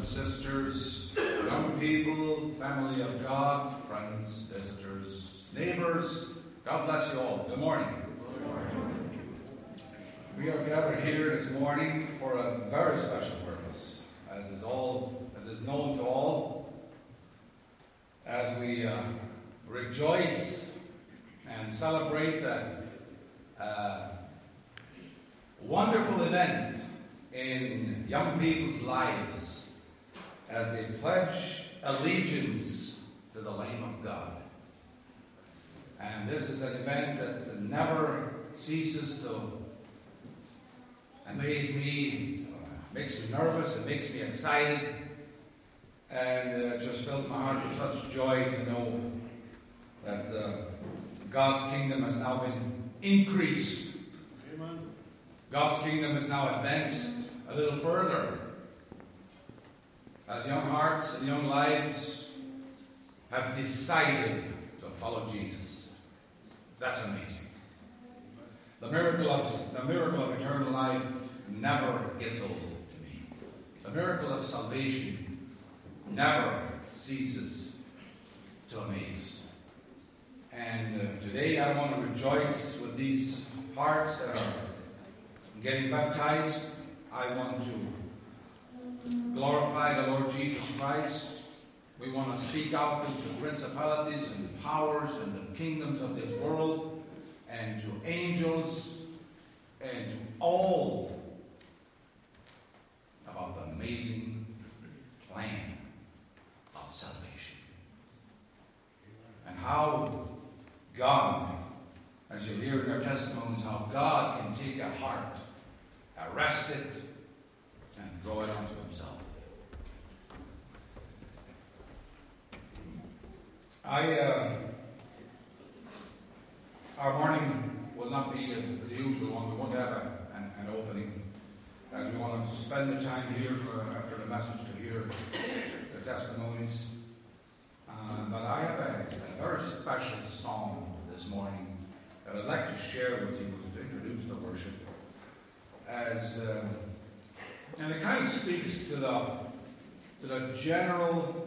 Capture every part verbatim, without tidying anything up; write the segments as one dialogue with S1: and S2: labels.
S1: and sisters, young people, family of God, friends, visitors, neighbors, God bless you all. Good morning. Good morning. We are gathered here this morning for a very special purpose, as is all, as is known to all, as we uh, rejoice and celebrate the uh, wonderful event in young people's lives as they pledge allegiance to the Lamb of God. And this is an event that never ceases to amaze me, it makes me nervous, it makes me excited, and it just fills my heart with such joy to know that uh, God's kingdom has now been increased. Amen. God's kingdom is now advanced a little further as young hearts and young lives have decided to follow Jesus. That's amazing. The miracle of the miracle of eternal life never gets old to me. The miracle of salvation never ceases to amaze. And uh, today I want to rejoice with these hearts that are getting baptized. I want to glorify the Lord Jesus Christ. We want to speak out to the principalities and powers and the kingdoms of this world, and to angels, and to all about the amazing plan of salvation. And how God, as you'll hear in our testimonies, how God can take a heart, arrest it, and draw it unto himself. I, uh, our morning will not be the usual one. We won't have a, an, an opening, as we want to spend the time here uh, after the message to hear the testimonies. Uh, but I have a, a very special song this morning that I'd like to share with you, to introduce the worship. As uh, and it kind of speaks to the to the general.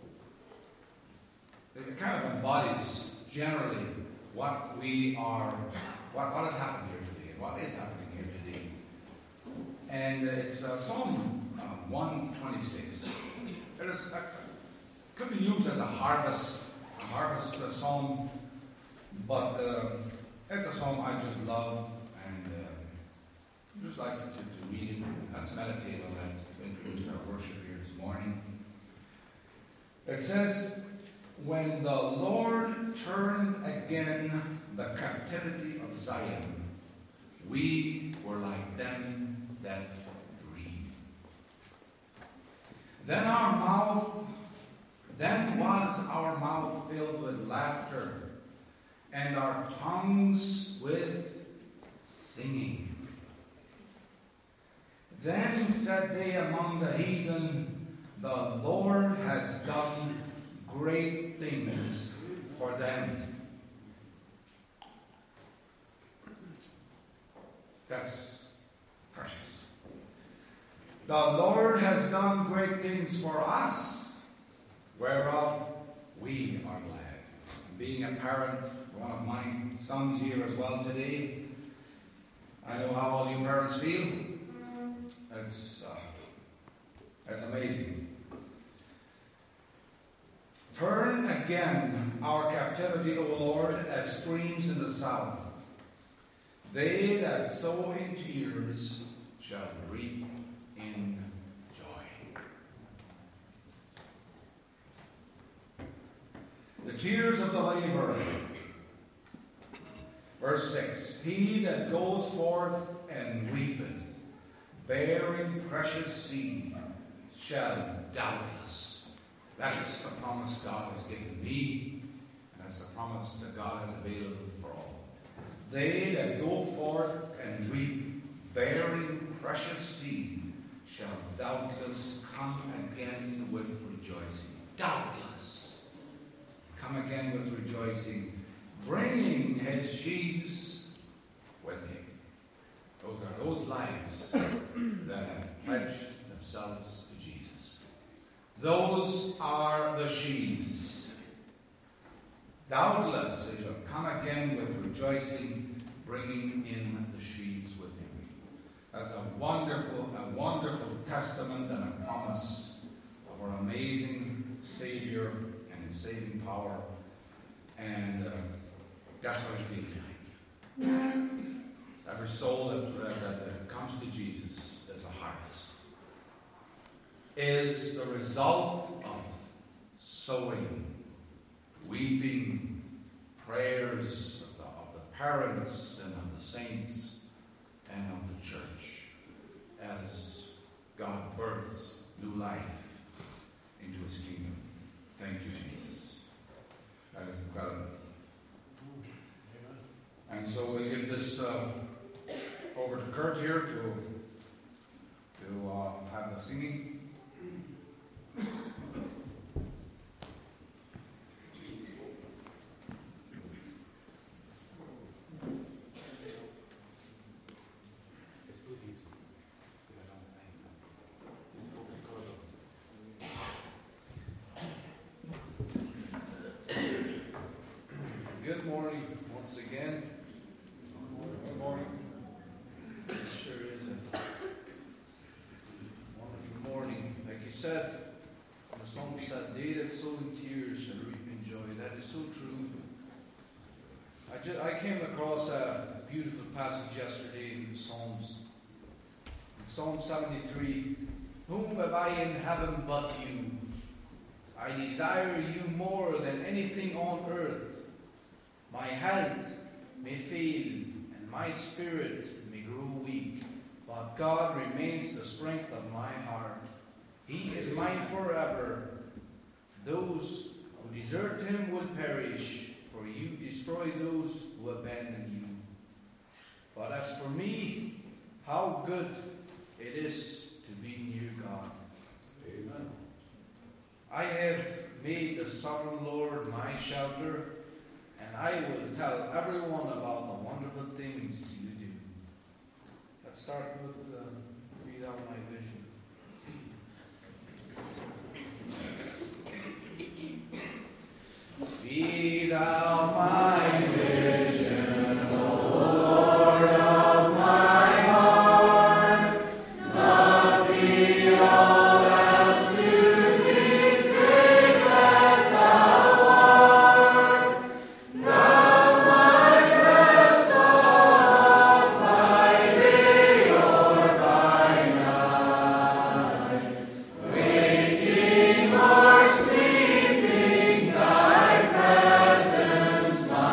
S1: It kind of embodies generally what we are, what what has happened here today, and what is happening here today. And it's uh, Psalm uh, one twenty-six. It is uh, could be used as a harvest a harvest uh, psalm, but uh, it's a psalm I just love. I'd just like to, to read it. Let's meditate on that to introduce our worship here this morning. It says, "When the Lord turned again the captivity of Zion, we were like them that dream. Then our mouth, then was our mouth filled with laughter, and our tongues with singing. Then said they among the heathen, the Lord has done great things for them." That's precious. The Lord has done great things for us, whereof we are glad. Being a parent, one of my sons here as well today, I know how all you parents feel. It's, uh, it's amazing. Turn again our captivity, O Lord, as streams in the south. They that sow in tears shall reap in joy. The tears of the laborer. Verse six. He that goes forth and weepeth, bearing precious seed, shall doubtless. That's the promise God has given me, and that's the promise that God has available for all. They that go forth and reap, bearing precious seed, shall doubtless come again with rejoicing. Doubtless come again with rejoicing, bringing his sheaves with him. Those are those lives that have pledged themselves to Jesus. Those are the sheaves. Doubtless he shall come again with rejoicing, bringing in the sheaves with him. That's a wonderful, a wonderful testament and a promise of our amazing Savior and his saving power. And uh, that's what it feels like. It's every soul that, uh, that uh, comes to Jesus, there's a harvest. Is the result of sowing, weeping, prayers of the, of the parents and of the saints and of the church as God births new life into his kingdom. Thank you, Jesus. That is incredible. And so we'll give this uh, over to Kurt here to, to uh, have the singing.
S2: Good morning once again.
S1: Good morning.
S2: It sure is a wonderful morning. Like you said, the song said, "They that sow in tears shall reap in joy." That is so true. I, just, I came across a beautiful passage yesterday in the Psalms. In Psalm seventy-three, "Whom have I in heaven but you? I desire you more than anything on earth. My health may fail, and my spirit may grow weak, but God remains the strength of my heart. He is mine forever. Those who desert him will perish, for you destroy those who abandon you. But as for me, how good it is to be near God."
S1: Amen.
S2: "I have made the sovereign Lord my shelter, and I will tell everyone about the wonderful things you do." Let's start with uh, read out my vision. Be thou my vision, O Lord of my heart. Not be all else to thee, save that thou art. Thou my best thought, by day or by night. Waking or sleeping, thy presence my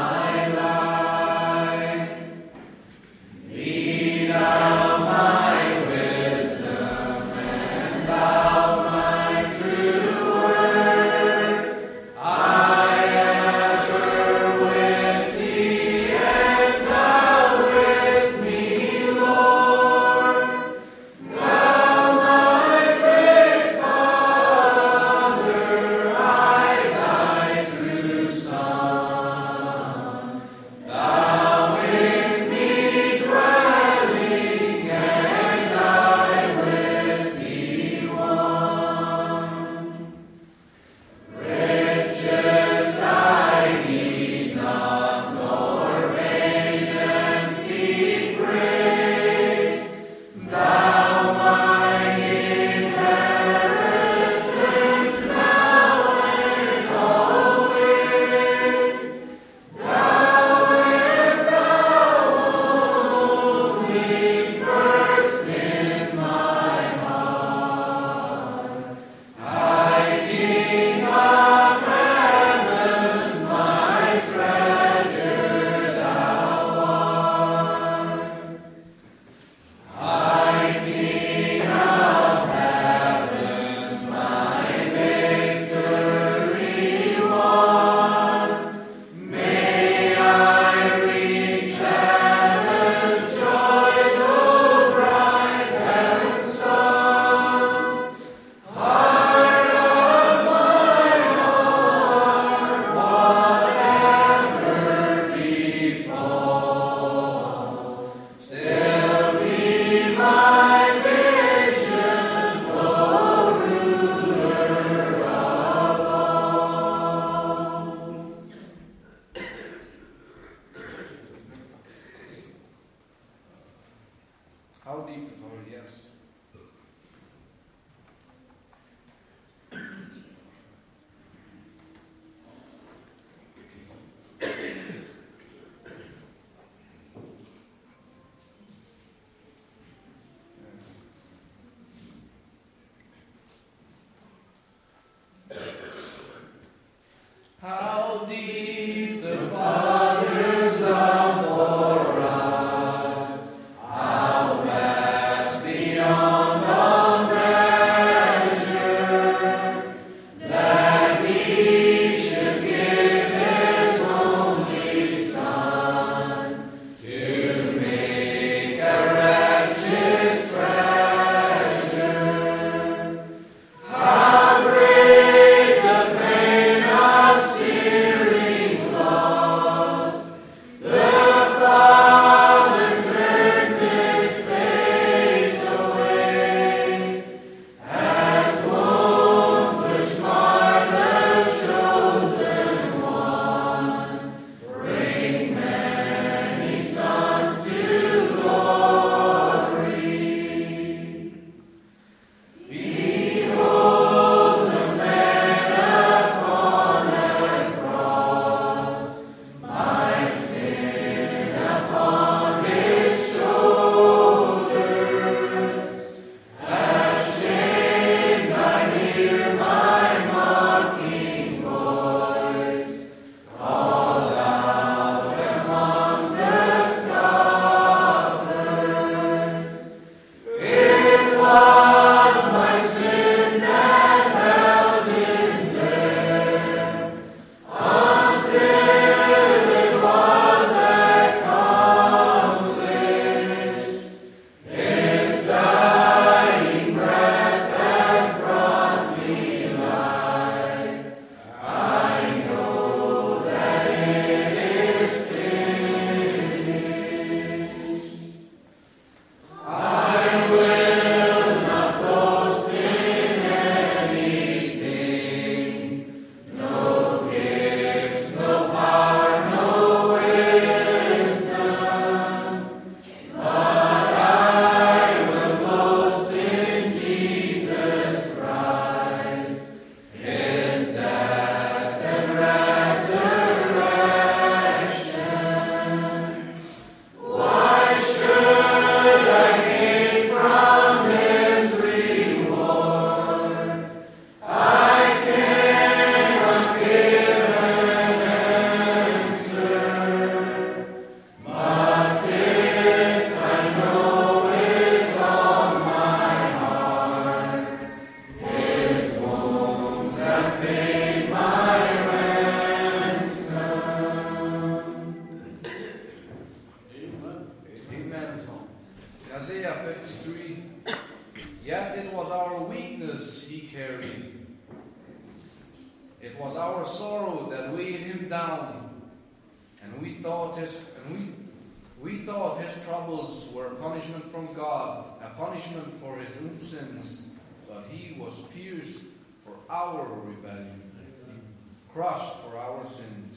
S2: It was our sorrow that weighed him down, and we thought his and we we thought his troubles were a punishment from God, a punishment for his own sins. But he was pierced for our rebellion, crushed for our sins.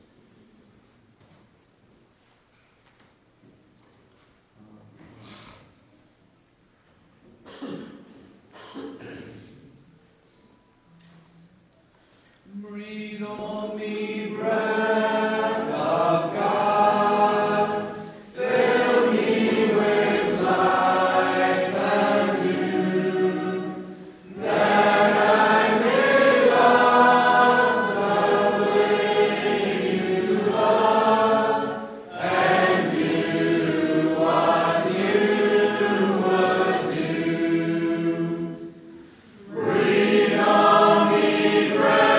S2: Breathe on me, breath of God, fill me with life anew, that I may love the way you love, and do what you would do. Breathe on me, breath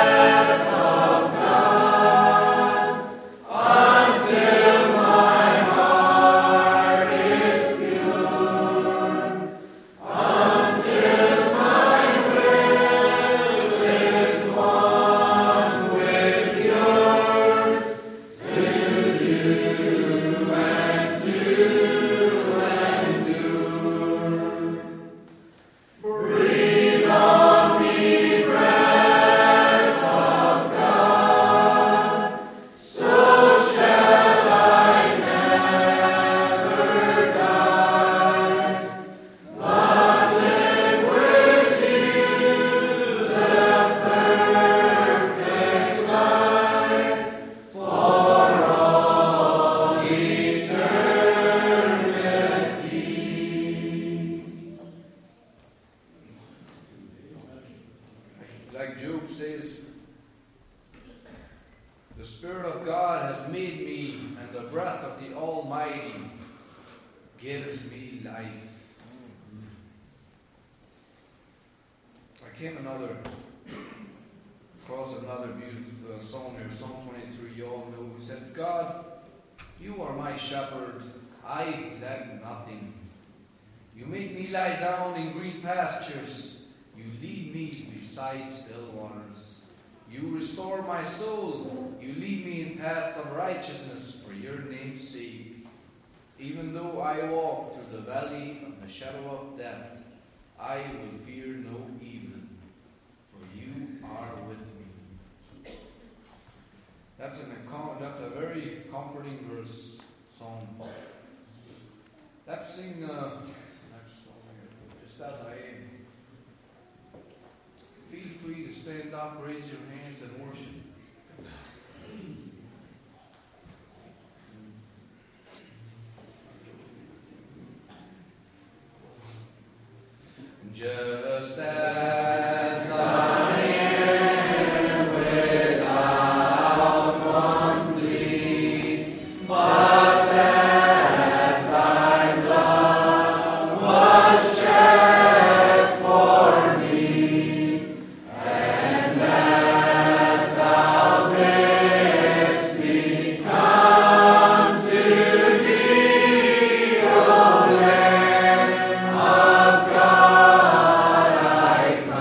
S2: like Job says, the Spirit of God has made me, and the breath of the Almighty gives me life. I came another across another beautiful uh, song here, Psalm twenty-three. You all know. He said, "God, you are my shepherd; I lack nothing. You make me lie down in green pastures. You lead me beside still waters. You restore my soul. You lead me in paths of righteousness for your name's sake. Even though I walk through the valley of the shadow of death, I will fear no evil, for you are with me." That's an that's a very comforting verse, Psalm. Let's sing uh, just as I am. Feel free to stand up, raise your hands, and worship. Just as I am without one plea, but that thy blood was shed for me, and that thou bidst me come to thee, O Lamb of God, I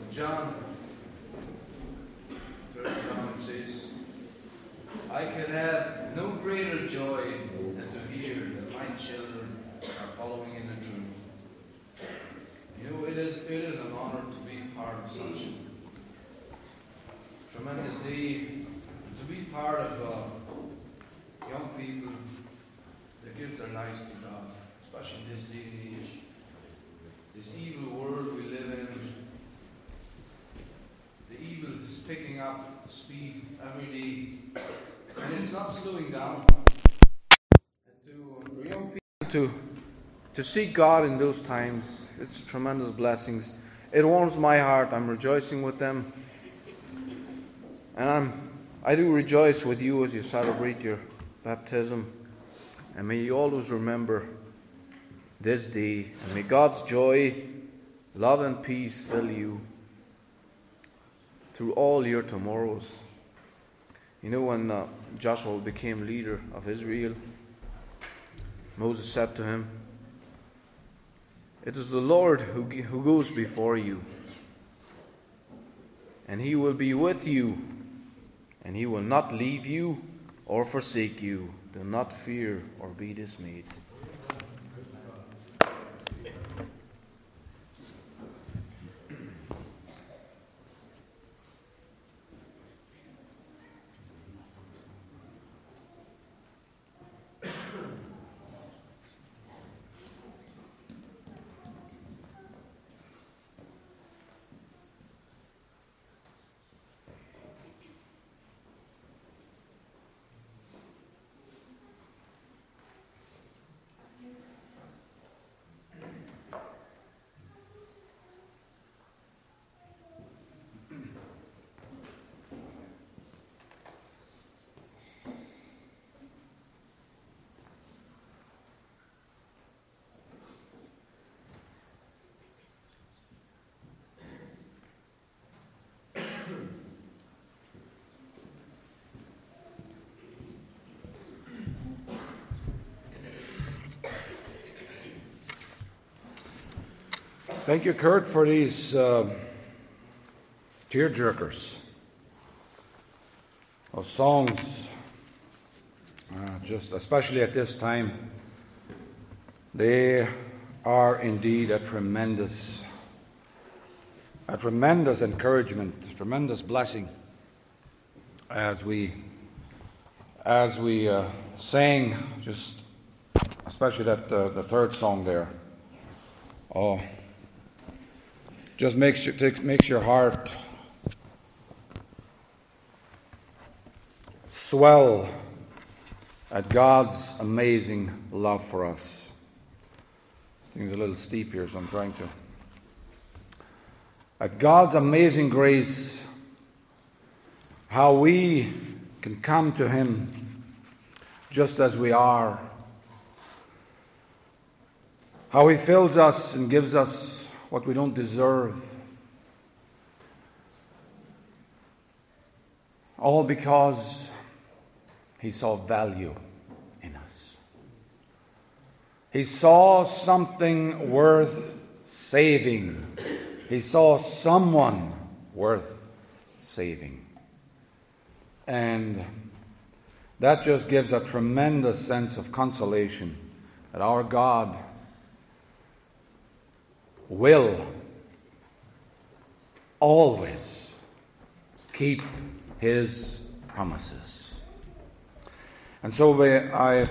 S2: John, third John says, I could have no greater joy than to hear that my children are following in the truth. You know, it is it is an honor to be part of such a tremendous day, to be part of uh, young people that give their lives to God, especially in this day and age. This evil world we live in, the evil is picking up speed every day, and it's not slowing down. And to, for young people to, to seek God in those times, it's tremendous blessings. It warms my heart. I'm rejoicing with them. And I'm, I do rejoice with you as you celebrate your baptism. And may you always remember this day. And may God's joy, love and peace fill you through all your tomorrows. You know, when uh, Joshua became leader of Israel, Moses said to him, it is the Lord who, who goes before you, and he will be with you, and he will not leave you or forsake you. Do not fear or be dismayed.
S1: Thank you, Kurt, for these uh, tearjerkers. Those songs, uh, just especially at this time, they are indeed a tremendous, a tremendous encouragement, a tremendous blessing as we, as we uh, sang, just especially that uh, the third song there. Oh. Just makes you, takes, makes your heart swell at God's amazing love for us. This thing's a little steep here, so I'm trying to. At God's amazing grace, how we can come to Him just as we are. How He fills us and gives us what we don't deserve. All because He saw value in us. He saw something worth saving. He saw someone worth saving. And that just gives a tremendous sense of consolation that our God will always keep His promises. And so we, I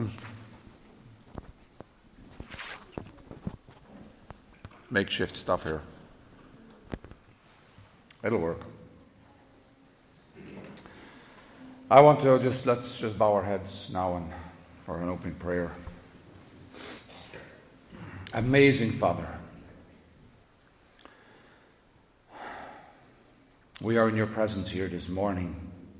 S1: makeshift stuff here. It'll work. I want to just, let's just bow our heads now and for an opening prayer. Amazing Father, we are in your presence here this morning,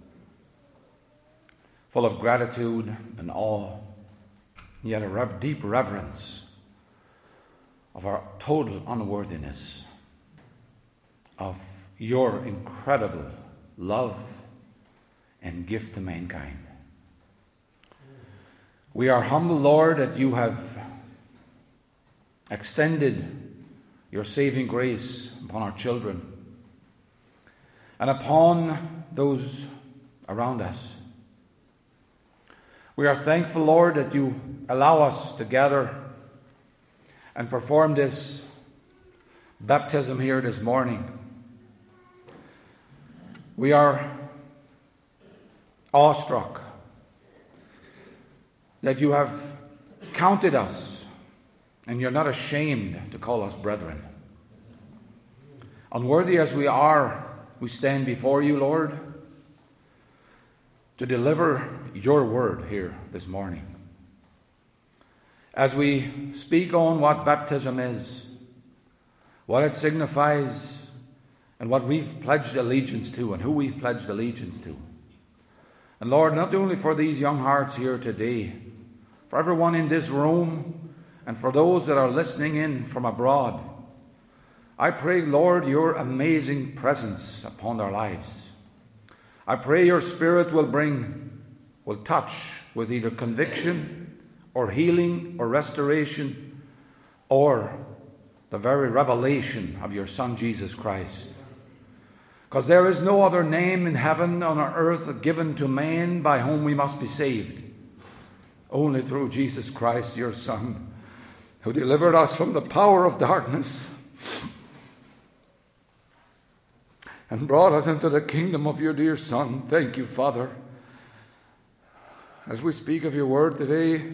S1: full of gratitude and awe, yet a rev- deep reverence of our total unworthiness, of your incredible love and gift to mankind. We are humble, Lord, that you have extended your saving grace upon our children and upon those around us. We are thankful, Lord, that you allow us to gather and perform this baptism here this morning. We are awestruck that you have counted us and you're not ashamed to call us brethren. Unworthy as we are, we stand before you, Lord, to deliver your word here this morning. As we speak on what baptism is, what it signifies, and what we've pledged allegiance to, and who we've pledged allegiance to. And Lord, not only for these young hearts here today, for everyone in this room, and for those that are listening in from abroad, I pray, Lord, your amazing presence upon our lives. I pray your Spirit will bring, will touch with either conviction or healing or restoration or the very revelation of your Son, Jesus Christ. Because there is no other name in heaven or on earth given to man by whom we must be saved. Only through Jesus Christ, your Son, who delivered us from the power of darkness and brought us into the kingdom of your dear Son. Thank you, Father. As we speak of your word today,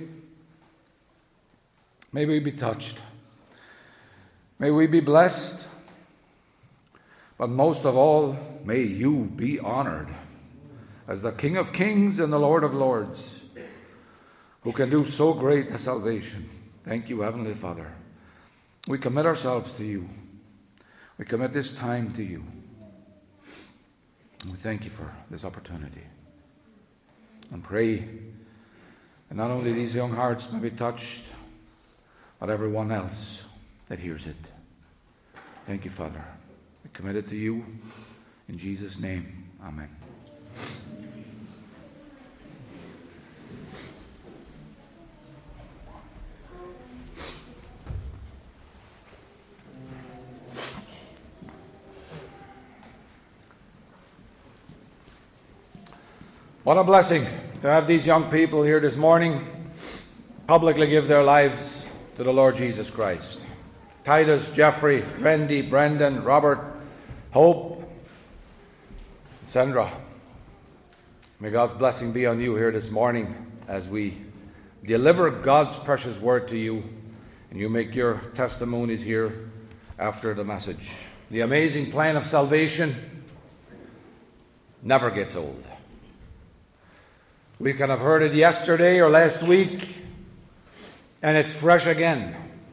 S1: may we be touched. May we be blessed. But most of all, may you be honored as the King of Kings and the Lord of Lords, who can do so great a salvation. Thank you, Heavenly Father. We commit ourselves to you. We commit this time to you. And we thank you for this opportunity. And pray that not only these young hearts may be touched, but everyone else that hears it. Thank you, Father. We commit it to you. In Jesus' name, amen. What a blessing to have these young people here this morning publicly give their lives to the Lord Jesus Christ. Titus, Jeffrey, Randy, Brendan, Robert, Hope, Sandra. May God's blessing be on you here this morning as we deliver God's precious word to you and you make your testimonies here after the message. The amazing plan of salvation never gets old. We can have heard it yesterday or last week, and it's fresh again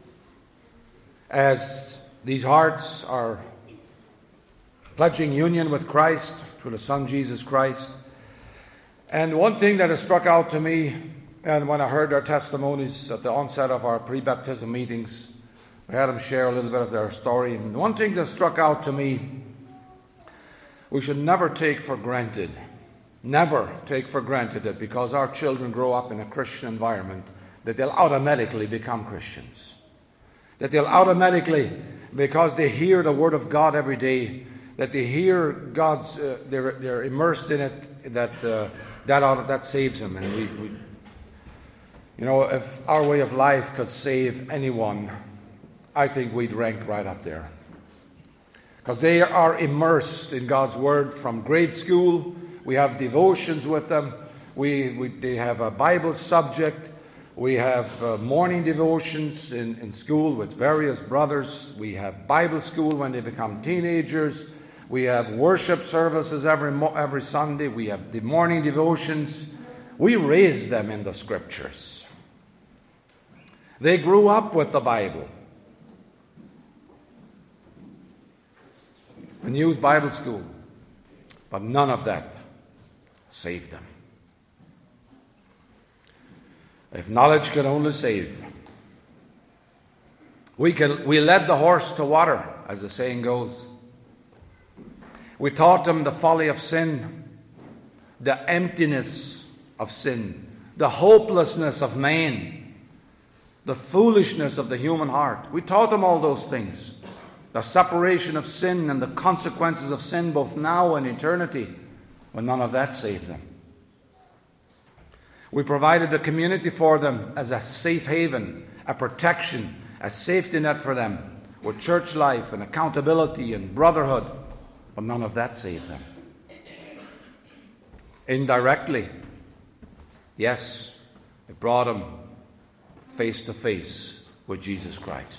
S1: as these hearts are pledging union with Christ through the Son Jesus Christ. And one thing that has struck out to me, and when I heard their testimonies at the onset of our pre-baptism meetings, we had them share a little bit of their story. And one thing that struck out to me, we should never take for granted Never take for granted that because our children grow up in a Christian environment, that they'll automatically become Christians. That they'll automatically, because they hear the Word of God every day, that they hear God's, uh, they're, they're immersed in it, that uh, that, ought, that saves them. And we, we, you know, if our way of life could save anyone, I think we'd rank right up there. Because they are immersed in God's Word from grade school. We have devotions with them. We, we they have a Bible subject. We have uh, morning devotions in, in school with various brothers. We have Bible school when they become teenagers. We have worship services every mo- every Sunday. We have the morning devotions. We raise them in the Scriptures. They grew up with the Bible. And youth Bible school. But none of that saved them. If knowledge can only save, we can we led the horse to water, as the saying goes. We taught them the folly of sin, the emptiness of sin, the hopelessness of man, the foolishness of the human heart. We taught them all those things.
S3: the separation of sin and the consequences of sin both now and eternity, when none of that saved them. We provided a community for them as a safe haven, a protection, a safety net for them, with church life and accountability and brotherhood, but none of that saved them. Indirectly, yes, it brought them face to face with Jesus Christ.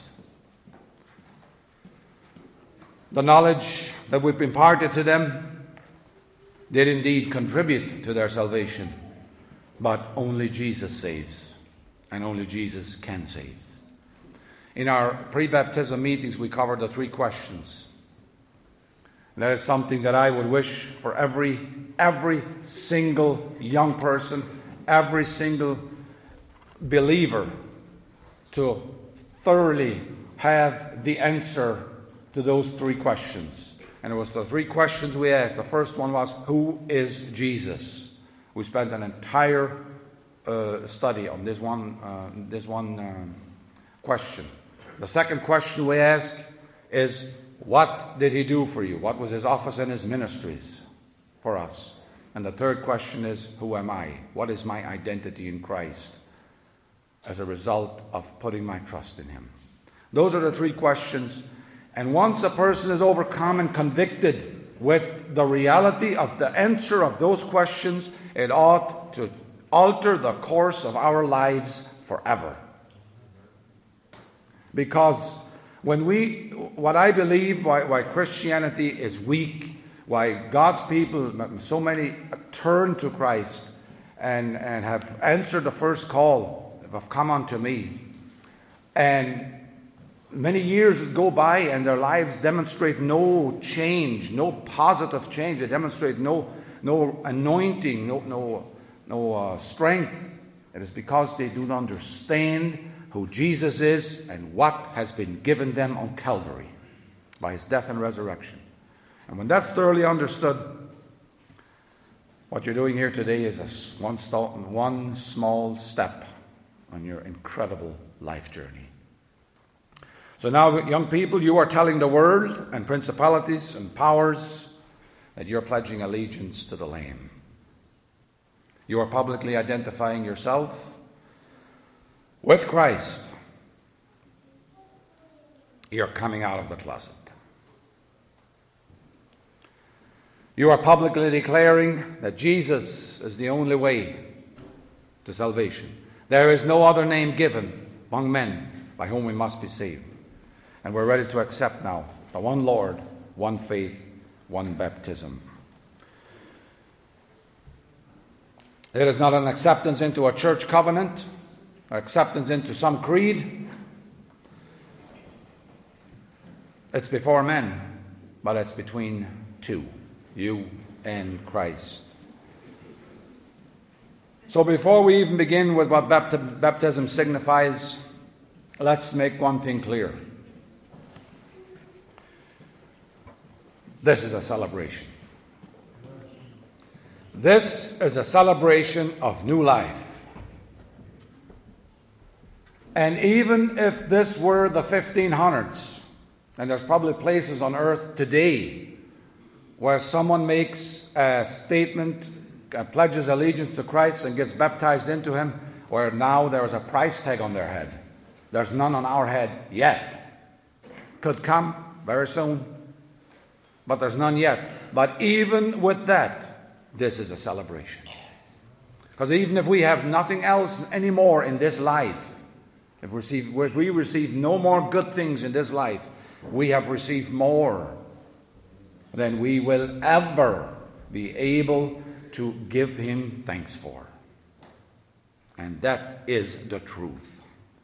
S3: The knowledge that we've imparted to them did indeed contribute to their salvation, but only Jesus saves, and only Jesus can save. In our pre-baptism meetings, we covered the three questions. That is something that I would wish for every, every single young person, every single believer to thoroughly have the answer to those three questions. And it was the three questions we asked. The first one was, who is Jesus? We spent an entire uh, study on this one, uh, this one uh, question. The second question we ask is, what did he do for you? What was his office and his ministries for us? And the third question is, who am I? What is my identity in Christ as a result of putting my trust in him? Those are the three questions. And once a person is overcome and convicted with the reality of the answer of those questions, it ought to alter the course of our lives forever. Because when we, what I believe, why, why Christianity is weak, why God's people, so many turn to Christ and, and have answered the first call, have come unto me, and many years go by and their lives demonstrate no change, no positive change. They demonstrate no, no anointing, no, no, no uh, strength. It is because they do not understand who Jesus is and what has been given them on Calvary by his death and resurrection. And when that's thoroughly understood, what you're doing here today is a one, st- one small step on your incredible life journey. So now, young people, you are telling the world and principalities and powers that you're pledging allegiance to the Lamb. You are publicly identifying yourself with Christ. You're coming out of the closet. You are publicly declaring that Jesus is the only way to salvation. There is no other name given among men by whom we must be saved. And we're ready to accept now the one Lord, one faith, one baptism. It is not an acceptance into a church covenant, or acceptance into some creed. It's before men, but it's between two, you and Christ. So before we even begin with what bapti- baptism signifies, let's make one thing clear. This is a celebration. This is a celebration of new life. And even if this were the fifteen hundreds, and there's probably places on earth today where someone makes a statement, uh, pledges allegiance to Christ and gets baptized into him, where now there is a price tag on their head. There's none on our head yet. Could come very soon, but there's none yet. But even with that, this is a celebration. Because even if we have nothing else anymore in this life, if we receive, if we receive no more good things in this life, we have received more than we will ever be able to give him thanks for. And that is the truth.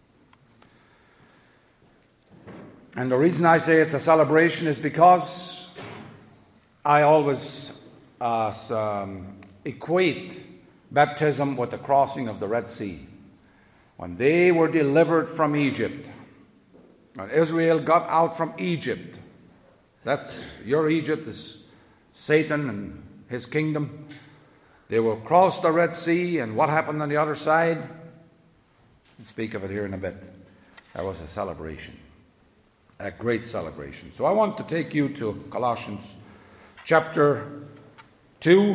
S3: And the reason I say it's a celebration is because I always uh, um, equate baptism with the crossing of the Red Sea. When they were delivered from Egypt, when Israel got out from Egypt, that's your Egypt is Satan and his kingdom. They will cross the Red Sea, and what happened on the other side? We'll speak of it here in a bit. There was a celebration. a great celebration. So I want to take you to Colossians chapter two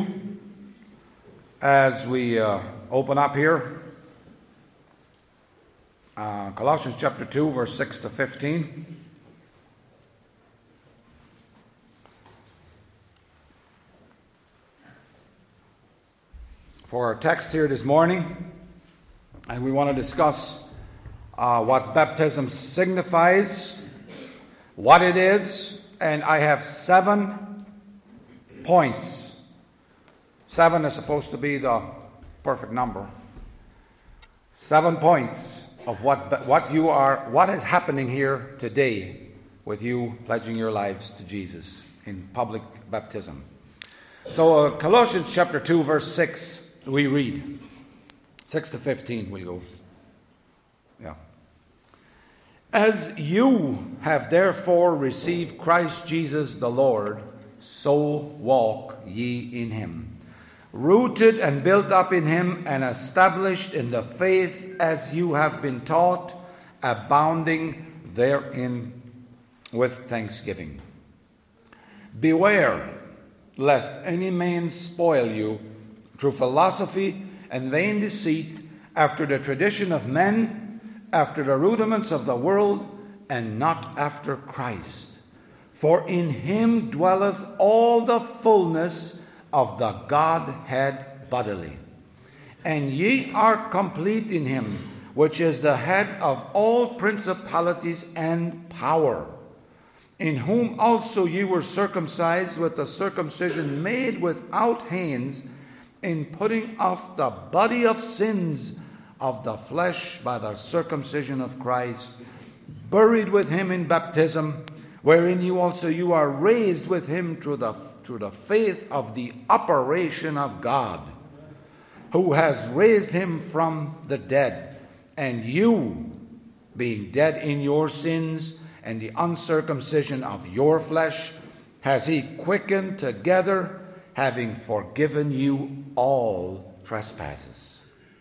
S3: as we uh, open up here. Uh, Colossians chapter two, verse six to fifteen. For our text here this morning, and we want to discuss uh, what baptism signifies, what it is, and I have seven points. Seven is supposed to be the perfect number. Seven points of what what you are, what is happening here today with you pledging your lives to Jesus in public baptism. So uh, Colossians chapter two, verse six. We read, six to fifteen we'll go. Yeah. As you have therefore received Christ Jesus the Lord, so walk ye in him, rooted and built up in him, and established in the faith as you have been taught, abounding therein with thanksgiving. Beware lest any man spoil you through philosophy and vain deceit, after the tradition of men, after the rudiments of the world, and not after Christ. For in him dwelleth all the fullness of the Godhead bodily. And ye are complete in him, which is the head of all principalities and power, in whom also ye were circumcised with the circumcision made without hands, in putting off the body of sins of the flesh by the circumcision of Christ, buried with him in baptism, wherein you also you are raised with him through the through the faith of the operation of God, who has raised him from the dead, and you, being dead in your sins and the uncircumcision of your flesh, has he quickened together, having forgiven you all trespasses,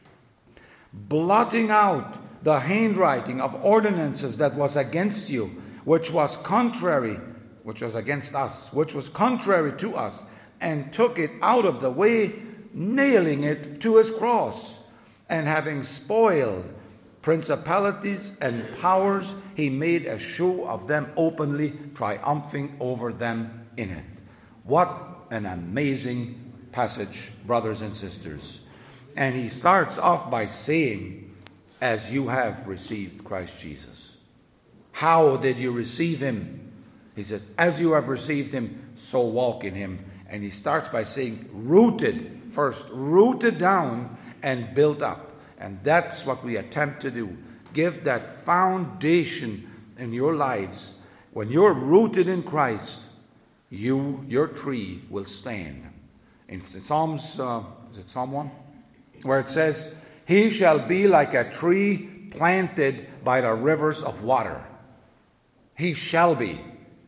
S3: blotting out the handwriting of ordinances that was against you, which was contrary, which was against us, which was contrary to us, and took it out of the way, nailing it to his cross, and having spoiled principalities and powers, he made a show of them openly, triumphing over them in it. What an amazing passage, brothers and sisters. And he starts off by saying, as you have received Christ Jesus. How did you receive him? He says, as you have received him, so walk in him. And he starts by saying, rooted first, rooted down and built up. And that's what we attempt to do. Give that foundation in your lives. When you're rooted in Christ, you, your tree will stand. In Psalms, uh, is it Psalm one? Where it says, he shall be like a tree planted by the rivers of water. He shall be.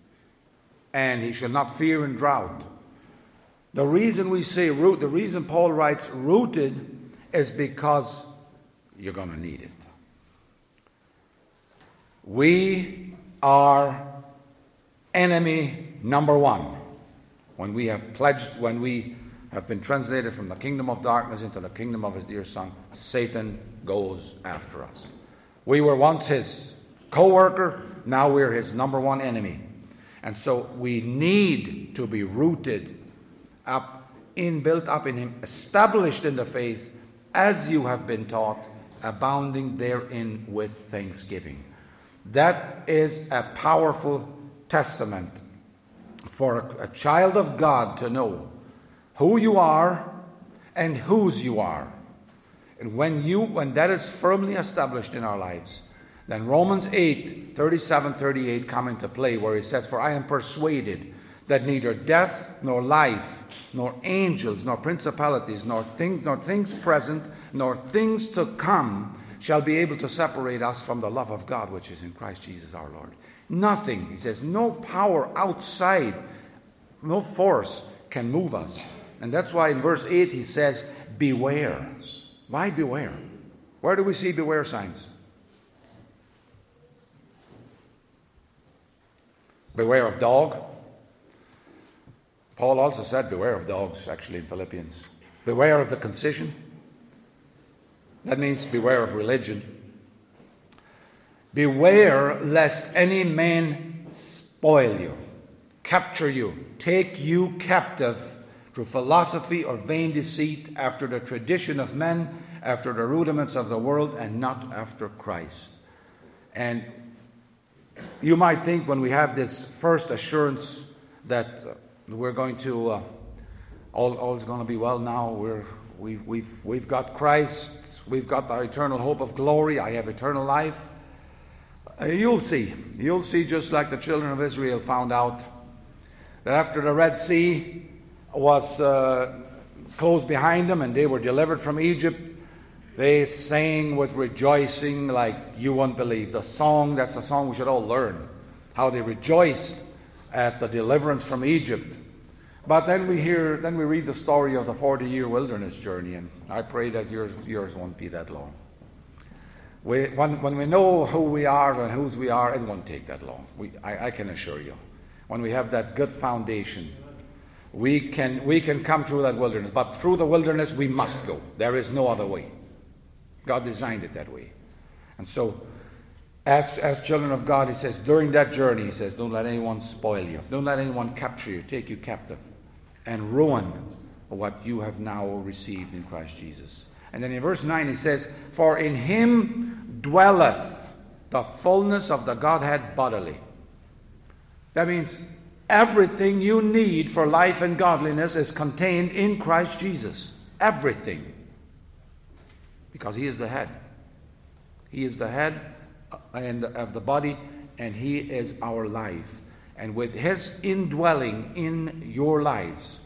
S3: And he shall not fear in drought. The reason we say root, the reason Paul writes rooted, is because you're going to need it. We are enemy number one. When we have pledged, when we have been translated from the kingdom of darkness into the kingdom of his dear Son, Satan goes after us. We were once his co-worker, now we're his number one enemy. And so we need to be rooted up, in, built up in him, established in the faith, as you have been taught, abounding therein with thanksgiving. That is a powerful testament for a child of God to know who you are and whose you are. And when you when that is firmly established in our lives, then Romans eight, thirty-seven, thirty-eight come into play, where he says, for I am persuaded that neither death nor life, nor angels, nor principalities, nor things, nor things present, nor things to come shall be able to separate us from the love of God which is in Christ Jesus our Lord. Nothing, he says, no power outside, no force can move us. And that's why in verse eight he says, beware. Why beware? Where do we see beware signs? Beware of dog. Paul also said beware of dogs, actually, in Philippians. Beware of the concision. That means beware of religion. Beware lest any man spoil you, capture you, take you captive through philosophy or vain deceit, after the tradition of men, after the rudiments of the world, and not after Christ. And you might think when we have this first assurance that uh, we're going to, uh, all, all is going to be well now, we're, we've, we've, we've got Christ, we've got the eternal hope of glory, I have eternal life. Uh, you'll see. You'll see, just like the children of Israel found out, that after the Red Sea was uh, closed behind them and they were delivered from Egypt, they sang with rejoicing like you won't believe. The song, that's a song we should all learn. How they rejoiced at the deliverance from Egypt. But then we hear, then we read the story of the forty-year wilderness journey, and I pray that yours, yours won't be that long. We, when, when we know who we are and whose we are, it won't take that long. We, I, I can assure you. When we have that good foundation, we can, we can come through that wilderness. But through the wilderness, we must go. There is no other way. God designed it that way. And so, as, as children of God, he says, during that journey, he says, don't let anyone spoil you. Don't let anyone capture you, take you captive, and ruin what you have now received in Christ Jesus. And then in verse nine, he says, for in him dwelleth the fullness of the Godhead bodily. That means everything you need for life and godliness is contained in Christ Jesus. Everything. Because he is the head. He is the head and of the body, and he is our life. And with his indwelling in your lives,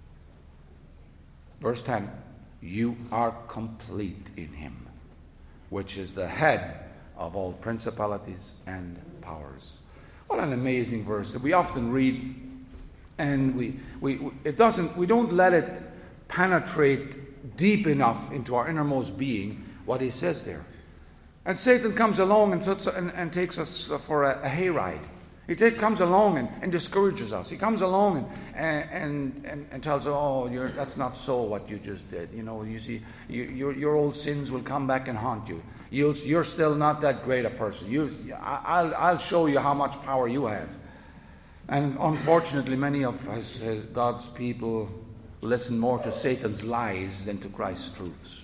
S3: verse ten, you are complete in him, which is the head of all principalities and powers. What an amazing verse that we often read, and we, we, we it doesn't we don't let it penetrate deep enough into our innermost being what he says there. And Satan comes along and, tuts, and, and takes us for a, a hayride. He take, comes along and, and discourages us. He comes along and and, and, and tells us, oh, you're, that's not so what you just did. You know, you see, you, your, your old sins will come back and haunt you. You'll, you're still not that great a person. You, I'll, I'll show you how much power you have. And unfortunately, many of his, his God's people listen more to Satan's lies than to Christ's truths.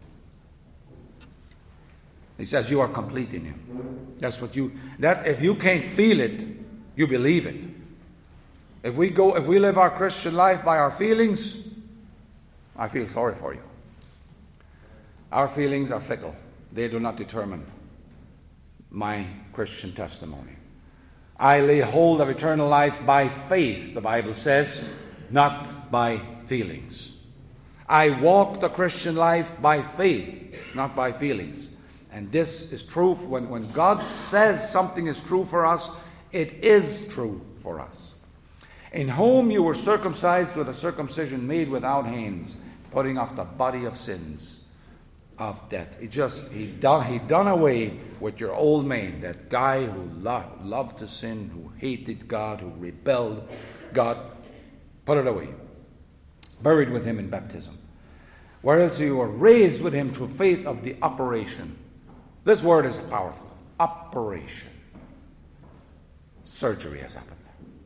S3: He says you are complete in him. That's what you, that if you can't feel it, you believe it. If we go, if we live our Christian life by our feelings, I feel sorry for you. Our feelings are fickle. They do not determine my Christian testimony. I lay hold of eternal life by faith, the Bible says, not by feelings. I walk the Christian life by faith, not by feelings. And this is true. When, when God says something is true for us, it is true for us. In whom you were circumcised with a circumcision made without hands, putting off the body of sins of death. He just, he done, he done away with your old man, that guy who lo- loved to sin, who hated God, who rebelled. God put it away. Buried with him in baptism. Whereas you were raised with him through faith of the operation. This word is powerful. Operation. Surgery has happened.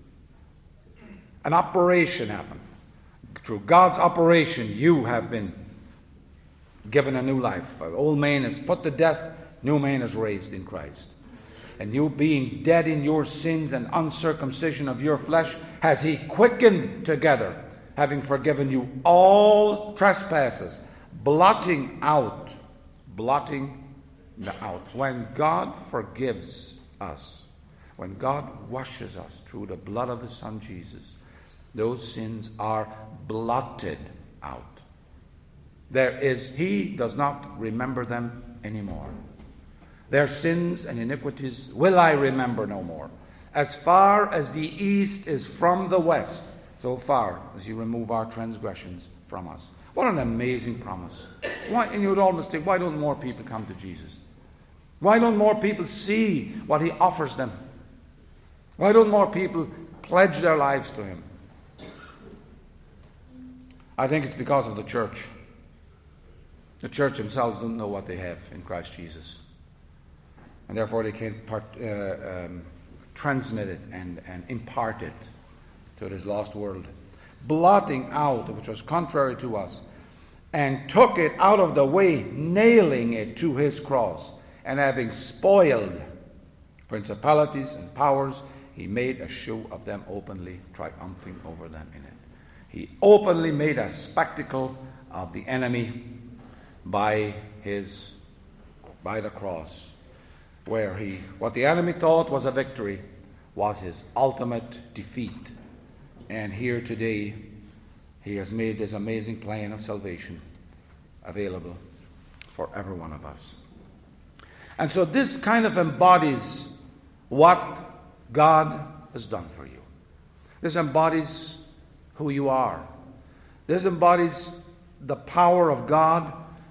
S3: An operation happened. Through God's operation, you have been given a new life. An old man is put to death, new man is raised in Christ. And you, being dead in your sins and uncircumcision of your flesh, has he quickened together, having forgiven you all trespasses, blotting out, blotting out. When God forgives us, when God washes us through the blood of his Son Jesus, those sins are blotted out. There is, he does not remember them anymore. Their sins and iniquities will I remember no more. As far as the east is from the west, so far as you remove our transgressions from us. What an amazing promise. Why, and you would almost think, why don't more people come to Jesus? Why don't more people see what he offers them? Why don't more people pledge their lives to Him? I think it's because of the church. The church themselves don't know what they have in Christ Jesus. And therefore they can't part, uh, um, transmit it and, and impart it to this lost world. Blotting out which was contrary to us, and took it out of the way, nailing it to His cross. And having spoiled principalities and powers, He made a show of them openly, triumphing over them in it. He openly made a spectacle of the enemy by his, by the cross, where he, what the enemy thought was a victory, was his ultimate defeat. And here today, He has made this amazing plan of salvation available for every one of us. And so this kind of embodies what God has done for you. This embodies who you are. This embodies the power of God,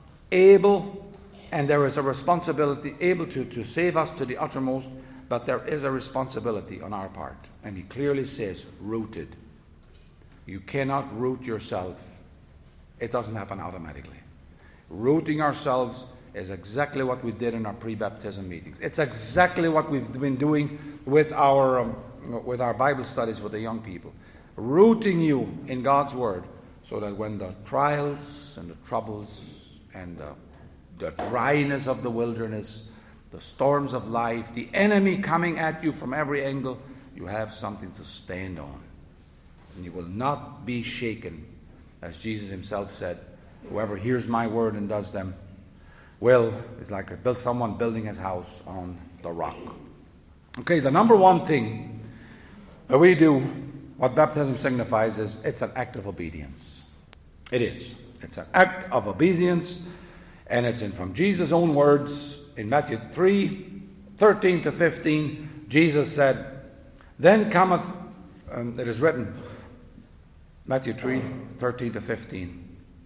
S3: able, and there is a responsibility, able to, to save us to the uttermost, but there is a responsibility on our part. And He clearly says, rooted. You cannot root yourself. It doesn't happen automatically. Rooting ourselves is exactly what we did in our pre-baptism meetings. It's exactly what we've been doing with our um, with our Bible studies with the young people. Rooting you in God's Word, so that when the trials and the troubles and the, the dryness of the wilderness, the storms of life, the enemy coming at you from every angle, you have something to stand on. And you will not be shaken. As Jesus Himself said, whoever hears my word and does them will, is like a, build, someone building his house on the rock. Okay, the number one thing that we do, what baptism signifies, is it's an act of obedience. It is. It's an act of obedience, and it's in from Jesus' own words in Matthew three, thirteen to fifteen. Jesus said, then cometh, um, it is written, Matthew three, thirteen to fifteen.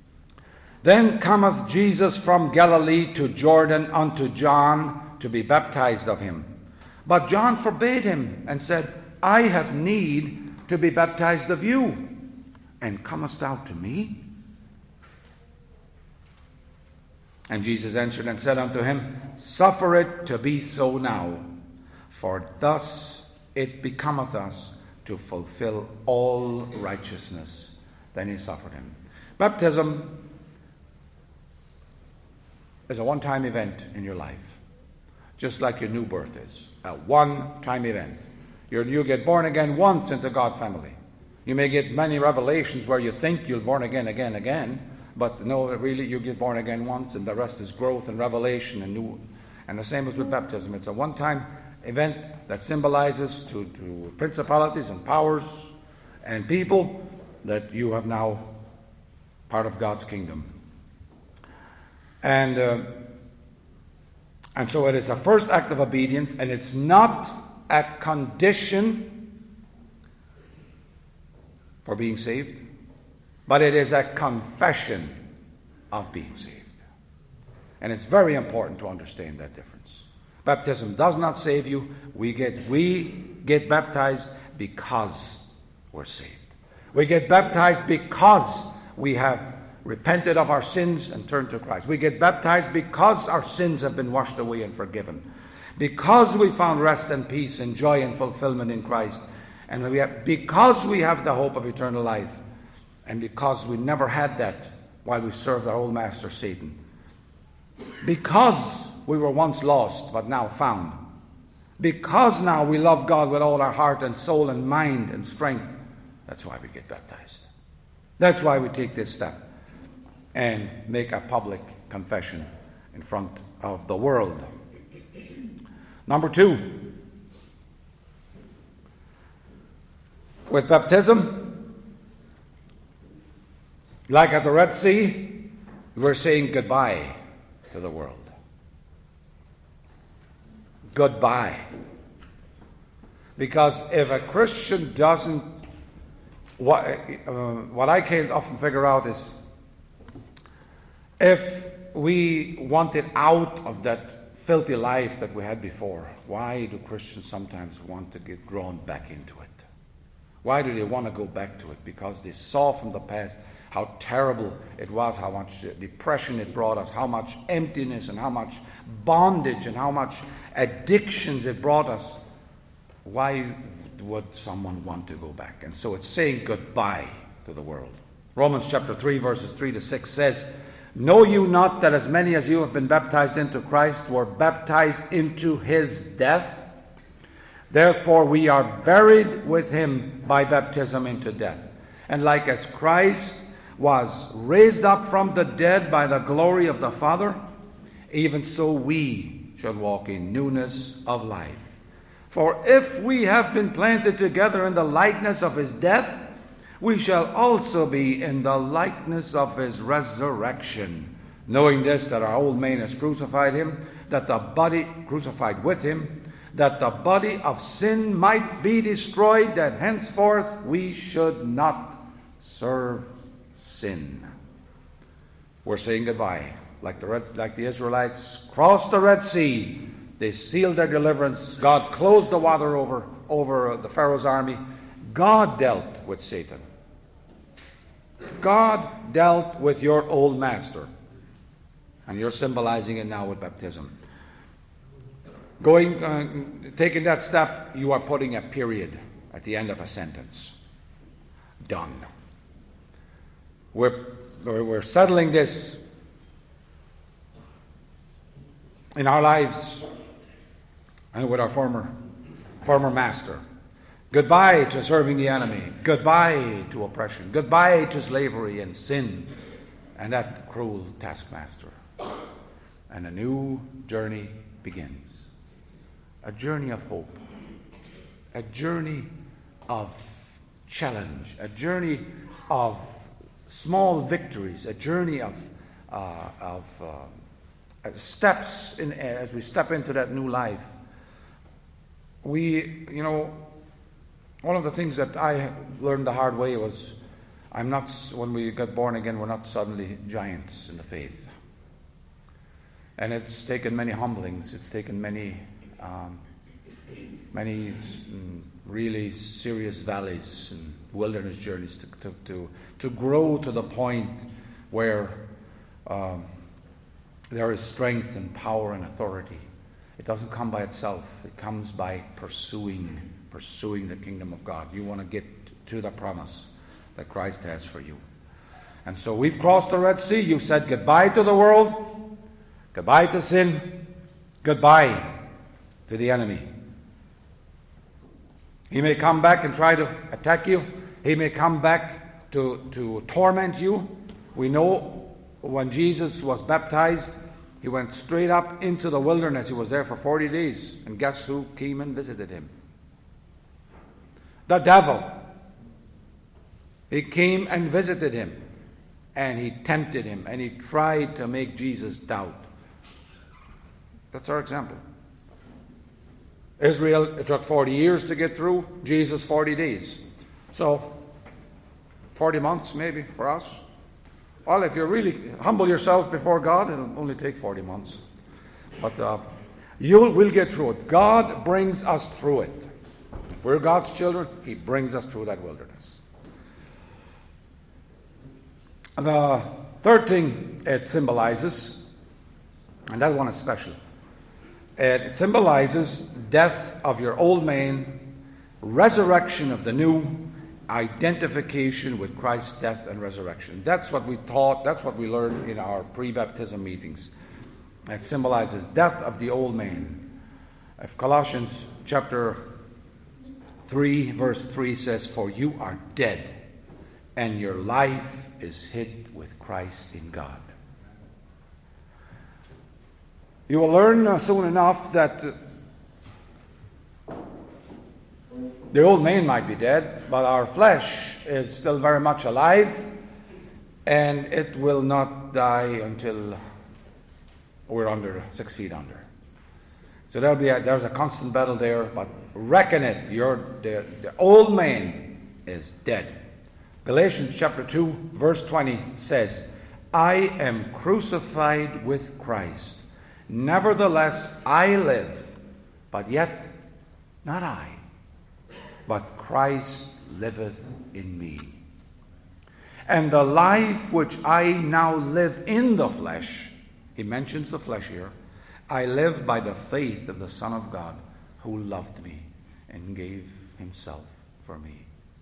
S3: Then cometh Jesus from Galilee to Jordan unto John to be baptized of him. But John forbade him and said, I have need to be baptized of you, and comest thou to me? And Jesus answered and said unto him, suffer it to be so now, for thus it becometh us to fulfill all righteousness. Then he suffered him. Baptism is a one-time event in your life, just like your new birth is. A one-time event. You're, you get born again once into God's family. You may get many revelations where you think you'll born again, again, again, but no, really, you get born again once, and the rest is growth and revelation and new. And the same as with baptism. It's a one-time event that symbolizes to, to principalities and powers and people that you have now part of God's kingdom. And uh, and so it is a first act of obedience, and it's not a condition for being saved, but it is a confession of being saved. And it's very important to understand that difference. Baptism does not save you. We get we get baptized because we're saved. We get baptized because we have repented of our sins and turned to Christ. We get baptized because our sins have been washed away and forgiven. Because we found rest and peace and joy and fulfillment in Christ. And we have, because we have the hope of eternal life. And because we never had that while we served our old master Satan. Because we were once lost but now found. Because now we love God with all our heart and soul and mind and strength. That's why we get baptized. That's why we take this step and make a public confession in front of the world. Number two, with baptism, like at the Red Sea, we're saying goodbye to the world. Goodbye. Because if a Christian doesn't, what, uh, what I can't often figure out is, if we wanted out of that filthy life that we had before, why do Christians sometimes want to get drawn back into it? Why do they want to go back to it? Because they saw from the past how terrible it was, how much depression it brought us, how much emptiness and how much bondage and how much addictions it brought us. Why would someone want to go back? And so it's saying goodbye to the world. Romans chapter three, verses three to six says, "Know you not that as many as you have been baptized into Christ were baptized into his death? Therefore we are buried with him by baptism into death. And like as Christ was raised up from the dead by the glory of the Father, even so we shall walk in newness of life. For if we have been planted together in the likeness of his death, we shall also be in the likeness of his resurrection. Knowing this, that our old man has crucified him, that the body crucified with him, that the body of sin might be destroyed, that henceforth we should not serve sin." We're saying goodbye. Like the, Red, like the Israelites crossed the Red Sea, they sealed their deliverance. God closed the water over, over the Pharaoh's army. God dealt with Satan. God dealt with your old master. And you're symbolizing it now with baptism. Going, uh, taking that step, you are putting a period at the end of a sentence. Done. We're, we're settling this in our lives and with our former, former master. Goodbye to serving the enemy. Goodbye to oppression. Goodbye to slavery and sin and that cruel taskmaster. And a new journey begins. A journey of hope. A journey of challenge. A journey of small victories. A journey of, uh, of uh, steps in, as we step into that new life. We, you know, one of the things that I learned the hard way was, I'm not, when we got born again, we're not suddenly giants in the faith. And it's taken many humblings. It's taken many, um, many mm, really serious valleys and wilderness journeys to to to, to grow to the point where um, there is strength and power and authority. It doesn't come by itself. It comes by pursuing, pursuing the kingdom of God. You want to get to the promise that Christ has for you. And so we've crossed the Red Sea. You've said goodbye to the world, goodbye to sin, goodbye to the enemy. He may come back and try to attack you. He may come back to, to torment you. We know when Jesus was baptized, he went straight up into the wilderness. He was there for forty days. And guess who came and visited him? The devil. He came and visited him. And he tempted him. And he tried to make Jesus doubt. That's our example. Israel, it took forty years to get through. Jesus, forty days. So, forty months maybe for us. Well, if you really humble yourself before God, it'll only take forty months. But uh, you will get through it. God brings us through it. If we're God's children, he brings us through that wilderness. The third thing it symbolizes, and that one is special, it symbolizes death of your old man, resurrection of the new, identification with Christ's death and resurrection. That's what we taught, that's what we learned in our pre-baptism meetings. It symbolizes death of the old man. If Colossians chapter three, verse three says, "For you are dead, and your life is hid with Christ in God." You will learn uh, soon enough that uh, the old man might be dead, but our flesh is still very much alive, and it will not die until we're under, six feet under. So there'll be a, there's a constant battle there, but reckon it, your the, the old man is dead. Galatians chapter two, verse twenty says, "I am crucified with Christ, Nevertheless, I live, but yet not I, but Christ liveth in me. And the life which I now live in the flesh, he mentions the flesh here, I live by the faith of the Son of God, who loved me and gave himself for me.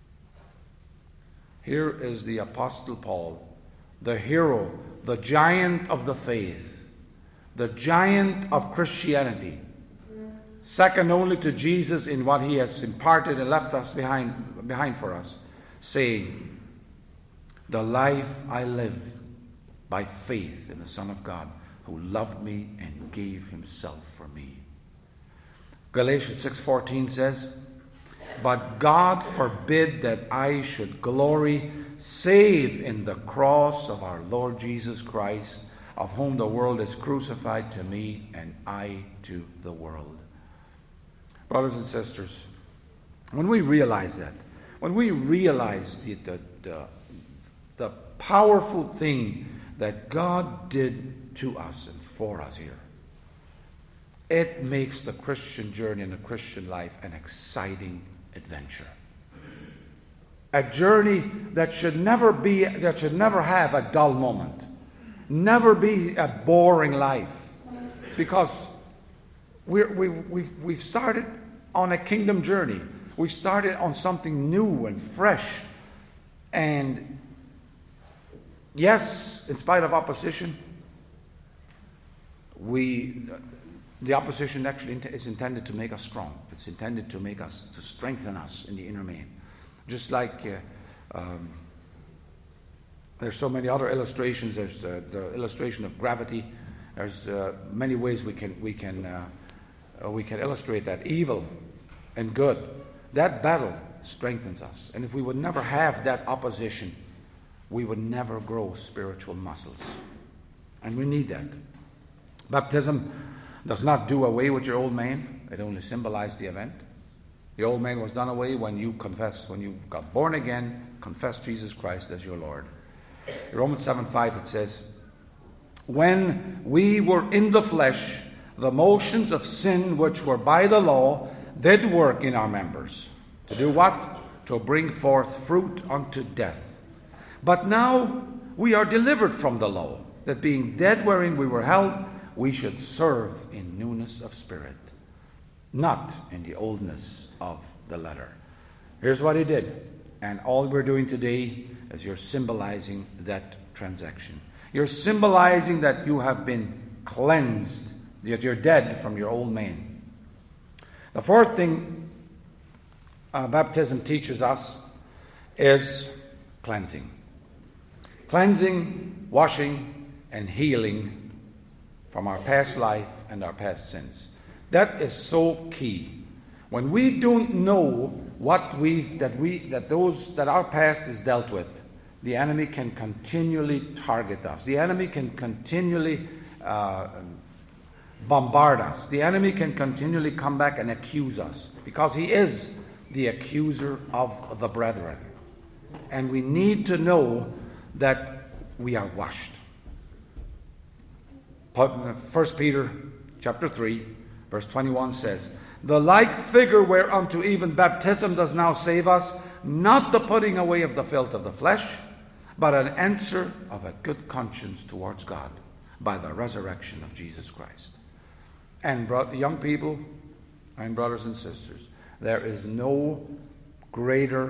S3: Here is the Apostle Paul, the hero, the giant of the faith, the giant of Christianity, second only to Jesus in what he has imparted and left us behind, behind for us, saying, the life I live by faith in the Son of God, who loved me and gave himself for me. Galatians six fourteen says, but God forbid that I should glory save in the cross of our Lord Jesus Christ, of whom the world is crucified to me and I to the world. Brothers and sisters, when we realize that, when we realize the, the, the, the powerful thing that God did to us and for us here, it makes the Christian journey and the Christian life an exciting adventure. A journey that should never be, that should never have a dull moment. Never be a boring life. Because we're, we, we've, we've started on a kingdom journey. We've started on something new and fresh. And yes, in spite of opposition, we... The opposition actually is intended to make us strong. It's intended to make us, to strengthen us in the inner man. Just like uh, um, there's so many other illustrations. There's uh, the illustration of gravity. There's uh, many ways we can we can uh, uh, we can illustrate that evil and good. That battle strengthens us. And if we would never have that opposition, we would never grow spiritual muscles. And we need that. Baptism does not do away with your old man. It only symbolizes the event. The old man was done away when you confess, when you got born again, confess Jesus Christ as your Lord. In Romans seven five it says, when we were in the flesh, the motions of sin which were by the law did work in our members. To do what? To bring forth fruit unto death. But now we are delivered from the law, that being dead wherein we were held, we should serve in newness of spirit, not in the oldness of the letter. Here's what he did. And all we're doing today is you're symbolizing that transaction. You're symbolizing that you have been cleansed, that you're dead from your old man. The fourth thing uh, baptism teaches us is cleansing. Cleansing, washing, and healing from our past life and our past sins. That is so key. When we don't know what we've that we that those that our past is dealt with, the enemy can continually target us. The enemy can continually uh, bombard us. The enemy can continually come back and accuse us, because he is the accuser of the brethren. And we need to know that we are washed. First Peter chapter three, verse twenty-one says, the like figure whereunto even baptism does now save us, not the putting away of the filth of the flesh, but an answer of a good conscience towards God by the resurrection of Jesus Christ. And bro- young people and brothers and sisters, there is no greater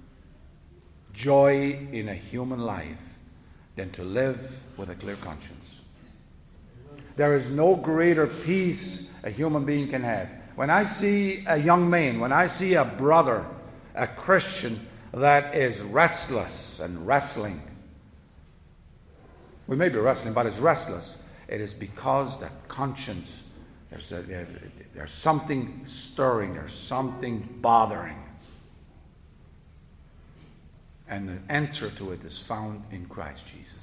S3: joy in a human life than to live with a clear conscience. There is no greater peace a human being can have. When I see a young man, when I see a brother, a Christian that is restless and wrestling, we may be wrestling, but it's restless. It is because that conscience, there's, a, there's something stirring, there's something bothering. And the answer to it is found in Christ Jesus.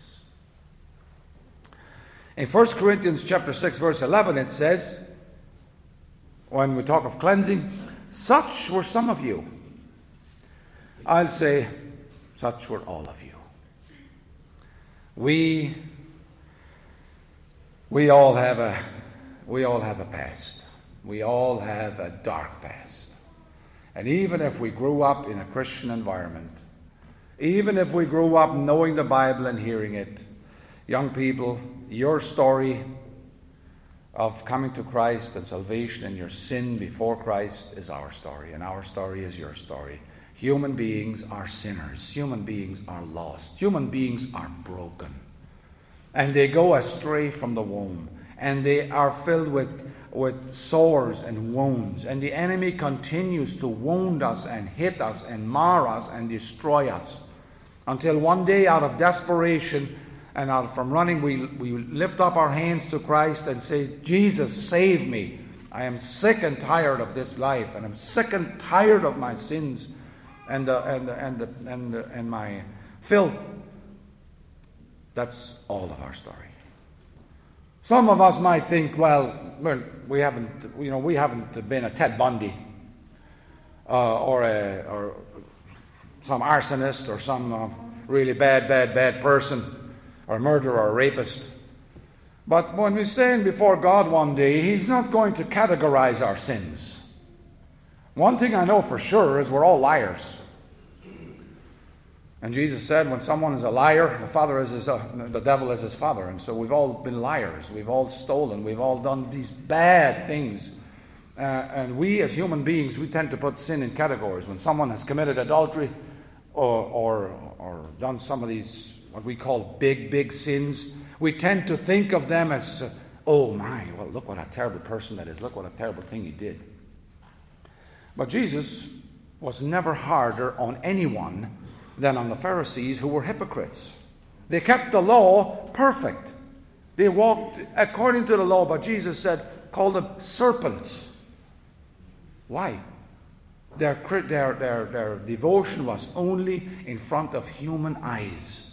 S3: In First Corinthians chapter six, verse eleven, it says, when we talk of cleansing, such were some of you. I'll say, such were all of you. We, we all have a, we all have a past. We all have a dark past. And even if we grew up in a Christian environment, even if we grew up knowing the Bible and hearing it, young people, your story of coming to Christ and salvation and your sin before Christ is our story, and our story is your story. Human beings are sinners. Human beings are lost. Human beings are broken. And they go astray from the womb. And they are filled with, with sores and wounds. And the enemy continues to wound us and hit us and mar us and destroy us. Until one day, out of desperation and out from running, we, we lift up our hands to Christ and say, Jesus, save me. I am sick and tired of this life. And I'm sick and tired of my sins and the, and the, and the, and the, and my filth. That's all of our story. Some of us might think, well, well, we haven't, you know, we haven't been a Ted Bundy uh, or a, or some arsonist or some uh, really bad, bad, bad person, or a murderer or a rapist. But when we stand before God one day, He's not going to categorize our sins. One thing I know for sure is we're all liars. And Jesus said, when someone is a liar, the father is his, uh, the devil is his father. And so we've all been liars. We've all stolen. We've all done these bad things. Uh, and we as human beings, we tend to put sin in categories. When someone has committed adultery or, or, or done some of these, what we call big, big sins, we tend to think of them as, uh, oh my, well, look what a terrible person that is. Look what a terrible thing he did. But Jesus was never harder on anyone than on the Pharisees, who were hypocrites. They kept the law perfect. They walked according to the law, but Jesus said, call them serpents. Why? Their, their, their, their devotion was only in front of human eyes.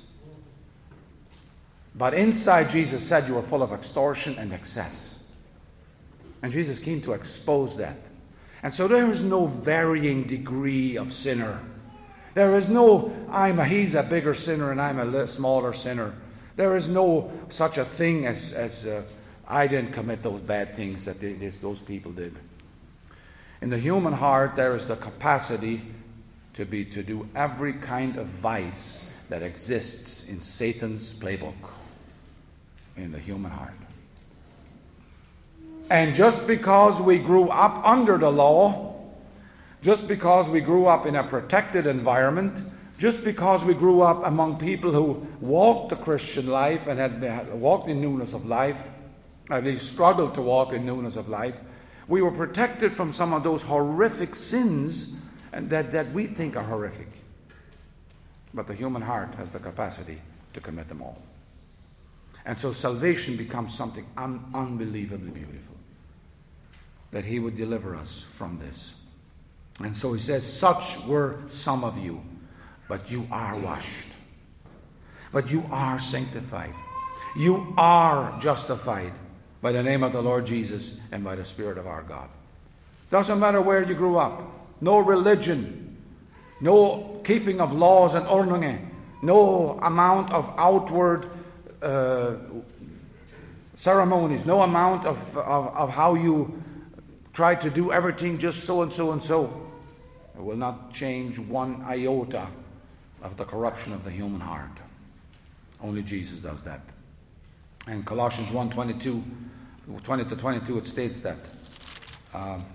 S3: But inside, Jesus said, you are full of extortion and excess. And Jesus came to expose that. And so there is no varying degree of sinner. There is no, I'm a, he's a bigger sinner and I'm a smaller sinner. There is no such a thing as, as uh, I didn't commit those bad things that they, this, those people did. In the human heart, there is the capacity to be to do every kind of vice that exists in Satan's playbook in the human heart. And just because we grew up under the law, just because we grew up in a protected environment, just because we grew up among people who walked the Christian life and had, had walked in newness of life, at least struggled to walk in newness of life, we were protected from some of those horrific sins and that, that we think are horrific. But the human heart has the capacity to commit them all. And so salvation becomes something un- unbelievably beautiful, that He would deliver us from this. And so He says, such were some of you, but you are washed. But you are sanctified. You are justified by the name of the Lord Jesus and by the Spirit of our God. Doesn't matter where you grew up. No religion. No keeping of laws and ordnungen. No amount of outward uh, ceremonies. No amount of, of, of how you try to do everything just so and so and so. It will not change one iota of the corruption of the human heart. Only Jesus does that. And Colossians one twenty-two, twenty to twenty-two, it states that. Um,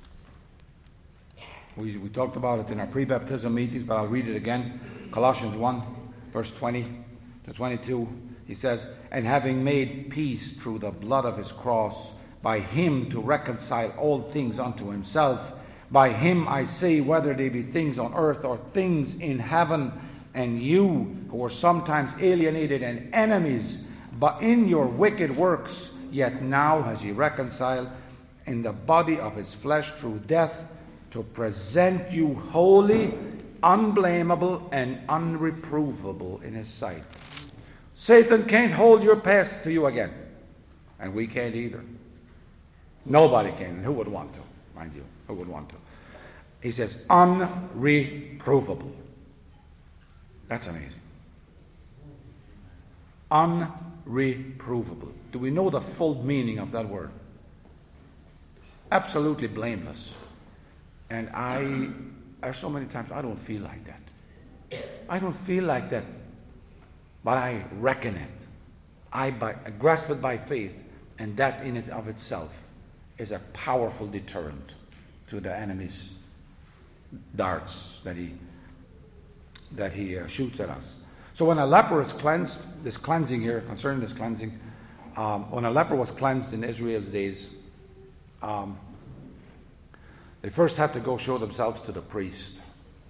S3: we, we talked about it in our pre-baptism meetings, but I'll read it again. Colossians one, verse twenty to twenty-two, he says, and having made peace through the blood of His cross, by Him to reconcile all things unto Himself. By Him I say, whether they be things on earth or things in heaven, and you who were sometimes alienated and enemies, but in your wicked works, yet now has He reconciled in the body of His flesh through death, to present you holy, unblameable, and unreprovable in His sight. Satan can't hold your past to you again, and we can't either. Nobody can, and who would want to, mind you? Who would want to? He says, unreprovable. That's amazing. Unreprovable. Do we know the full meaning of that word? absolutely blameless. And I, there's so many times I don't feel like that. I don't feel like that, but I reckon it. I, by, I grasp it by faith, and that in it of itself is a powerful deterrent to the enemy's darts that he that he uh, shoots at us. So when a leper is cleansed, this cleansing here, concerning this cleansing, um, when a leper was cleansed in Israel's days, um, they first had to go show themselves to the priest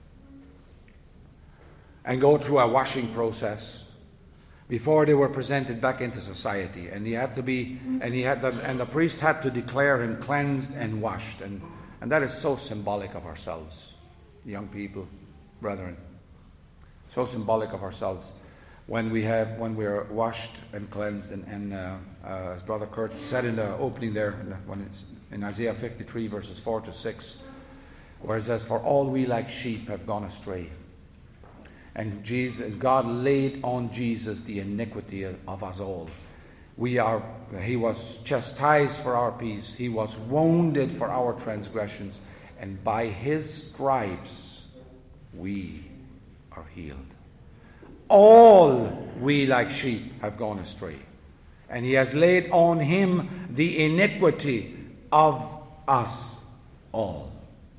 S3: and go through a washing process before they were presented back into society. And he had to be, and he had, the, and the priest had to declare him cleansed and washed, and and that is so symbolic of ourselves, young people, brethren. So symbolic of ourselves when we have when we are washed and cleansed, and, and uh, uh, as Brother Kurt said in the opening there, in, the, when it's in Isaiah fifty-three verses four to six, where it says, "For all we like sheep have gone astray, and Jesus, and God laid on Jesus the iniquity of us all. We are. He was chastised for our peace; he was wounded for our transgressions, and by his stripes we are healed. All we like sheep have gone astray, and he has laid on him the iniquity of us all."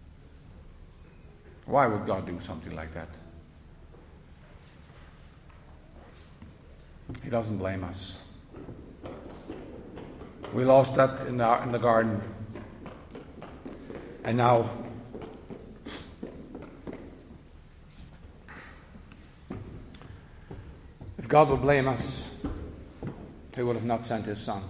S3: Why would God do something like that? He doesn't blame us. We lost that in the, in the garden, and now if God would blame us, he would have not sent his son.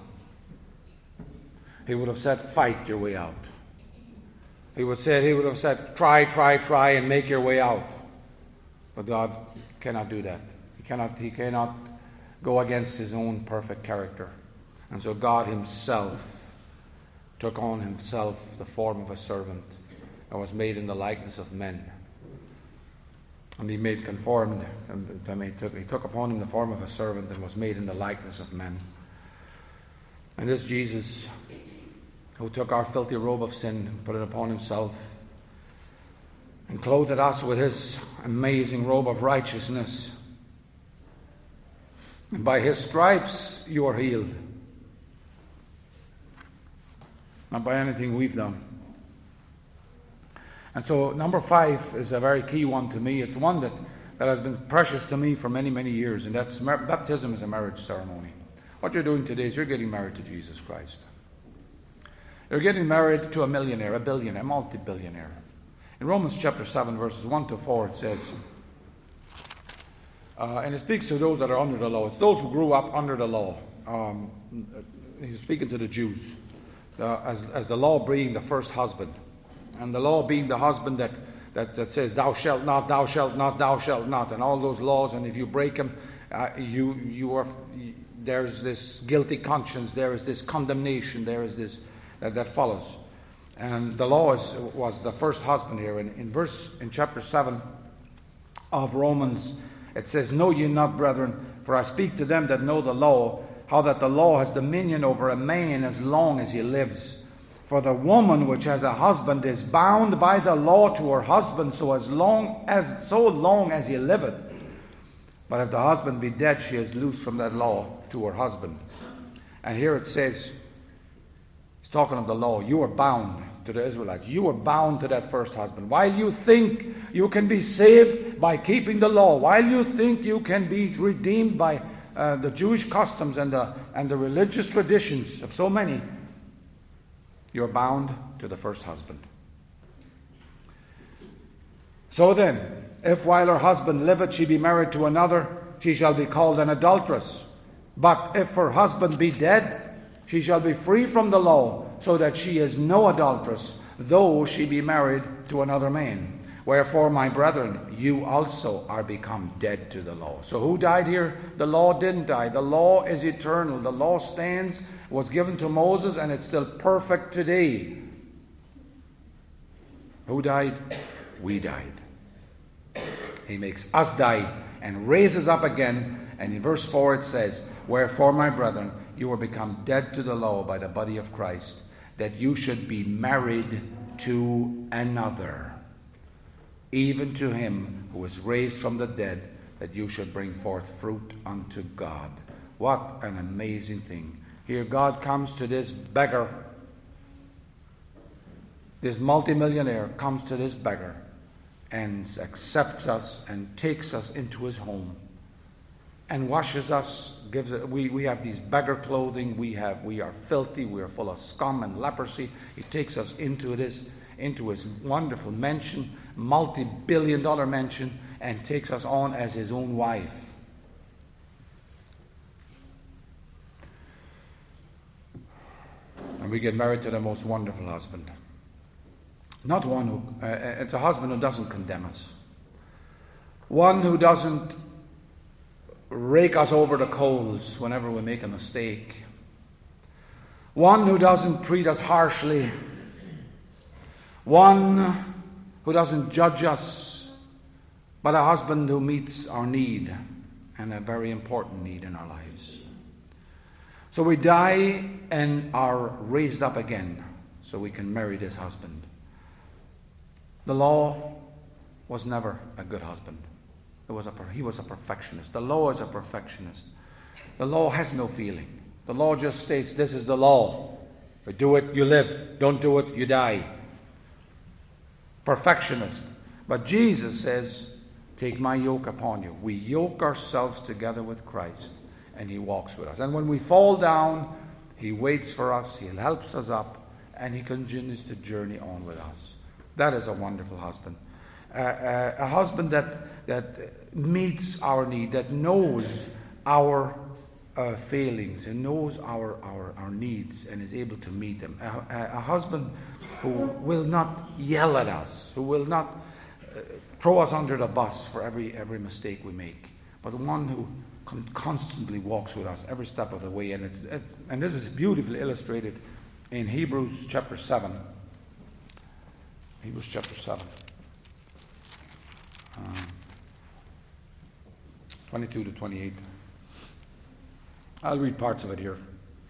S3: He would have said, "Fight your way out." He would say, he would have said, "Try, try, try, and make your way out." But God cannot do that. He cannot. He cannot go against his own perfect character, and so God himself took on himself the form of a servant and was made in the likeness of men. And he made conformed, and he took, he took upon him the form of a servant and was made in the likeness of men. And this Jesus, who took our filthy robe of sin and put it upon himself, and clothed us with his amazing robe of righteousness, and by his stripes you are healed. Not by anything we've done. And so number five is a very key one to me. It's one that, that has been precious to me for many, many years, and that's mar- baptism is a marriage ceremony. What you're doing today is you're getting married to Jesus Christ. You're getting married to a millionaire, a billionaire, a multi-billionaire. In Romans chapter seven, verses one to four, it says, uh, and it speaks to those that are under the law. It's those who grew up under the law. Um, he's speaking to the Jews, uh, as, as the law being the first husband. And the law being the husband that, that, that says, "Thou shalt not, thou shalt not, thou shalt not," and all those laws. And if you break them, uh, you you are there's this guilty conscience, there is this condemnation, there is this that, that follows. And the law is, was the first husband here. And in verse in chapter seven of Romans, it says, "Know ye not, brethren, for I speak to them that know the law, how that the law has dominion over a man as long as he lives. For the woman which has a husband is bound by the law to her husband, so as long as so long as he liveth. But if the husband be dead, she is loosed from that law to her husband." And here it says, it's talking of the law. You are bound to the Israelites. You are bound to that first husband. While you think you can be saved by keeping the law, while you think you can be redeemed by uh, the Jewish customs and the and the religious traditions of so many, you're bound to the first husband. "So then, if while her husband liveth she be married to another, she shall be called an adulteress. But if her husband be dead, she shall be free from the law, so that she is no adulteress, though she be married to another man. Wherefore, my brethren, you also are become dead to the law." So who died here? The law didn't die. The law is eternal. The law stands, was given to Moses, and it's still perfect today. Who died? We died. He makes us die and raises up again. And in verse four it says, "Wherefore, my brethren, you are become dead to the law by the body of Christ, that you should be married to another, even to him who was raised from the dead, that you should bring forth fruit unto God. What an amazing thing. Here God comes to this beggar, this multimillionaire comes to this beggar and accepts us and takes us into his home and washes us, gives it, we, we have these beggar clothing, we have we are filthy, we are full of scum and leprosy. He takes us into this, into his wonderful mansion, multi-billion dollar mansion, and takes us on as his own wife. And we get married to the most wonderful husband. Not one who, uh, it's a husband who doesn't condemn us. One who doesn't rake us over the coals whenever we make a mistake. One who doesn't treat us harshly. One who doesn't judge us, but a husband who meets our need, and a very important need in our lives. So we die and are raised up again so we can marry this husband. The law was never a good husband. It was a, he was a perfectionist. The law is a perfectionist. The law has no feeling. The law just states, this is the law. If you do it, you live. Don't do it, you die. Perfectionist. But Jesus says, take my yoke upon you. We yoke ourselves together with Christ, and he walks with us. And when we fall down, he waits for us, he helps us up, and he continues to journey on with us. That is a wonderful husband. Uh, uh, a husband that, that meets our need, that knows our uh, failings and knows our, our, our needs and is able to meet them. A, a, a husband who will not yell at us, who will not uh, throw us under the bus for every, every mistake we make, but one who con- constantly walks with us every step of the way. And, it's, it's, and this is beautifully illustrated in Hebrews chapter seven. Hebrews chapter seven. Um, twenty-two to twenty-eight. I'll read parts of it here.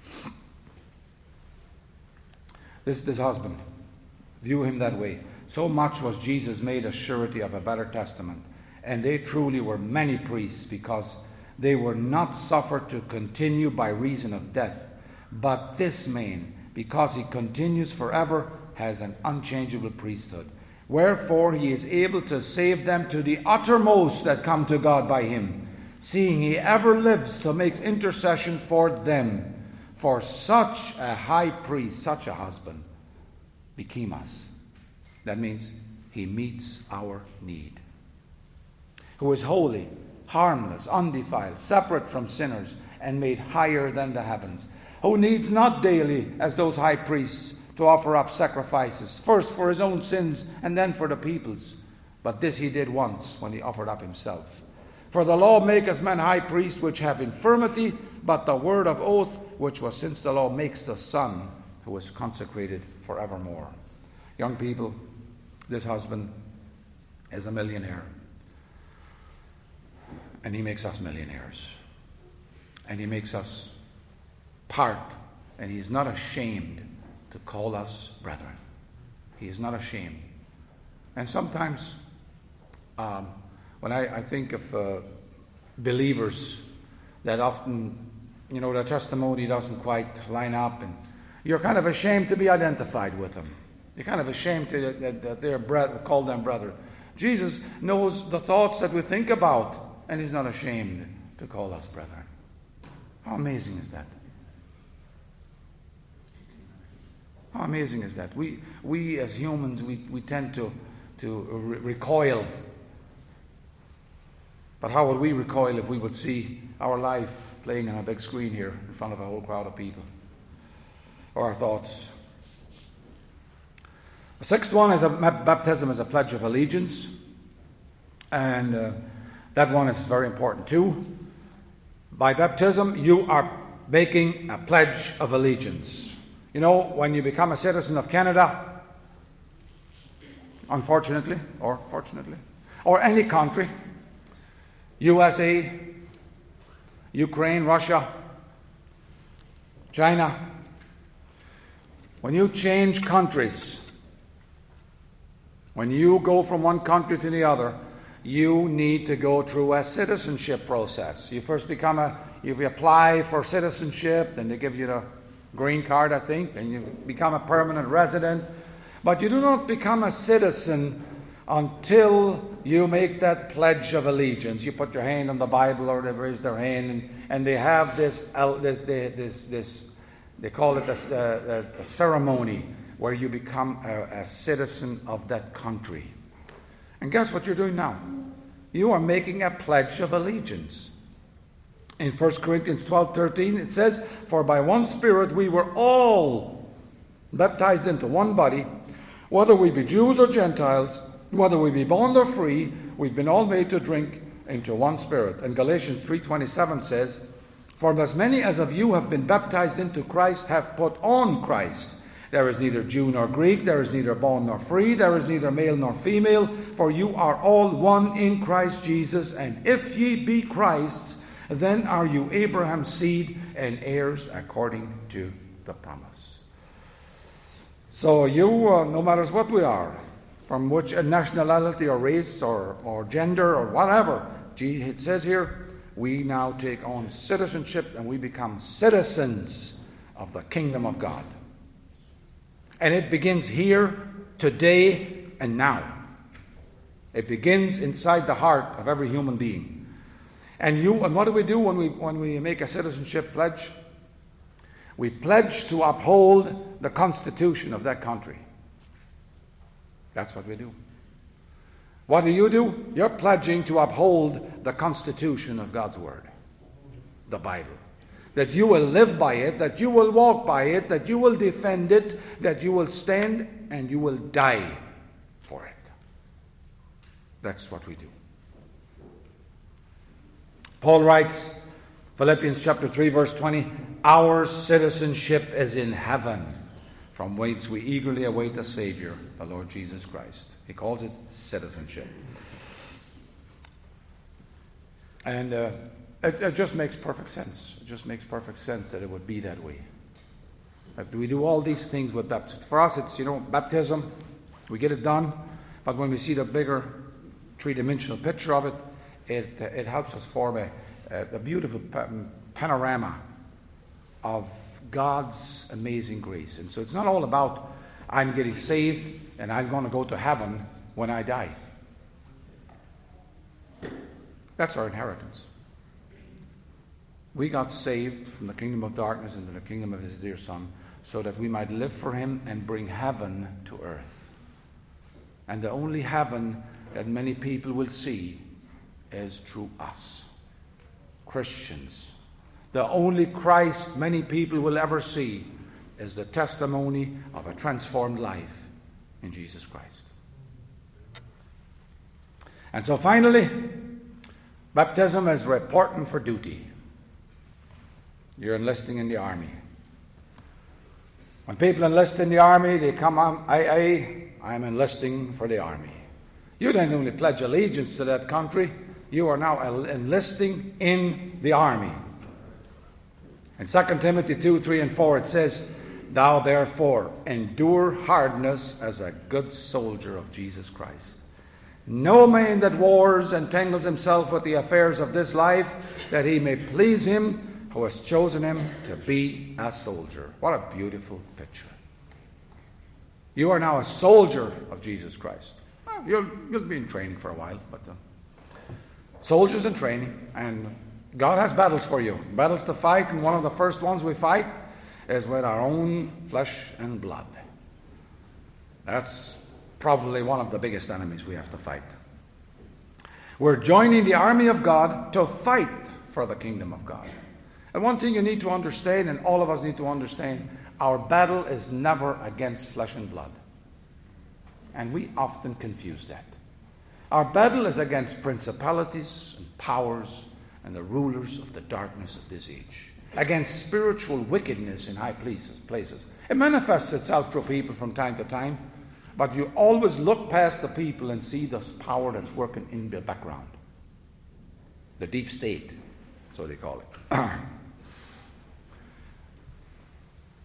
S3: This this husband, view him that way. So much was Jesus made a surety of a better testament, and they truly were many priests, because they were not suffered to continue by reason of death. But this man, because he continues forever, has an unchangeable priesthood. Wherefore he is able to save them to the uttermost that come to God by him, seeing he ever lives to make intercession for them. For such a high priest, such a husband, became us. That means he meets our need. Who is holy, harmless, undefiled, separate from sinners, and made higher than the heavens. Who needs not daily, as those high priests, to offer up sacrifices, first for his own sins and then for the people's. But this he did once, when he offered up himself. For the law maketh men high priests which have infirmity, but the word of oath, which was since the law, makes the Son, who is consecrated forevermore. Young people, this husband is a millionaire. And he makes us millionaires. And he makes us part. And he's not ashamed to call us brethren. He is not ashamed. And sometimes um, when I, I think of uh, believers that often, you know, their testimony doesn't quite line up, and you're kind of ashamed to be identified with them. You're kind of ashamed to, that, that they're brethren, call them brother. Jesus knows the thoughts that we think about, and he's not ashamed to call us brethren. How amazing is that? How amazing is that? We, we as humans, we, we tend to, to re- recoil. But how would we recoil if we would see our life playing on a big screen here in front of a whole crowd of people? Or our thoughts? The sixth one is a baptism as a pledge of allegiance. And uh, that one is very important too. By baptism, you are making a pledge of allegiance. You know, when you become a citizen of Canada, unfortunately, or fortunately, or any country, U S A, Ukraine, Russia, China, When you change countries, when you go from one country to the other, you need to go through a citizenship process. You first become a, you apply for citizenship, then they give you the green card, I think, and you become a permanent resident. But you do not become a citizen until you make that pledge of allegiance. You put your hand on the Bible, or they raise their hand, and, and they have this, this, this, this, they call it a, a, a ceremony where you become a, a citizen of that country. And guess what you're doing now? You are making a pledge of allegiance. In First Corinthians twelve thirteen, it says, "For by one Spirit we were all baptized into one body, whether we be Jews or Gentiles, whether we be bond or free, we've been all made to drink into one Spirit." And Galatians three twenty-seven says, "For as many as of you have been baptized into Christ have put on Christ. There is neither Jew nor Greek, there is neither bond nor free, there is neither male nor female, for you are all one in Christ Jesus. And if ye be Christ's, then are you Abraham's seed and heirs according to the promise." So you, uh, no matter what we are, from which nationality or race or, or gender or whatever, it says here, we now take on citizenship and we become citizens of the kingdom of God. And it begins here, today, and now. It begins inside the heart of every human being. And you, and what do we do when we when we make a citizenship pledge? We pledge to uphold the Constitution of that country. That's what we do. What do you do? You're pledging to uphold the Constitution of God's Word, the Bible. That you will live by it, that you will walk by it, that you will defend it, that you will stand and you will die for it. That's what we do. Paul writes, Philippians chapter three, verse twenty, "Our citizenship is in heaven, from whence we eagerly await the Savior, the Lord Jesus Christ." He calls it citizenship. And uh, it, it just makes perfect sense. It just makes perfect sense that it would be that way. That we do all these things with baptism. For us, it's, you know, baptism. We get it done. But when we see the bigger three-dimensional picture of it, it, it helps us form a, a beautiful panorama of God's amazing grace. And so it's not all about I'm getting saved and I'm going to go to heaven when I die. That's our inheritance. We got saved from the kingdom of darkness into the kingdom of His dear Son so that we might live for Him and bring heaven to earth. And the only heaven that many people will see is through us, Christians. The only Christ many people will ever see is the testimony of a transformed life in Jesus Christ. And so finally, baptism is reporting for duty. You're enlisting in the army. When people enlist in the army, they come on, I, I, I'm enlisting for the army. You don't only pledge allegiance to that country, you are now enlisting in the army. In Second Timothy two, three, and four, it says, "Thou therefore endure hardness as a good soldier of Jesus Christ. No man that wars entangles himself with the affairs of this life, that he may please him who has chosen him to be a soldier." What a beautiful picture. You are now a soldier of Jesus Christ. Well, you'll, you'll be in training for a while, but uh, soldiers in training, and God has battles for you, battles to fight, and one of the first ones we fight is with our own flesh and blood. That's probably one of the biggest enemies we have to fight. We're joining the army of God to fight for the kingdom of God. And one thing you need to understand, and all of us need to understand, our battle is never against flesh and blood. And we often confuse that. Our battle is against principalities and powers and the rulers of the darkness of this age, against spiritual wickedness in high places. places. It manifests itself through people from time to time, but you always look past the people and see this power that's working in the background. The deep state, so they call it.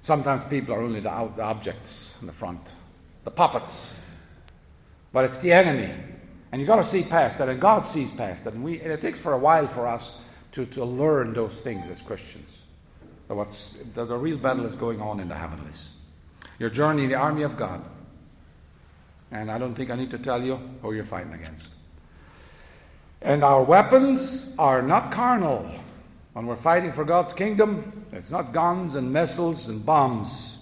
S3: Sometimes people are only the, out, the objects in the front, the puppets. But it's the enemy. And you've got to see past that, and God sees past that. And, we, and it takes for a while for us to, to learn those things as Christians. That what's, that the real battle is going on in the heavenlies. You're journeying the army of God. And I don't think I need to tell you who you're fighting against. And our weapons are not carnal. When we're fighting for God's kingdom, it's not guns and missiles and bombs.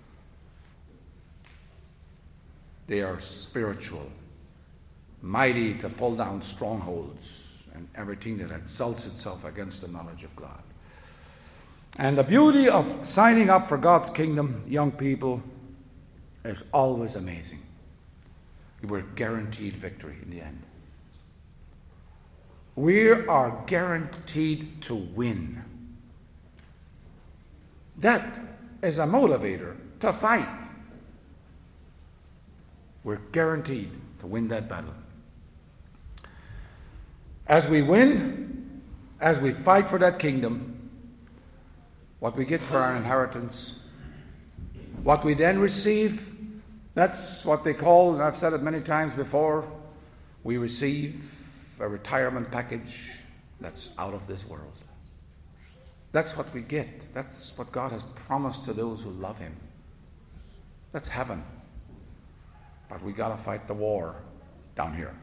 S3: They are spiritual, mighty to pull down strongholds and everything that exalts itself against the knowledge of God. And the beauty of signing up for God's kingdom, young people, is always amazing. We're guaranteed victory in the end. We are guaranteed to win. That is a motivator to fight. We're guaranteed to win that battle. As we win, as we fight for that kingdom, what we get for our inheritance, what we then receive, that's what they call, and I've said it many times before, we receive a retirement package that's out of this world. That's what we get. That's what God has promised to those who love Him. That's heaven. But we got to fight the war down here.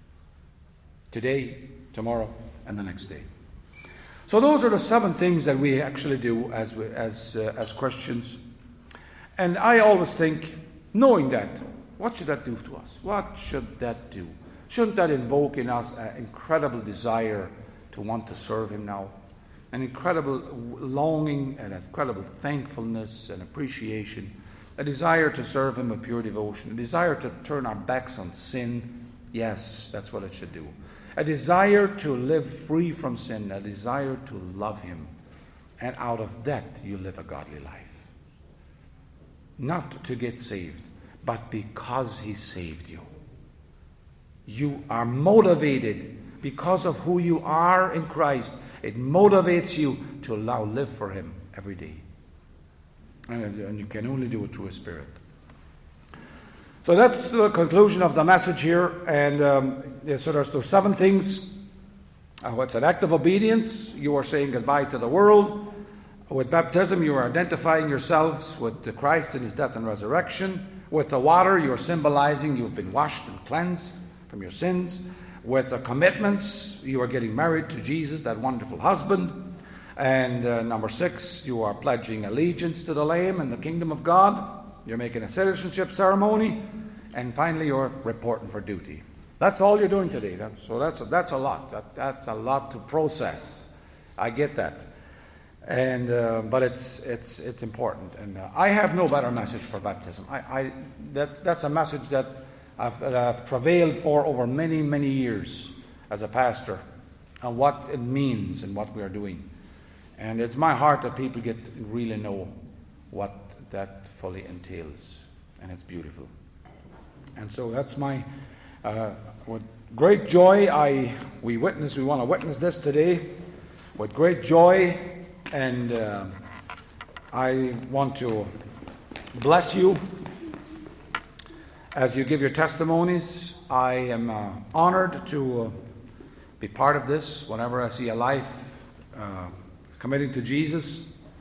S3: Today, tomorrow, and the next day. So those are the seven things that we actually do as we, as uh, as Christians. And I always think, knowing that, what should that do to us? What should that do? Shouldn't that invoke in us an incredible desire to want to serve Him now? An incredible longing and incredible thankfulness and appreciation. A desire to serve Him with pure devotion. A desire to turn our backs on sin. Yes, that's what it should do. A desire to live free from sin. A desire to love Him. And out of that, you live a godly life. Not to get saved, but because He saved you. You are motivated because of who you are in Christ. It motivates you to now live for Him every day. And, and you can only do it through His Spirit. So that's the conclusion of the message here. And um, so there's those seven things. Uh, it's an act of obedience. You are saying goodbye to the world. With baptism, you are identifying yourselves with the Christ in His death and resurrection. With the water, you are symbolizing you've been washed and cleansed from your sins. With the commitments, you are getting married to Jesus, that wonderful husband. And uh, number six, you are pledging allegiance to the Lamb and the kingdom of God. You're making a citizenship ceremony. And finally, you're reporting for duty. That's all you're doing today. That's, so that's, that's a lot. That, that's a lot to process. I get that. And uh, but it's it's it's important. And uh, I have no better message for baptism. I, I that's that's a message that I've, that I've travailed for over many many years as a pastor, and what it means and what we are doing. And it's my heart that people get to really know what that fully entails, and it's beautiful. And so that's my uh, with great joy I we witness we want to witness this today with great joy. And uh, I want to bless you as you give your testimonies. I am uh, honored to uh, be part of this. Whenever I see a life uh, committing to Jesus,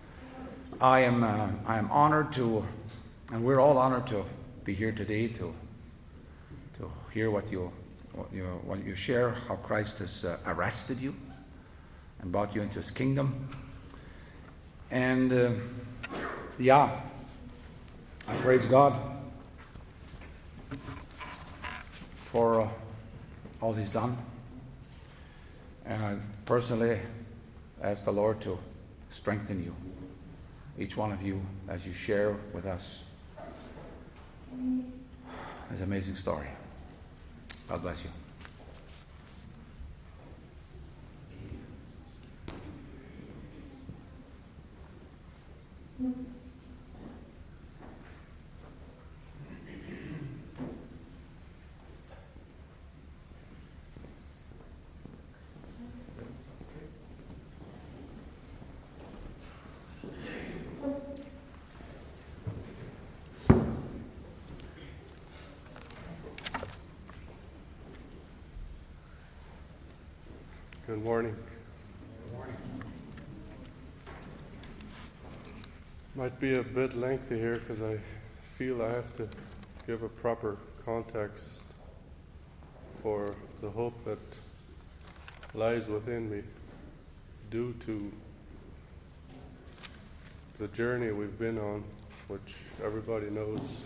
S3: I am uh, I am honored to, and we're all honored to be here today to to hear what you what you what you share, how Christ has uh, arrested you and brought you into His kingdom. And uh, yeah, I praise God for uh, all He's done. And I personally ask the Lord to strengthen you, each one of you, as you share with us this amazing story. God bless you.
S4: Good morning.
S1: Good morning.
S4: Might be a bit lengthy here because I feel I have to give a proper context for the hope that lies within me due to the journey we've been on, which everybody knows.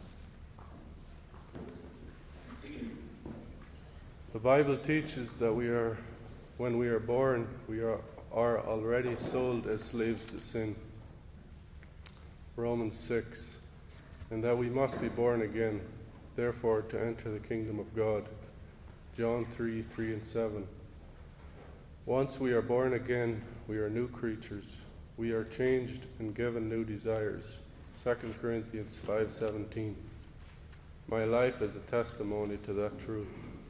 S4: The Bible teaches that we are, when we are born, we are, are already sold as slaves to sin. Romans six, and that we must be born again, therefore to enter the kingdom of God. John three, three and seven. Once we are born again, we are new creatures. We are changed and given new desires. Second Corinthians five seventeen. My life is a testimony to that truth.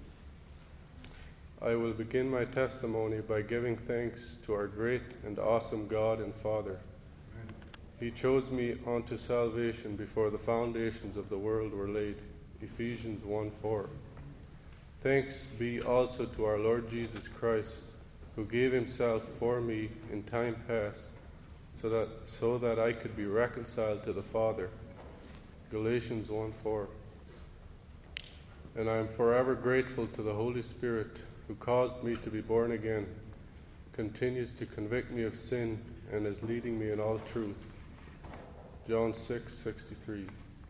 S4: I will begin my testimony by giving thanks to our great and awesome God and Father. He chose me unto salvation before the foundations of the world were laid. Ephesians one four. Thanks be also to our Lord Jesus Christ, who gave himself for me in time past, so that so that I could be reconciled to the Father. Galatians one four. And I am forever grateful to the Holy Spirit, who caused me to be born again, continues to convict me of sin, and is leading me in all truth. John six sixty-three.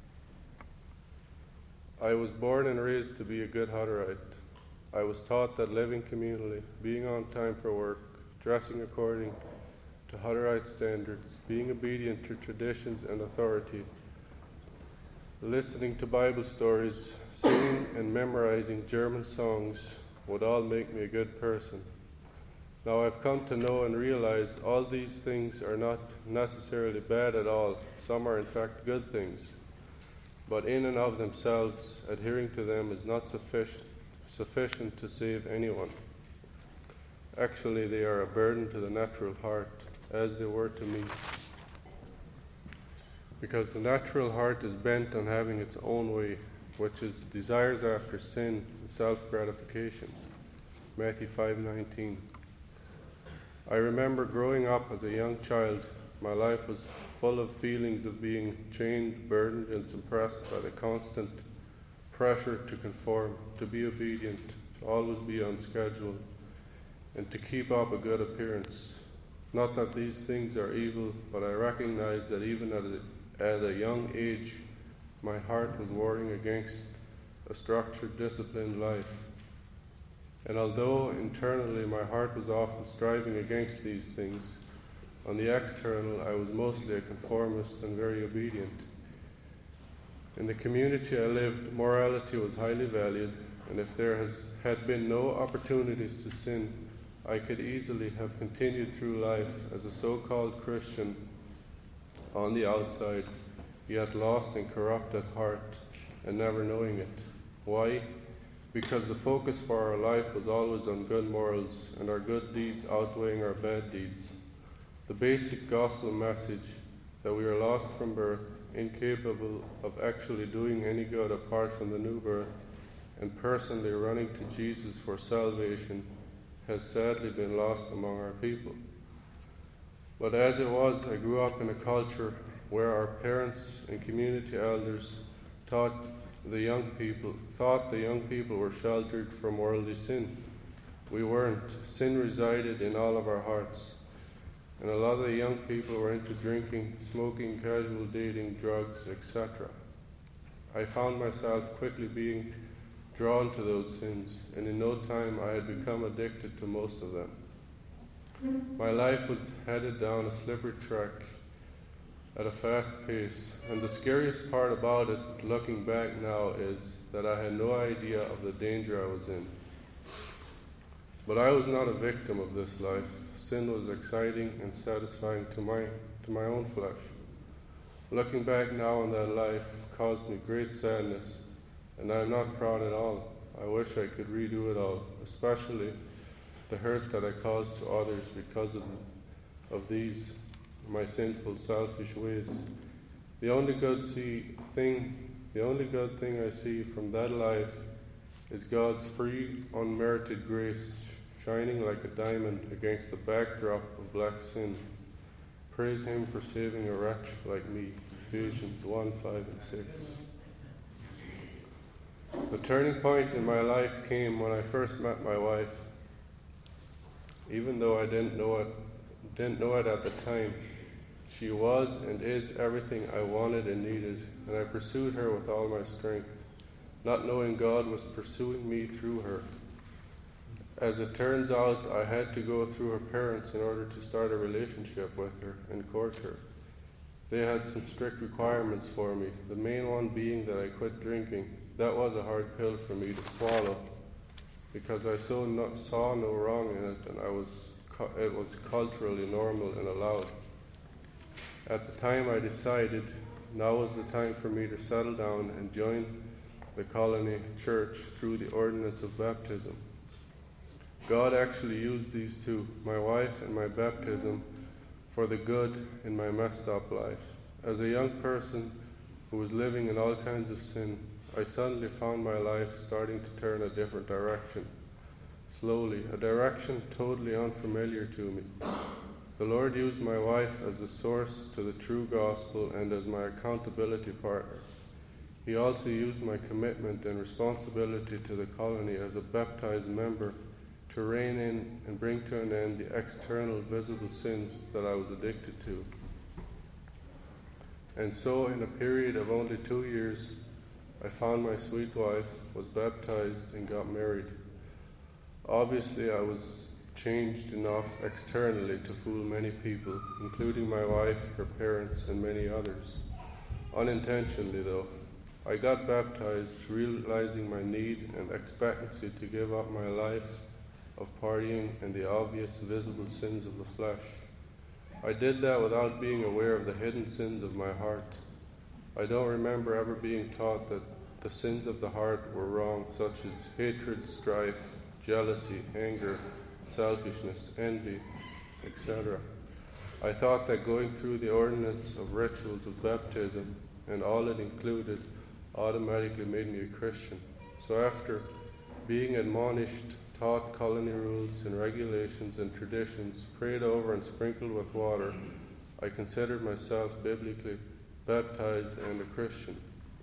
S4: I was born and raised to be a good Hutterite. I was taught that living communally, being on time for work, dressing according to Hutterite standards, being obedient to traditions and authority, listening to Bible stories, singing and memorizing German songs would all make me a good person. Now I've come to know and realize all these things are not necessarily bad at all. Some are in fact good things. But in and of themselves, adhering to them is not sufficient, sufficient to save anyone. Actually, they are a burden to the natural heart, as they were to me. Because the natural heart is bent on having its own way, which is desires after sin and self-gratification. Matthew five nineteen. I remember growing up as a young child. My life was full of feelings of being chained, burdened, and suppressed by the constant pressure to conform, to be obedient, to always be on schedule, and to keep up a good appearance. Not that these things are evil, but I recognize that even at a, at a young age, my heart was warring against a structured, disciplined life. And although internally my heart was often striving against these things, on the external I was mostly a conformist and very obedient. In the community I lived, morality was highly valued, and if there has, had been no opportunities to sin, I could easily have continued through life as a so-called Christian on the outside, yet lost and corrupt at heart and never knowing it. Why? Because the focus for our life was always on good morals and our good deeds outweighing our bad deeds. The basic gospel message that we are lost from birth, incapable of actually doing any good apart from the new birth, and personally running to Jesus for salvation has sadly been lost among our people. But as it was, I grew up in a culture where our parents and community elders taught the young people, thought the young people were sheltered from worldly sin. We weren't. Sin resided in all of our hearts. And a lot of the young people were into drinking, smoking, casual dating, drugs, et cetera. I found myself quickly being drawn to those sins, and in no time I had become addicted to most of them. My life was headed down a slippery track at a fast pace, and the scariest part about it, looking back now, is that I had no idea of the danger I was in. But I was not a victim of this life. Sin was exciting and satisfying to my to my own flesh. Looking back now on that life caused me great sadness, and I am not proud at all. I wish I could redo it all, especially the hurt that I caused to others because of, of these, my sinful, selfish ways. The only good see thing, the only good thing I see from that life is God's free, unmerited grace shining like a diamond against the backdrop of black sin. Praise him for saving a wretch like me. Ephesians one, five, and six. The turning point in my life came when I first met my wife. Even though I didn't know it, didn't know it at the time, she was and is everything I wanted and needed, and I pursued her with all my strength, not knowing God was pursuing me through her. As it turns out, I had to go through her parents in order to start a relationship with her and court her. They had some strict requirements for me, the main one being that I quit drinking. That was a hard pill for me to swallow, because I so no, saw no wrong in it, and I was it was culturally normal and allowed. At the time I decided now was the time for me to settle down and join the colony church through the ordinance of baptism. God actually used these two, my wife and my baptism, for the good in my messed up life. As a young person who was living in all kinds of sin, I suddenly found my life starting to turn a different direction. Slowly, a direction totally unfamiliar to me. The Lord used my wife as the source to the true gospel and as my accountability partner. He also used my commitment and responsibility to the colony as a baptized member to rein in and bring to an end the external visible sins that I was addicted to. And so, in a period of only two years, I found my sweet wife, was baptized, and got married. Obviously, I was changed enough externally to fool many people, including my wife, her parents, and many others. Unintentionally, though, I got baptized, realizing my need and expectancy to give up my life of partying and the obvious visible sins of the flesh. I did that without being aware of the hidden sins of my heart. I don't remember ever being taught that the sins of the heart were wrong, such as hatred, strife, jealousy, anger, selfishness, envy, et cetera. I thought that going through the ordinance of rituals of baptism and all it included automatically made me a Christian. So after being admonished, taught colony rules and regulations and traditions, prayed over and sprinkled with water, I considered myself biblically baptized and a Christian.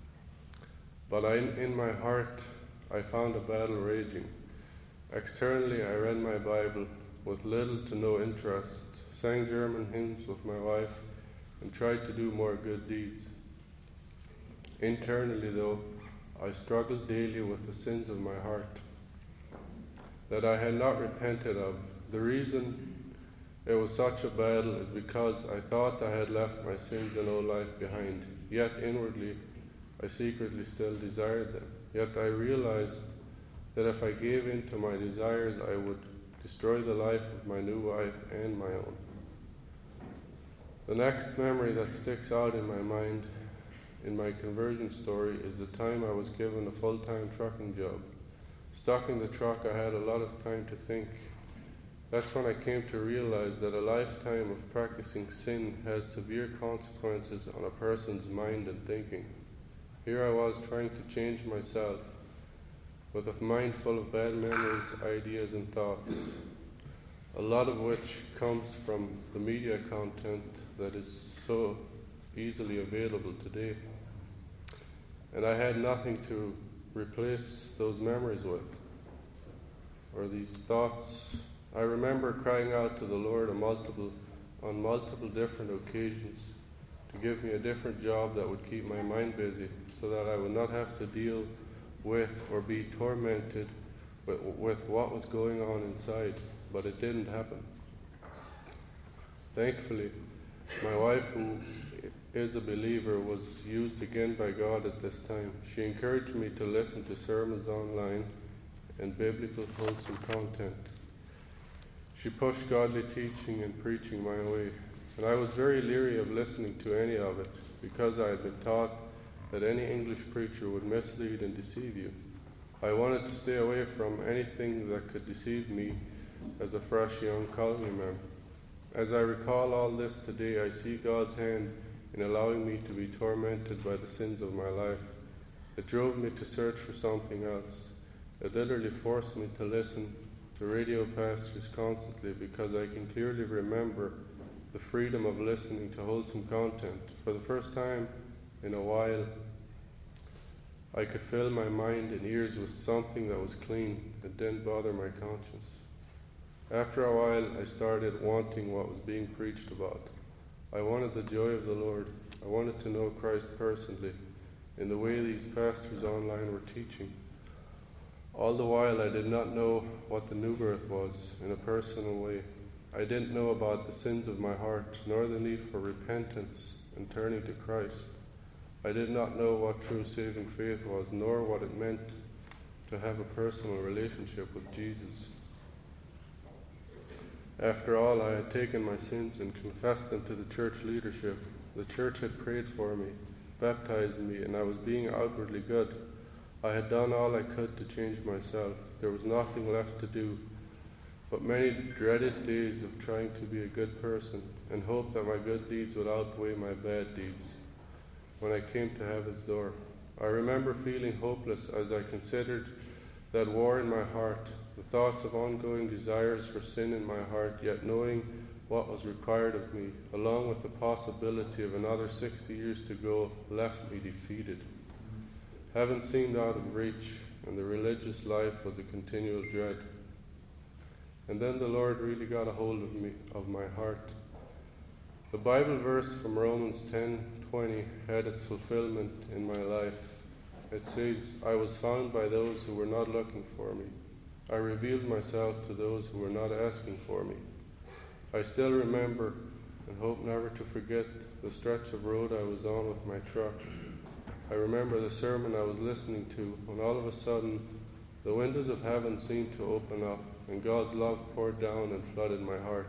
S4: But I, in my heart, I found a battle raging. Externally, I read my Bible with little to no interest, sang German hymns with my wife, and tried to do more good deeds. Internally, though, I struggled daily with the sins of my heart that I had not repented of. The reason it was such a battle is because I thought I had left my sins and old life behind, yet inwardly I secretly still desired them. Yet I realized that if I gave in to my desires, I would destroy the life of my new wife and my own. The next memory that sticks out in my mind in my conversion story is the time I was given a full-time trucking job. Stuck in the truck, I had a lot of time to think. That's when I came to realize that a lifetime of practicing sin has severe consequences on a person's mind and thinking. Here I was trying to change myself, with a mind full of bad memories, ideas, and thoughts, a lot of which comes from the media content that is so easily available today. And I had nothing to replace those memories with, or these thoughts. I remember crying out to the Lord on multiple, on multiple different occasions to give me a different job that would keep my mind busy, so that I would not have to deal with or be tormented with, with what was going on inside. But it didn't happen. Thankfully, my wife, who is a believer, was used again by God at this time. She encouraged me to listen to sermons online and biblical wholesome content. She pushed godly teaching and preaching my way, and I was very leery of listening to any of it, because I had been taught that any English preacher would mislead and deceive you. I wanted to stay away from anything that could deceive me as a fresh young colony member. As I recall all this today, I see God's hand in allowing me to be tormented by the sins of my life. It drove me to search for something else. It literally forced me to listen to the radio pastors constantly because I can clearly remember the freedom of listening to wholesome content. For the first time in a while, I could fill my mind and ears with something that was clean and didn't bother my conscience. After a while, I started wanting what was being preached about. I wanted the joy of the Lord. I wanted to know Christ personally in the way these pastors online were teaching. All the while, I did not know what the new birth was in a personal way. I didn't know about the sins of my heart, nor the need for repentance and turning to Christ. I did not know what true saving faith was, nor what it meant to have a personal relationship with Jesus. After all, I had taken my sins and confessed them to the church leadership. The church had prayed for me, baptized me, and I was being outwardly good. I had done all I could to change myself. There was nothing left to do, but many dreaded days of trying to be a good person and hope that my good deeds would outweigh my bad deeds. When I came to heaven's door, I remember feeling hopeless as I considered that war in my heart, the thoughts of ongoing desires for sin in my heart, yet knowing what was required of me, along with the possibility of another sixty years to go, left me defeated. Heaven seemed out of reach, and the religious life was a continual dread. And then the Lord really got a hold of me, of my heart. The Bible verse from Romans ten twenty had its fulfillment in my life. It says, I was found by those who were not looking for me. I revealed myself to those who were not asking for me. I still remember and hope never to forget the stretch of road I was on with my truck. I remember the sermon I was listening to when all of a sudden the windows of heaven seemed to open up and God's love poured down and flooded my heart.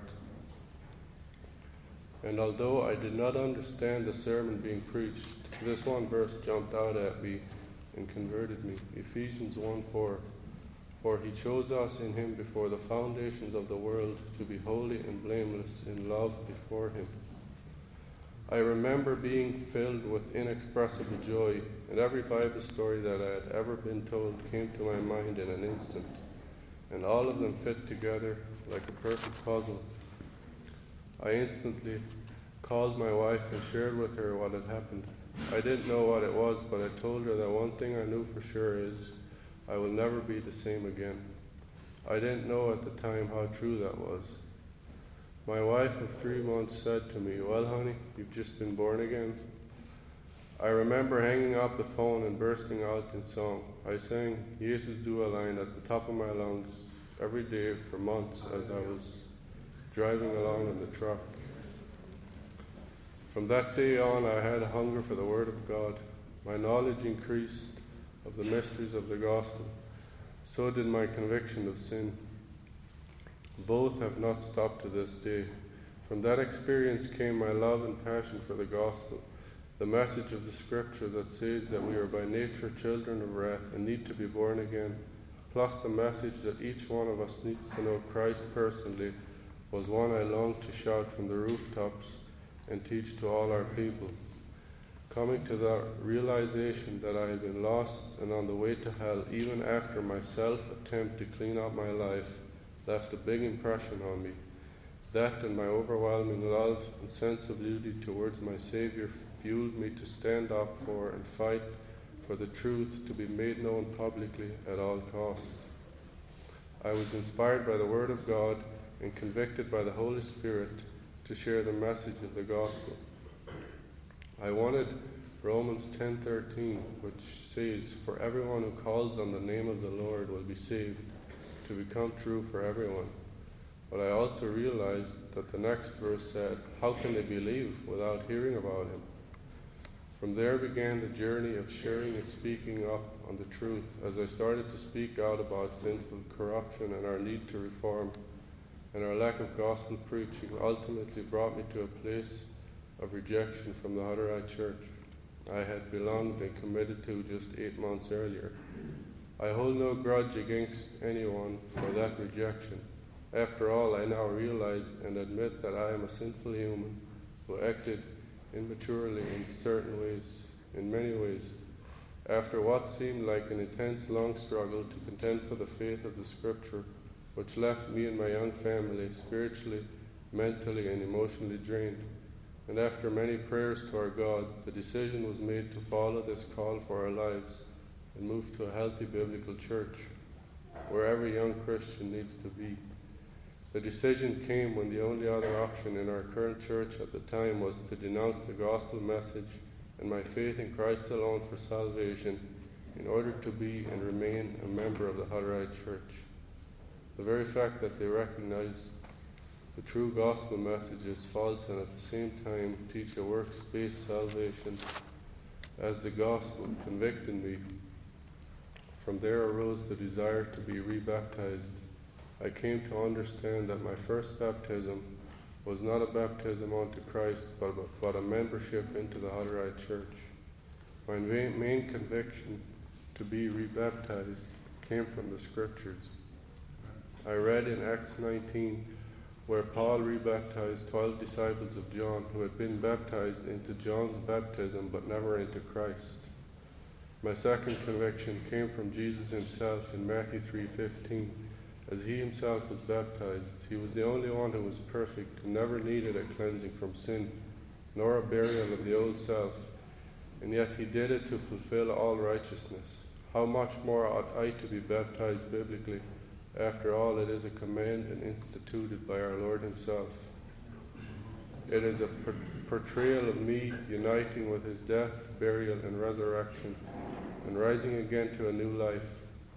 S4: And although I did not understand the sermon being preached, this one verse jumped out at me and converted me. Ephesians one four. For he chose us in him before the foundations of the world to be holy and blameless in love before him. I remember being filled with inexpressible joy, and every Bible story that I had ever been told came to my mind in an instant, and all of them fit together like a perfect puzzle. I instantly called my wife and shared with her what had happened. I didn't know what it was, but I told her that one thing I knew for sure is I will never be the same again. I didn't know at the time how true that was. My wife of three months said to me, well, honey, you've just been born again. I remember hanging up the phone and bursting out in song. I sang Jesus Do a Line at the top of my lungs every day for months as I was driving along in the truck. From that day on, I had a hunger for the Word of God. My knowledge increased of the mysteries of the gospel. So did my conviction of sin. Both have not stopped to this day. From that experience came my love and passion for the gospel, the message of the scripture that says that we are by nature children of wrath and need to be born again, plus the message that each one of us needs to know Christ personally, was one I longed to shout from the rooftops and teach to all our people. Coming to the realization that I had been lost and on the way to hell, even after my self-attempt to clean up my life, left a big impression on me. That and my overwhelming love and sense of duty towards my Savior fueled me to stand up for and fight for the truth to be made known publicly at all costs. I was inspired by the Word of God and convicted by the Holy Spirit to share the message of the gospel. I wanted Romans ten thirteen, which says, for everyone who calls on the name of the Lord will be saved, to become true for everyone. But I also realized that the next verse said, how can they believe without hearing about him? From there began the journey of sharing and speaking up on the truth as I started to speak out about sinful corruption and our need to reform, and our lack of gospel preaching ultimately brought me to a place of rejection from the Hutterite church I had belonged and committed to just eight months earlier. I hold no grudge against anyone for that rejection. After all, I now realize and admit that I am a sinful human who acted immaturely in certain ways, in many ways. After what seemed like an intense, long struggle to contend for the faith of the Scripture, which left me and my young family spiritually, mentally, and emotionally drained. And after many prayers to our God, the decision was made to follow this call for our lives and move to a healthy biblical church, where every young Christian needs to be. The decision came when the only other option in our current church at the time was to denounce the gospel message and my faith in Christ alone for salvation in order to be and remain a member of the Hutterite Church. The very fact that they recognized the true gospel message is false and at the same time teach a works-based salvation as the gospel convicted me. From there arose the desire to be rebaptized. I came to understand that my first baptism was not a baptism unto Christ, but, but a membership into the Hutterite Church. My main, main conviction to be rebaptized came from the Scriptures. I read in Acts nineteen where Paul rebaptized twelve disciples of John who had been baptized into John's baptism but never into Christ. My second conviction came from Jesus himself in Matthew three fifteen. As he himself was baptized, he was the only one who was perfect and never needed a cleansing from sin, nor a burial of the old self, and yet he did it to fulfill all righteousness. How much more ought I to be baptized biblically? After all, it is a command and instituted by our Lord himself. It is a per- portrayal of me uniting with his death, burial, and resurrection, and rising again to a new life.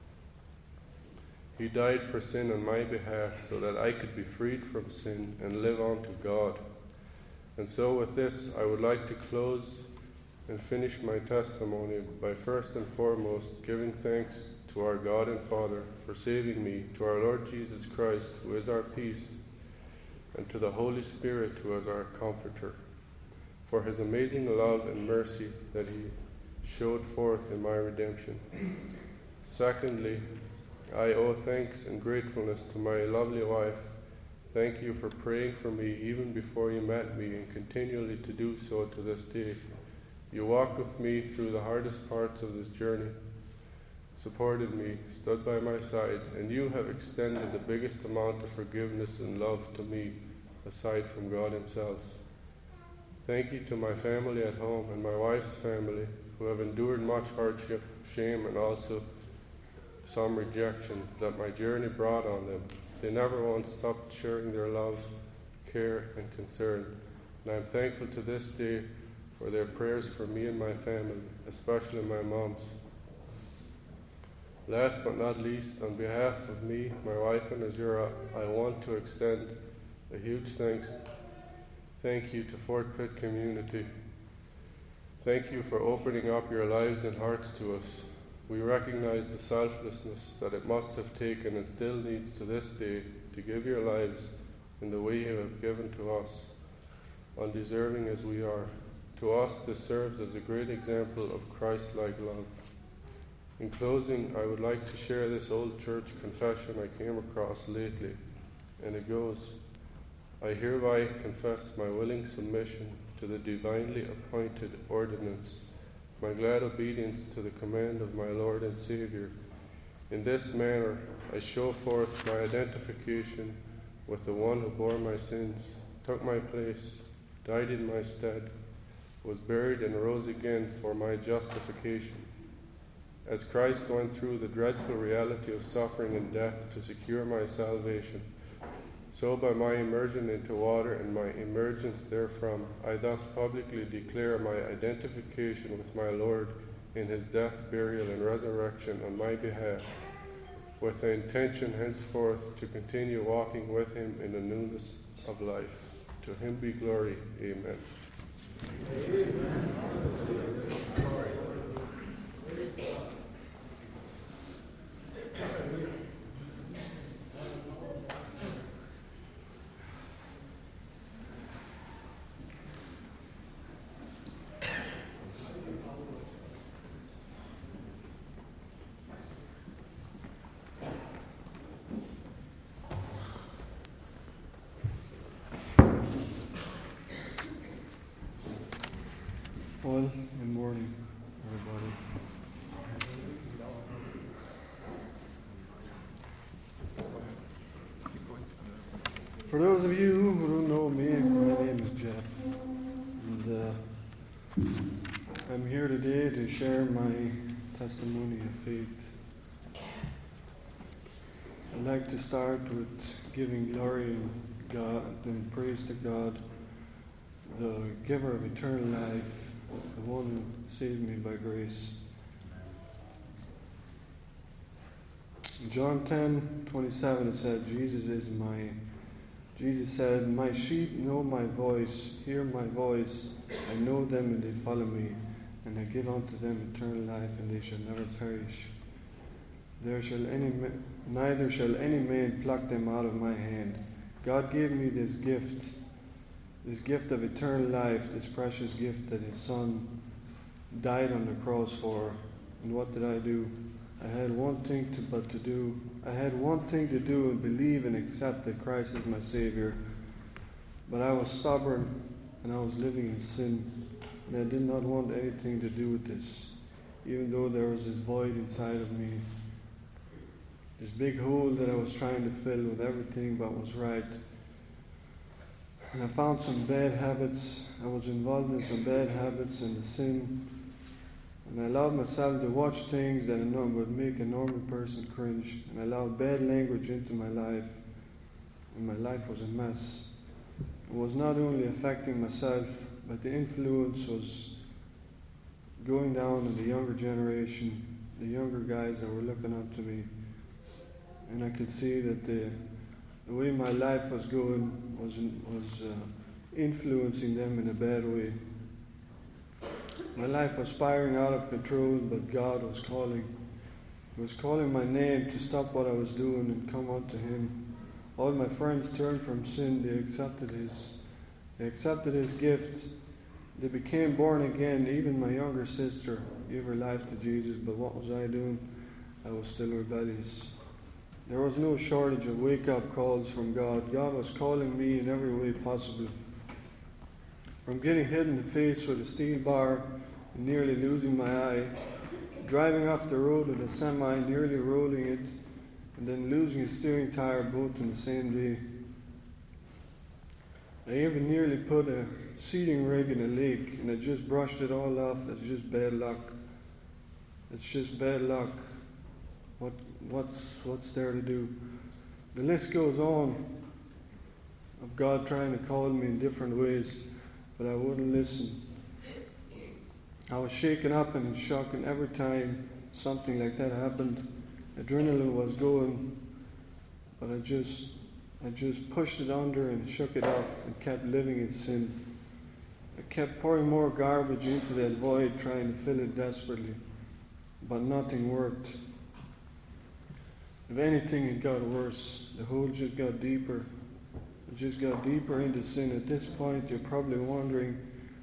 S4: He died for sin on my behalf so that I could be freed from sin and live on to God. And so with this, I would like to close and finish my testimony by first and foremost giving thanks to our God and Father for saving me, to our Lord Jesus Christ, who is our peace, and to the Holy Spirit, who is our comforter, for his amazing love and mercy that he showed forth in my redemption. Secondly, I owe thanks and gratefulness to my lovely wife. Thank you for praying for me even before you met me and continually to do so to this day. You walked with me through the hardest parts of this journey, supported me, stood by my side, and you have extended the biggest amount of forgiveness and love to me aside from God himself. Thank you to my family at home and my wife's family who have endured much hardship, shame, and also some rejection that my journey brought on them. They never once stopped sharing their love, care, and concern, and I'm thankful to this day for their prayers for me and my family, especially my mom's. Last but not least, on behalf of me, my wife, and Azura, I want to extend a huge thanks, thank you to Fort Pitt community. Thank you for opening up your lives and hearts to us. We recognize the selflessness that it must have taken and still needs to this day to give your lives in the way you have given to us, undeserving as we are. To us, this serves as a great example of Christ-like love. In closing, I would like to share this old church confession I came across lately, and it goes, I hereby confess my willing submission to the divinely appointed ordinance, my glad obedience to the command of my Lord and Savior. In this manner, I show forth my identification with the one who bore my sins, took my place, died in my stead, was buried and rose again for my justification. As Christ went through the dreadful reality of suffering and death to secure my salvation, so by my immersion into water and my emergence therefrom, I thus publicly declare my identification with my Lord in his death, burial, and resurrection on my behalf, with the intention henceforth to continue walking with him in the newness of life. To him be glory. Amen. Amen.
S5: Well, good morning, everybody. For those of you who don't know me, my name is Jeff, and uh, I'm here today to share my testimony of faith. I'd like to start with giving glory and God and praise to God, the giver of eternal life, the one who saved me by grace. In John ten twenty-seven, it said, Jesus is my Jesus said, "My sheep know my voice, hear my voice, I know them and they follow me, and I give unto them eternal life, and they shall never perish. There shall any neither shall any man pluck them out of my hand." God gave me this gift, this gift of eternal life, this precious gift that His Son died on the cross for. And what did I do? I had one thing to, but to do. I had one thing to do and believe and accept that Christ is my Savior. But I was stubborn and I was living in sin. And I did not want anything to do with this, even though there was this void inside of me. This big hole that I was trying to fill with everything but was right. And I found some bad habits. I was involved in some bad habits and the sin. And I allowed myself to watch things that would make a normal person cringe. And I allowed bad language into my life. And my life was a mess. It was not only affecting myself, but the influence was going down in the younger generation, the younger guys that were looking up to me. And I could see that the, the way my life was going was, was uh, influencing them in a bad way. My life was spiraling out of control, but God was calling. He was calling my name to stop what I was doing and come unto Him. All my friends turned from sin. They accepted His, they accepted His gift. They became born again. Even my younger sister gave her life to Jesus. But what was I doing? I was still rebellious. There was no shortage of wake-up calls from God. God was calling me in every way possible. From getting hit in the face with a steel bar and nearly losing my eye, driving off the road with a semi, nearly rolling it, and then losing a steering tire both in the same day. I even nearly put a seeding rig in a lake, and I just brushed it all off. That's just bad luck. It's just bad luck. What what's what's there to do? The list goes on of God trying to call me in different ways, but I wouldn't listen. I was shaken up and in shock, and every time something like that happened, adrenaline was going, but I just I just pushed it under and shook it off and kept living in sin. I kept pouring more garbage into that void, trying to fill it desperately, but nothing worked. If anything, it got worse. The hole just got deeper. It just got deeper into sin. At this point, you're probably wondering,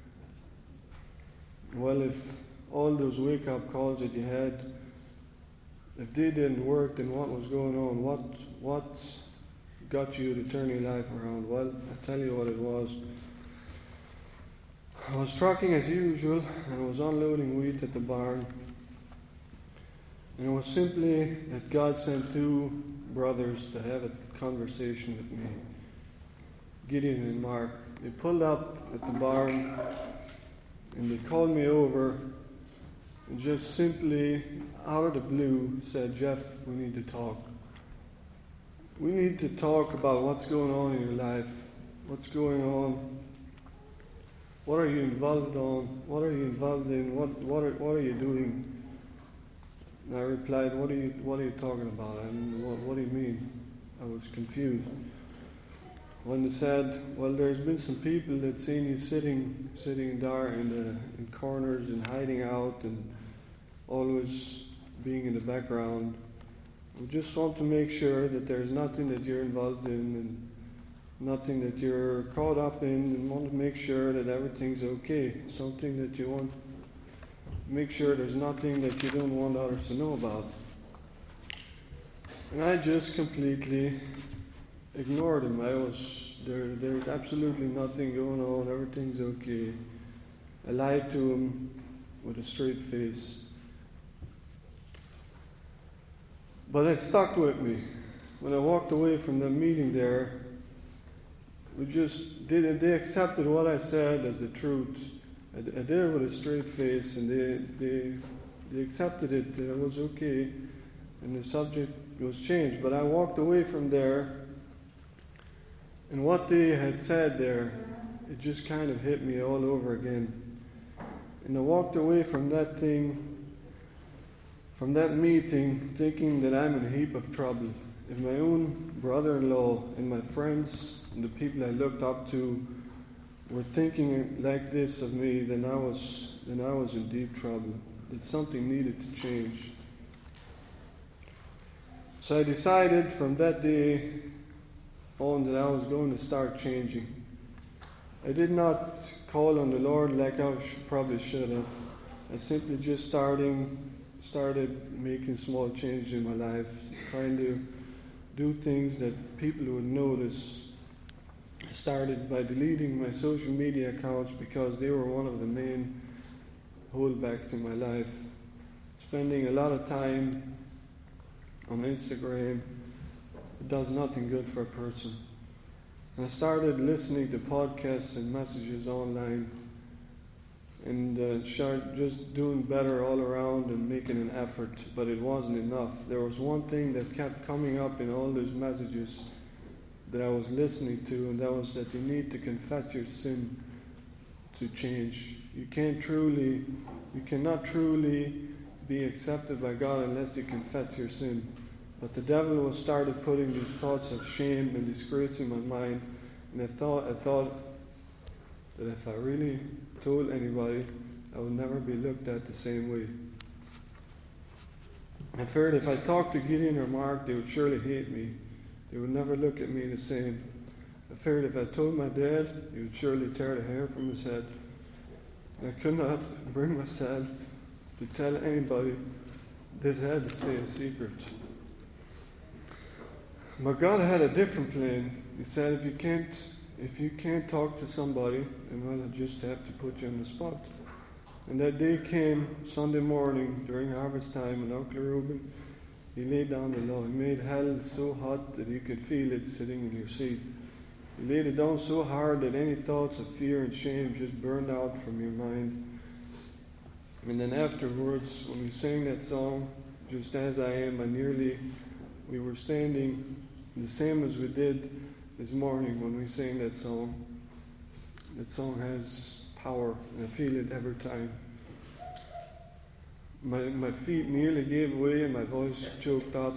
S5: well, if all those wake-up calls that you had, if they didn't work, then what was going on? What what got you to turn your life around? Well, I'll tell you what it was. I was trucking as usual, and I was unloading wheat at the barn. And it was simply that God sent two brothers to have a conversation with me, Gideon and Mark. They pulled up at the barn and they called me over and just simply, out of the blue, said, "Jeff, we need to talk. We need to talk about what's going on in your life. What's going on? What are you involved on? What are you involved in? What what are, what are you doing?" And I replied, what are you what are you talking about? And what, what do you mean? I was confused. When they said, well, there's been some people that seen you sitting sitting there in the in corners and hiding out and always being in the background. We just want to make sure that there's nothing that you're involved in and nothing that you're caught up in, and want to make sure that everything's okay. Something that you want make sure there's nothing that you don't want others to know about. And I just completely ignored him. I was there. There's absolutely nothing going on. Everything's okay. I lied to him with a straight face. But it stuck with me. When I walked away from the meeting there, we just did. They accepted what I said as the truth. I, I did it with a straight face, and they they they accepted it. That it was okay, and the subject was changed. But I walked away from there, and what they had said there, it just kind of hit me all over again. And I walked away from that thing, from that meeting, thinking that I'm in a heap of trouble. If my own brother-in-law and my friends and the people I looked up to were thinking like this of me, then I was then I was in deep trouble. That something needed to change. So I decided from that day on that I was going to start changing. I did not call on the Lord like I should, probably should have. I simply just starting started making small changes in my life, trying to do things that people would notice. I started by deleting my social media accounts because they were one of the main holdbacks in my life. Spending a lot of time on Instagram, it does nothing good for a person. And I started listening to podcasts and messages online, and uh, started just doing better all around and making an effort, but it wasn't enough. There was one thing that kept coming up in all those messages that I was listening to, and that was that you need to confess your sin to change. You can't truly, you cannot truly be accepted by God unless you confess your sin. But the devil was started putting these thoughts of shame and disgrace in my mind, and I thought, I thought that if I really told anybody, I would never be looked at the same way. I feared if I talked to Gideon or Mark, they would surely hate me. They would never look at me the same. I feared if I told my dad, he would surely tear the hair from his head. I could not bring myself to tell anybody. This had to stay a secret. But God had a different plan. He said, if you can't, if you can't talk to somebody, then well, I just have to put you on the spot. And that day came Sunday morning during harvest time, and Uncle Reuben, he laid down the law. He made hell so hot that you could feel it sitting in your seat. He laid it down so hard that any thoughts of fear and shame just burned out from your mind. And then afterwards, when we sang that song, Just As I Am, I nearly, we were standing the same as we did this morning when we sang that song. That song has power, and I feel it every time. My my feet nearly gave way and my voice choked up.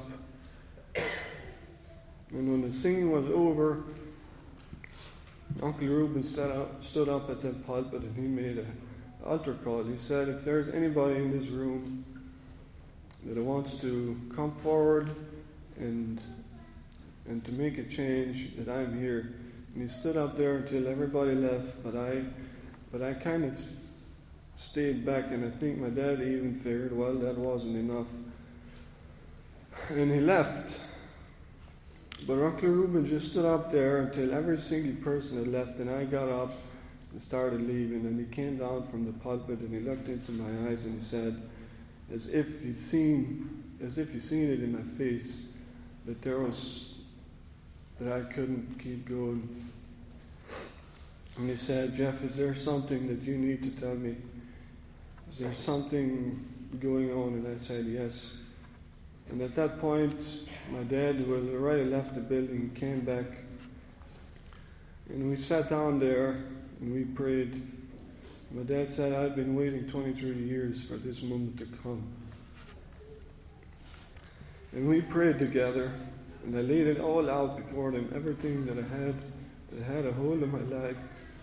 S5: And when the singing was over, Uncle Reuben stood up, stood up at that pulpit and he made an altar call. He said, if there's anybody in this room that wants to come forward and and to make a change, that I'm here. And he stood up there until everybody left, but I but I kind of stayed back, and I think my dad even figured, well, that wasn't enough. And he left. But Uncle Reuben just stood up there until every single person had left, and I got up and started leaving. And he came down from the pulpit and he looked into my eyes and he said, as if he seen, as if he seen it in my face, that there was, that I couldn't keep going. And he said, Jeff, is there something that you need to tell me? Is there something going on? And I said, yes. And at that point, my dad, who had already left the building, came back. And we sat down there and we prayed. My dad said, I've been waiting twenty-three years for this moment to come. And we prayed together, and I laid it all out before them, everything that I had, that had a hold of my life.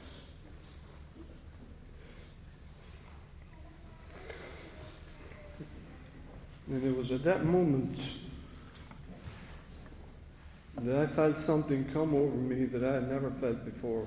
S5: And it was at that moment that I felt something come over me that I had never felt before.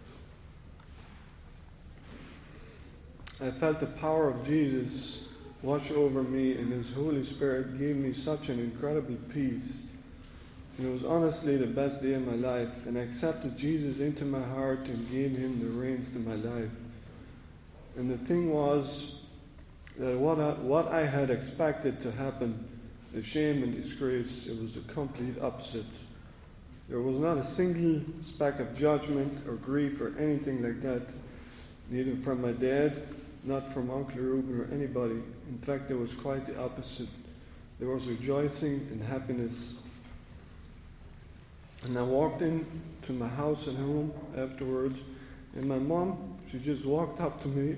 S5: I felt the power of Jesus wash over me, and His Holy Spirit gave me such an incredible peace. And it was honestly the best day of my life, and I accepted Jesus into my heart and gave Him the reins to my life. And the thing was that what I, what I had expected to happen, the shame and disgrace, it was the complete opposite. There was not a single speck of judgment or grief or anything like that, neither from my dad, not from Uncle Reuben or anybody. In fact, it was quite the opposite. There was rejoicing and happiness. And I walked in to my house and home afterwards, and my mom, she just walked up to me,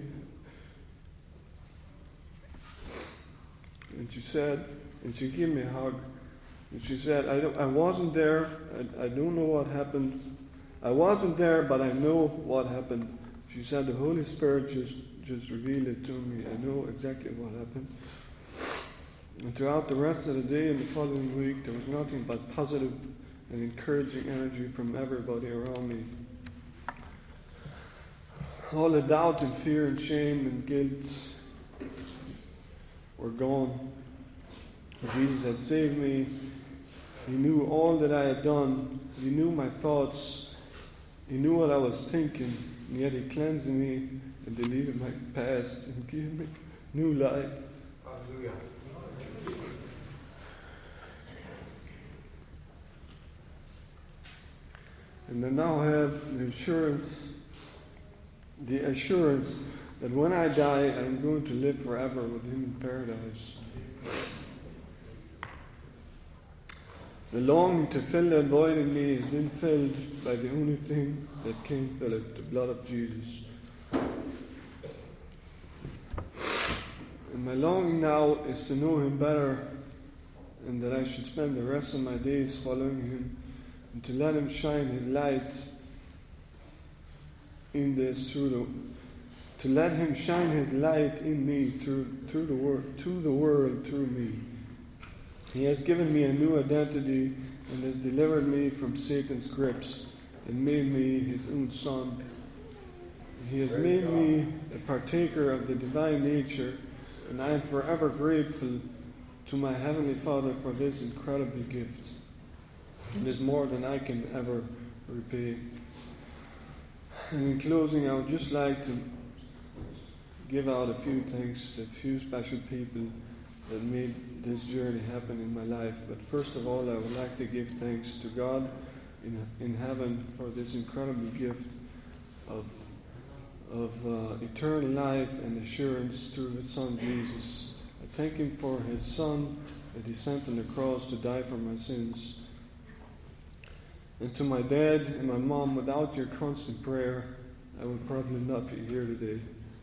S5: and she said, and she gave me a hug, and she said, I, don't, I wasn't there, I, I don't know what happened. I wasn't there, but I know what happened. She said, the Holy Spirit just, just revealed it to me. I know exactly what happened. And throughout the rest of the day and the following week, there was nothing but positive and encouraging energy from everybody around me. All the doubt and fear and shame and guilt were gone. Jesus had saved me. He knew all that I had done. He knew my thoughts. He knew what I was thinking. And yet He cleansed me and deleted my past and gave me new life.
S1: Hallelujah.
S5: And I now have the assurance, the assurance that when I die, I'm going to live forever with Him in paradise. The longing to fill that void in me has been filled by the only thing that can fill it, the blood of Jesus. And my longing now is to know Him better, and that I should spend the rest of my days following Him, and to let Him shine His light in this through the, to let Him shine His light in me through through the world, to the world through me. He has given me a new identity and has delivered me from Satan's grips and made me His own son. He has made me a partaker of the divine nature, and I am forever grateful to my Heavenly Father for this incredible gift. It is more than I can ever repay. And in closing, I would just like to give out a few thanks to a few special people that made this journey happen in my life. But first of all, I would like to give thanks to God in, in heaven for this incredible gift of, of uh, eternal life and assurance through His Son Jesus. I thank Him for His Son that He sent on the cross to die for my sins. And to my dad and my mom, without your constant prayer, I would probably not be here today.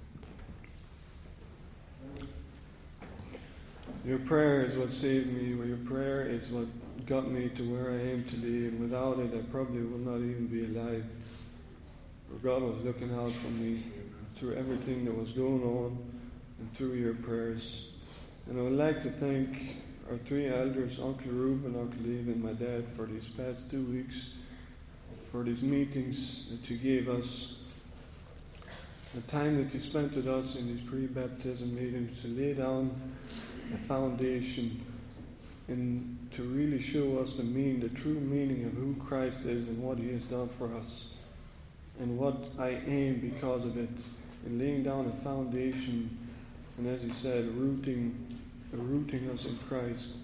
S5: Your prayer is what saved me. Well, your prayer is what got me to where I am today. And without it, I probably would not even be alive. For God was looking out for me through everything that was going on and through your prayers. And I would like to thank our three elders, Uncle Reuben, Uncle Eve, and my dad, for these past two weeks, for these meetings that you gave us, the time that you spent with us in these pre-baptism meetings to lay down a foundation and to really show us the mean, the true meaning of who Christ is and what He has done for us and what I am because of it, and laying down a foundation and, as He said, rooting rooting us in Christ.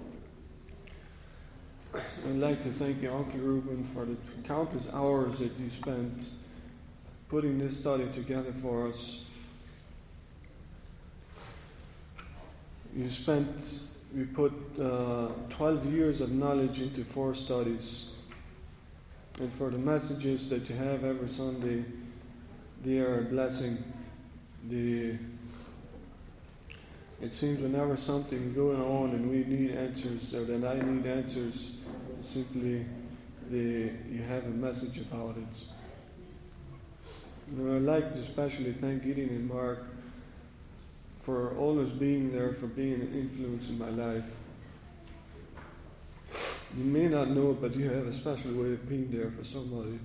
S5: I'd like to thank you, Uncle Reuben, for the countless hours that you spent putting this study together for us. You spent, we put uh, twelve years of knowledge into four studies. And for the messages that you have every Sunday, they are a blessing. The It seems whenever something is going on and we need answers, or that I need answers, simply the, you have a message about it. And I'd like to especially thank Gideon and Mark for always being there, for being an influence in my life. You may not know it, but you have a special way of being there for somebody.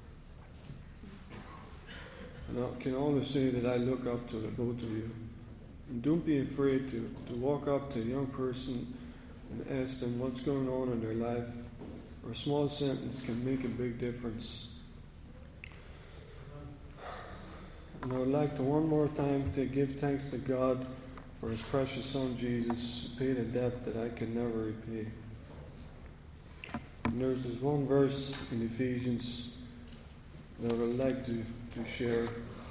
S5: And I can always say that I look up to the both of you. And don't be afraid to, to walk up to a young person and ask them what's going on in their life. Or a small sentence can make a big difference. And I would like to one more time to give thanks to God for His precious Son Jesus, who paid a debt that I can never repay. And there's this one verse in Ephesians that I would like to, to share.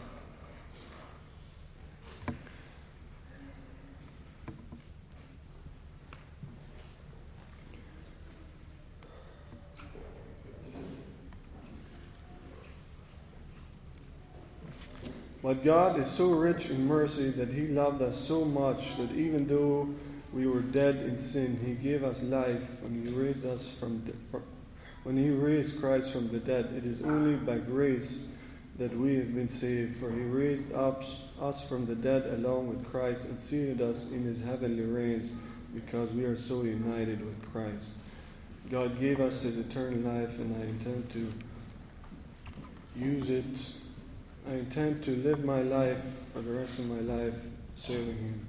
S5: But God is so rich in mercy that He loved us so much that even though we were dead in sin, He gave us life when He raised us from de- when He raised Christ from the dead. It is only by grace that we have been saved, for He raised up us from the dead along with Christ and seated us in His heavenly realms, because we are so united with Christ. God gave us His eternal life, and I intend to use it. I intend to live my life for the rest of my life serving Him.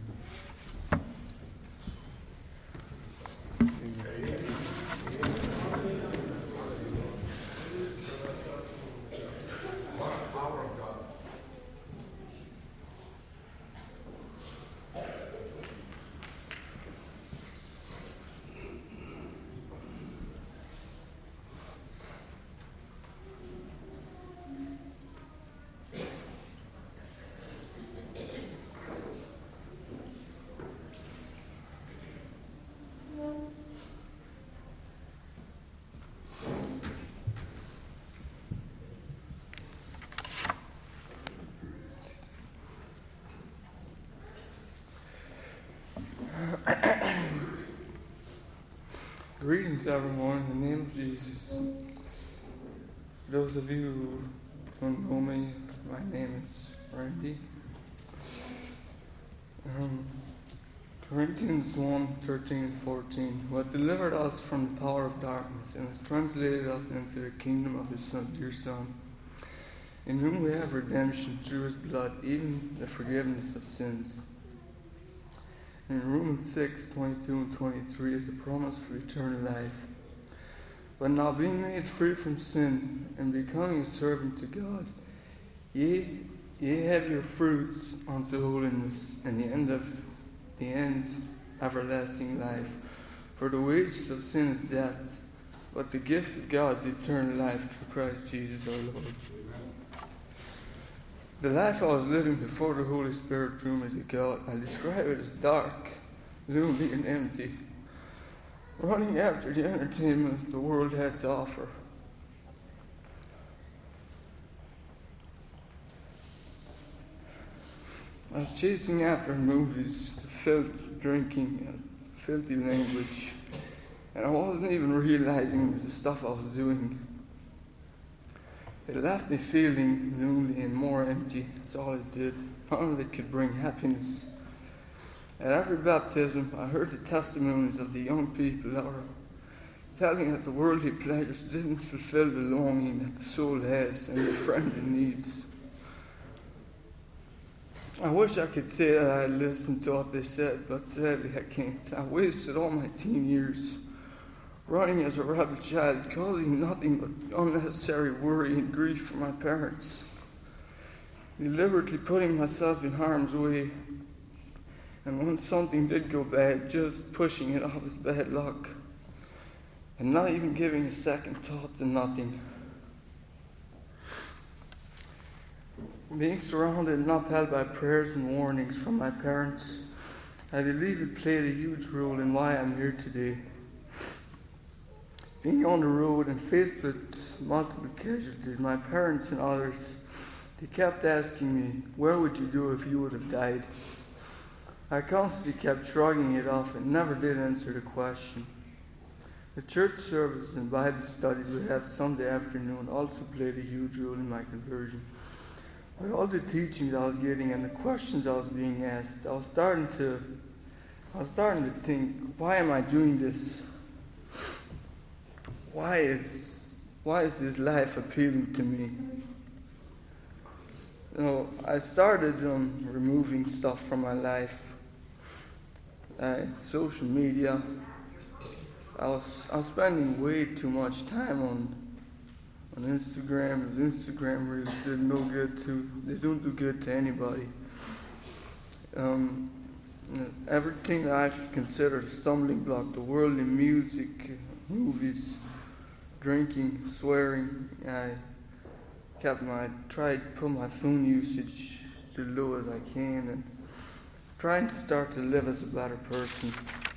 S5: Amen.
S6: Greetings, everyone, in the name of Jesus. Those of you who don't know me, my name is Randy. Um, Corinthians one, thirteen and fourteen. Who hath delivered us from the power of darkness and has translated us into the kingdom of His Son, dear Son, in whom we have redemption through His blood, even the forgiveness of sins. In Romans six, twenty-two and twenty-three is a promise for eternal life. But now being made free from sin and becoming a servant to God, ye, ye have your fruits unto holiness, and the end of the end everlasting life. For the wages of sin is death, but the gift of God is eternal life through Christ Jesus our Lord. The life I was living before the Holy Spirit drew me to God, I describe it as dark, gloomy, and empty, running after the entertainment the world had to offer. I was chasing after movies, filth, drinking, and filthy language, and I wasn't even realizing the stuff I was doing. It left me feeling lonely and more empty. That's all it did. None of it could bring happiness. At every baptism, I heard the testimonies of the young people that were telling that the worldly pleasures didn't fulfill the longing that the soul has and the friend it needs. I wish I could say that I listened to what they said, but sadly I can't. I wasted all my teen years running as a rebel child, causing nothing but unnecessary worry and grief for my parents, deliberately putting myself in harm's way, and when something did go bad, just pushing it off as bad luck, and not even giving a second thought to nothing. Being surrounded and upheld by prayers and warnings from my parents, I believe it played a huge role in why I'm here today. Being on the road and faced with multiple casualties, my parents and others, they kept asking me, where would you go if you would have died? I constantly kept shrugging it off and never did answer the question. The church services and Bible studies we had Sunday afternoon also played a huge role in my conversion. With all the teachings I was getting and the questions I was being asked, I was starting to, I was starting to think, why am I doing this? Why is, why is this life appealing to me? You know, I started um, removing stuff from my life, uh, social media. I was, I was spending way too much time on, on Instagram. Instagram reels did no good to, they don't do good to anybody. Um, everything that I've considered a stumbling block, the worldly music, movies, drinking, swearing. I kept my tried to put my phone usage as low as I can, and trying to start to live as a better person.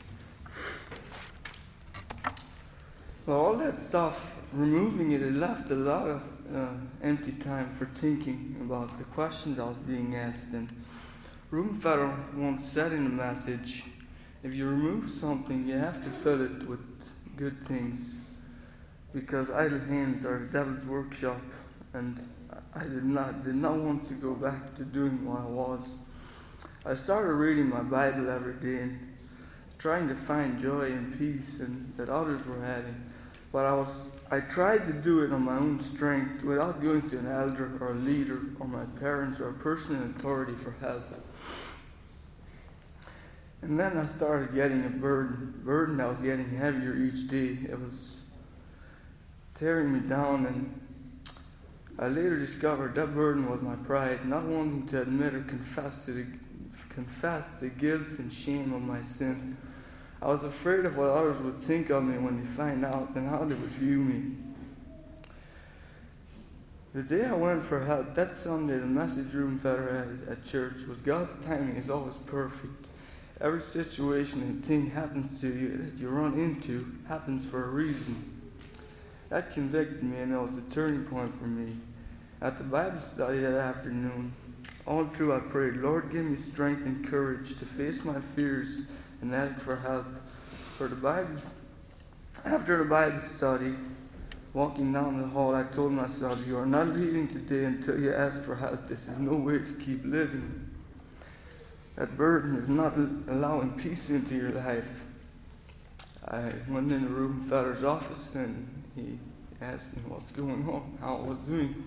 S6: But all that stuff, removing it, it left a lot of uh, empty time for thinking about the questions I was being asked. And Rubenfeller once said in a message, if you remove something, you have to fill it with good things, because idle hands are the devil's workshop, and I did not did not want to go back to doing what I was. I started reading my Bible every day and trying to find joy and peace and that others were having. But I was I tried to do it on my own strength without going to an elder or a leader or my parents or a person in authority for help. And then I started getting a burden, burden that was getting heavier each day. It was tearing me down, and I later discovered that burden was my pride, not wanting to admit or confess to the, confess the guilt and shame of my sin. I was afraid of what others would think of me when they find out and how they would view me. The day I went for help, that Sunday, the message Rubenfeller had at church was God's timing is always perfect. Every situation and thing happens to you that you run into happens for a reason. That convicted me, and it was a turning point for me. At the Bible study that afternoon, all through I prayed, Lord, give me strength and courage to face my fears and ask for help. For the Bible, after the Bible study, walking down the hall, I told myself, you are not leaving today until you ask for help. This is no way to keep living. That burden is not allowing peace into your life. I went into Rubenfeller's office and he asked me what's going on, how I was doing.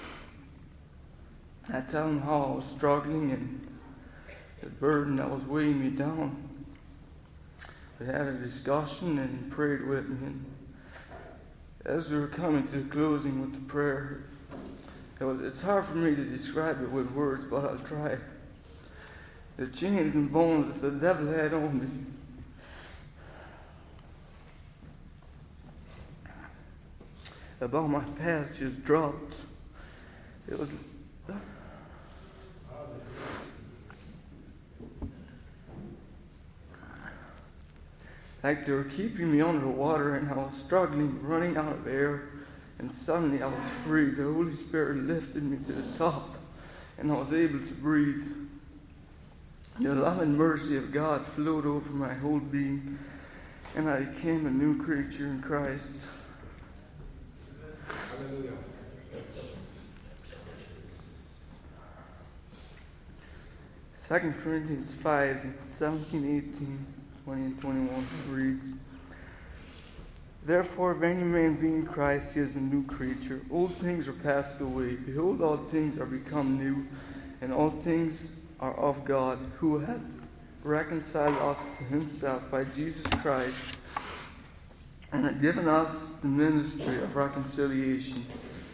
S6: I tell him how I was struggling and the burden that was weighing me down. We had a discussion and he prayed with me. And as we were coming to the closing with the prayer, it was, it's hard for me to describe it with words, but I'll try. The chains and bones that the devil had on me, about my past, just dropped. It was like they were keeping me underwater, and I was struggling, running out of air, and suddenly I was free. The Holy Spirit lifted me to the top, and I was able to breathe. The love and mercy of God flowed over my whole being, and I became a new creature in Christ.
S1: Hallelujah.
S6: Second Corinthians five, seventeen, eighteen, twenty, and twenty-one reads, Therefore, if any man be in Christ, he is a new creature. Old things are passed away. Behold, all things are become new, and all things are of God, who hath reconciled us to himself by Jesus Christ, and hath given us the ministry of reconciliation.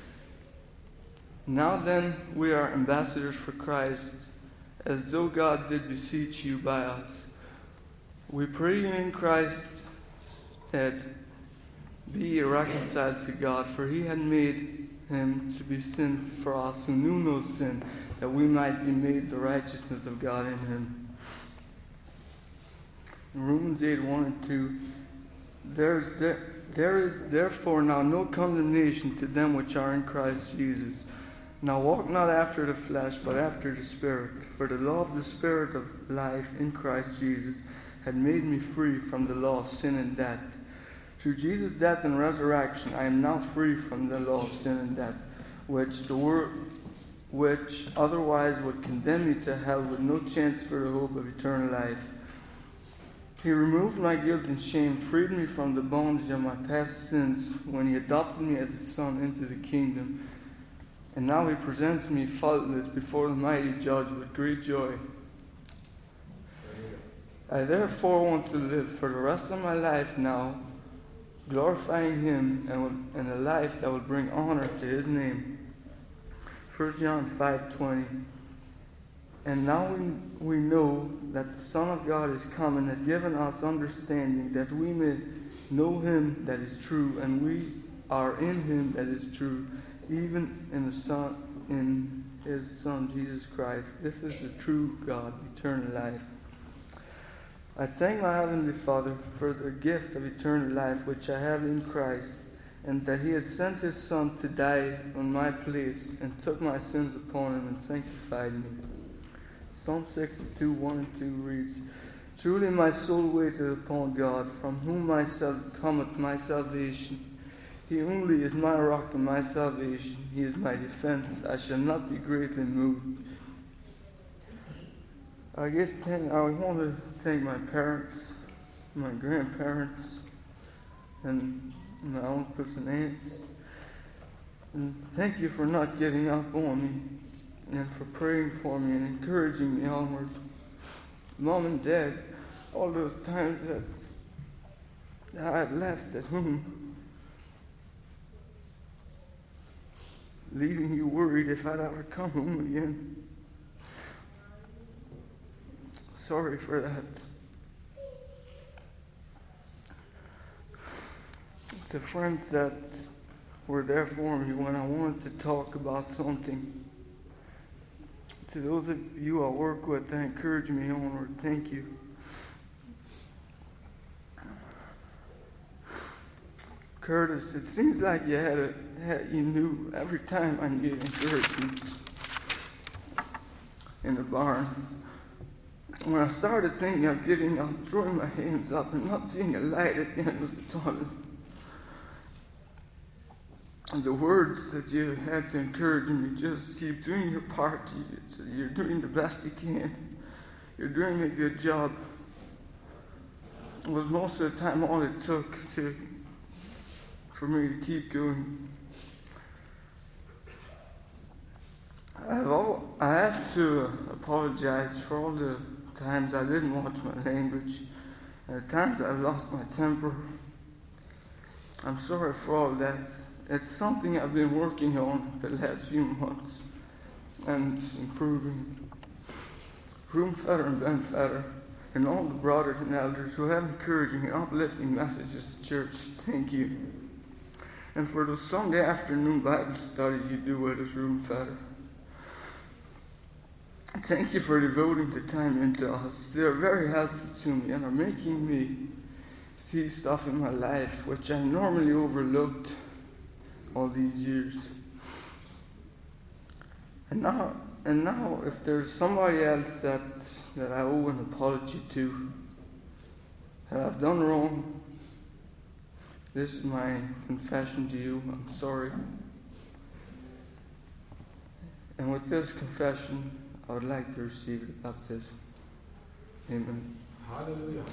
S6: Now then, we are ambassadors for Christ, as though God did beseech you by us. We pray you in Christ's stead, be ye reconciled to God, for he had made him to be sin for us who knew no sin, that we might be made the righteousness of God in him. In Romans eight, one and two, there is, there, there is therefore now no condemnation to them which are in Christ Jesus. Now walk not after the flesh, but after the Spirit. For the law of the Spirit of life in Christ Jesus had made me free from the law of sin and death. Through Jesus' death and resurrection, I am now free from the law of sin and death, which the world which otherwise would condemn me to hell with no chance for the hope of eternal life. He removed my guilt and shame, freed me from the bondage of my past sins when he adopted me as a son into the kingdom. And now he presents me faultless before the mighty judge with great joy. I therefore want to live for the rest of my life now, glorifying him and in a life that will bring honor to his name. First John five twenty. And now we, we know that the Son of God is come and hath given us understanding, that we may know him that is true, and we are in him that is true, even in the Son, in his Son Jesus Christ. This is the true God, eternal life. I thank my Heavenly Father for the gift of eternal life which I have in Christ, and that he has sent his Son to die on my place and took my sins upon him and sanctified me. Psalm sixty-two, one and two reads, Truly my soul waiteth upon God, from whom myself cometh my salvation. He only is my rock and my salvation. He is my defense. I shall not be greatly moved. I get thank, I want to thank my parents, my grandparents, and my uncles and aunts. And thank you for not giving up on me, and for praying for me and encouraging me onward. Mom and Dad, all those times that, that I had left at home, leaving you worried if I'd ever come home again. Sorry for that. The friends that were there for me when I wanted to talk about something. To those of you I work with that encourage me onward, thank you. Curtis, it seems like you had a had, you knew every time I needed encouragement in the barn. When I started thinking of giving up, throwing my hands up and not seeing a light at the end of the tunnel, and the words that you had to encourage me, just keep doing your part. You're doing the best you can. You're doing a good job. It was most of the time all it took to for me to keep going. I have, all, I have to apologize for all the times I didn't watch my language, and the times I've lost my temper. I'm sorry for all that. It's something I've been working on the last few months and improving. Room Fetter and Ben Fetter and all the brothers and elders who have encouraging and uplifting messages to church, thank you. And for those Sunday afternoon Bible studies you do with us, Room Fetter, thank you for devoting the time into us. They are very helpful to me and are making me see stuff in my life which I normally overlooked all these years. And now, and now, if there's somebody else that that I owe an apology to, that I've done wrong, this is my confession to you. I'm sorry. And with this confession, I would like to receive the baptism. Amen.
S1: Hallelujah.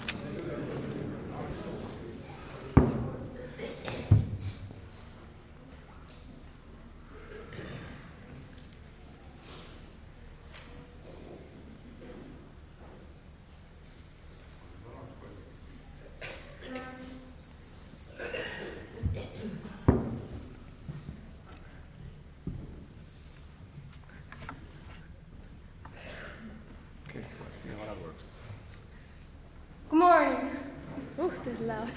S7: Good morning. Oh, that's loud.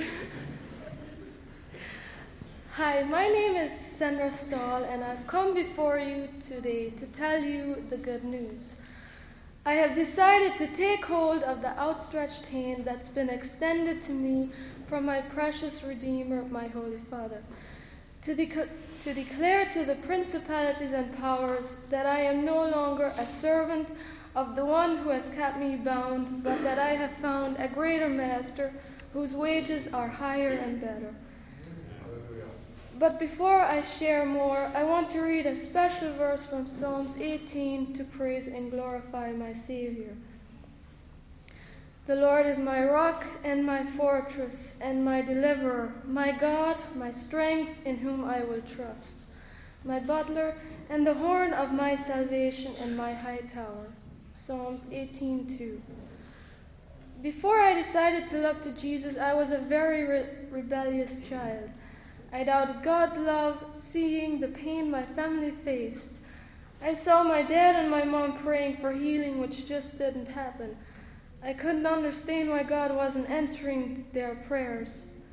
S7: Hi, my name is Sandra Stahl, and I've come before you today to tell you the good news. I have decided to take hold of the outstretched hand that's been extended to me from my precious Redeemer, my Holy Father, to, de- to declare to the principalities and powers that I am no longer a servant of the one who has kept me bound, but that I have found a greater master whose wages are higher and better. But before I share more, I want to read a special verse from Psalms eighteen to praise and glorify my Savior. The Lord is my rock and my fortress and my deliverer, my God, my strength in whom I will trust, my butler and the horn of my salvation and my high tower. Psalms eighteen two. Before I decided to look to Jesus, I was a very re- rebellious child. I doubted God's love, seeing the pain my family faced. I saw my dad and my mom praying for healing, which just didn't happen. I couldn't understand why God wasn't answering their prayers. I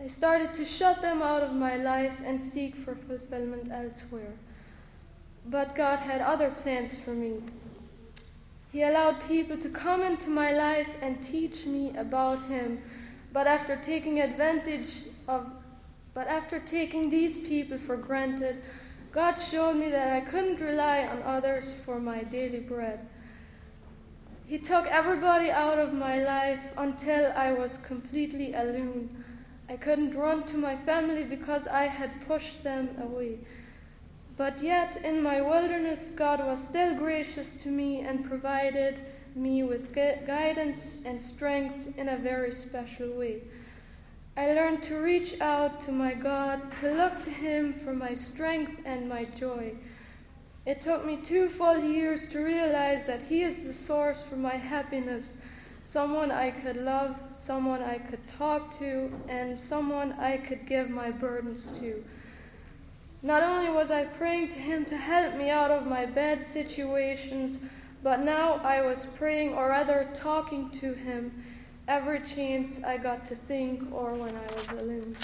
S7: I started to shut them out of my life and seek for fulfillment elsewhere. But God had other plans for me. He allowed people to come into my life and teach me about Him, but after taking advantage of, but after taking these people for granted, God showed me that I couldn't rely on others for my daily bread. He took everybody out of my life until I was completely alone. I couldn't run to my family because I had pushed them away. But yet, in my wilderness, God was still gracious to me and provided me with gu- guidance and strength in a very special way. I learned to reach out to my God, to look to Him for my strength and my joy. It took me two full years to realize that He is the source for my happiness, someone I could love, someone I could talk to, and someone I could give my burdens to. Not only was I praying to Him to help me out of my bad situations, but now I was praying, or rather talking to Him, every chance I got to think or when I was alone.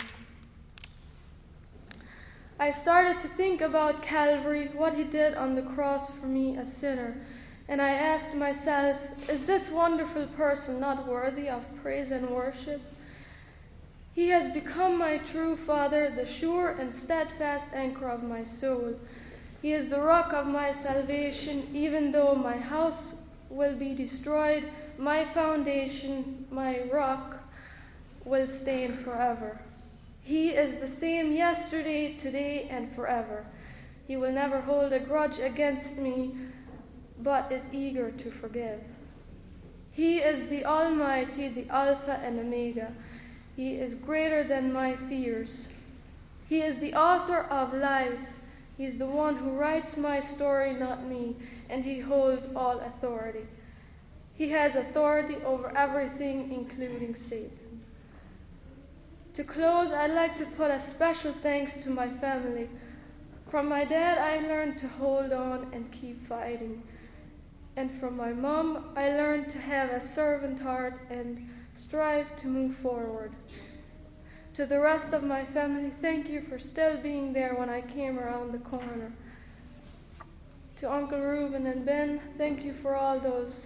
S7: I started to think about Calvary, what He did on the cross for me, a sinner, and I asked myself, is this wonderful person not worthy of praise and worship? He has become my true Father, the sure and steadfast anchor of my soul. He is the rock of my salvation. Even though my house will be destroyed, my foundation, my rock, will stand forever. He is the same yesterday, today, and forever. He will never hold a grudge against me, but is eager to forgive. He is the Almighty, the Alpha and Omega. He is greater than my fears. He is the author of life. He is the one who writes my story, not me, and He holds all authority. He has authority over everything, including Satan. To close, I'd like to put a special thanks to my family. From my dad, I learned to hold on and keep fighting. And from my mom, I learned to have a servant heart and strive to move forward. To the rest of my family, thank you for still being there when I came around the corner. To Uncle Reuben and Ben, thank you for all those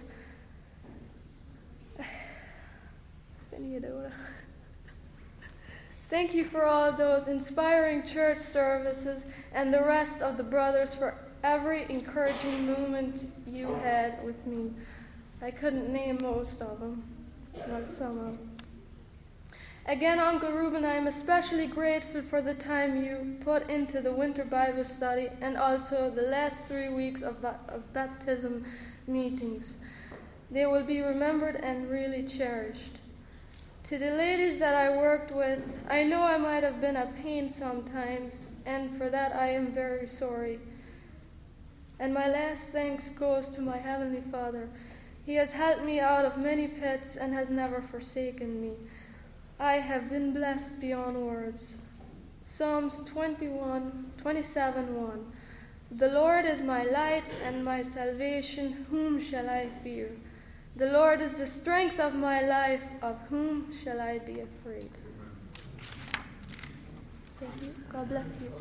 S7: Thank you for all those inspiring church services and the rest of the brothers for every encouraging moment you had with me. I couldn't name most of them, but some of them. Again, Uncle Reuben, I am especially grateful for the time you put into the winter Bible study and also the last three weeks of, ba- of baptism meetings. They will be remembered and really cherished. To the ladies that I worked with, I know I might have been a pain sometimes, and for that I am very sorry. And my last thanks goes to my Heavenly Father. He has helped me out of many pits and has never forsaken me. I have been blessed beyond words. Psalms twenty-one, twenty-seven, one. The Lord is my light and my salvation, whom shall I fear? The Lord is the strength of my life, of whom shall I be afraid? Thank you. God bless you.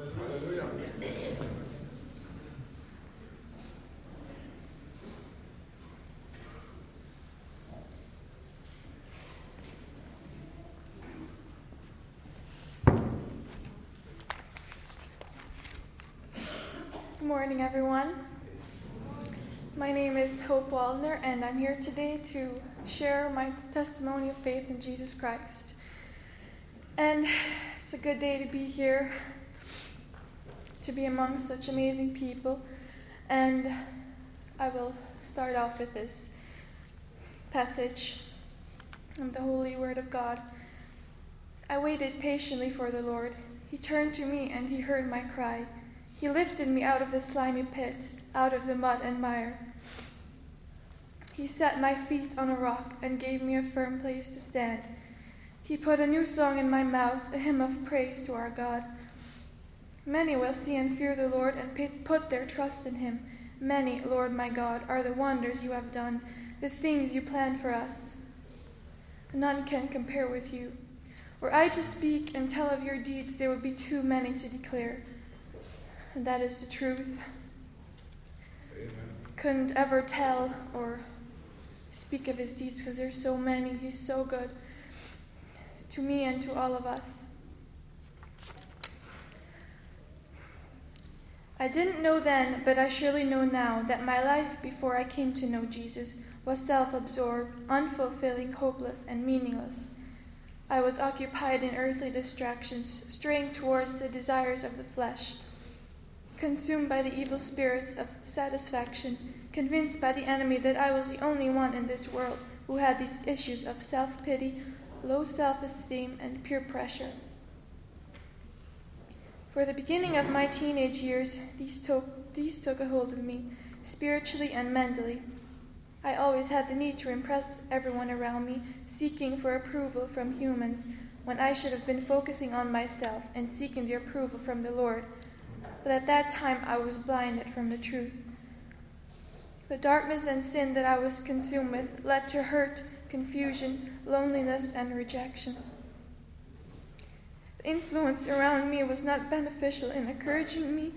S8: Good morning, everyone. My name is Hope Waldner, and I'm here today to share my testimony of faith in Jesus Christ. And it's a good day to be here, to be among such amazing people. And I will start off with this passage from the Holy Word of God. I waited patiently for the Lord. He turned to me and He heard my cry. He lifted me out of the slimy pit, out of the mud and mire. He set my feet on a rock and gave me a firm place to stand. He put a new song in my mouth, a hymn of praise to our God. Many will see and fear the Lord and put their trust in Him. Many, Lord my God, are the wonders you have done, the things you planned for us. None can compare with you. Were I to speak and tell of your deeds, there would be too many to declare. And that is the truth.
S2: Amen.
S8: Couldn't ever tell or speak of his deeds because there's so many. He's so good to me and to all of us. I didn't know then, but I surely know now, that my life before I came to know Jesus was self-absorbed, unfulfilling, hopeless, and meaningless. I was occupied in earthly distractions, straying towards the desires of the flesh, consumed by the evil spirits of satisfaction, convinced by the enemy that I was the only one in this world who had these issues of self-pity, low self-esteem, and peer pressure. For the beginning of my teenage years, these took, these took a hold of me, spiritually and mentally. I always had the need to impress everyone around me, seeking for approval from humans, when I should have been focusing on myself and seeking the approval from the Lord. But at that time I was blinded from the truth. The darkness and sin that I was consumed with led to hurt, confusion, loneliness, and rejection. The influence around me was not beneficial in encouraging me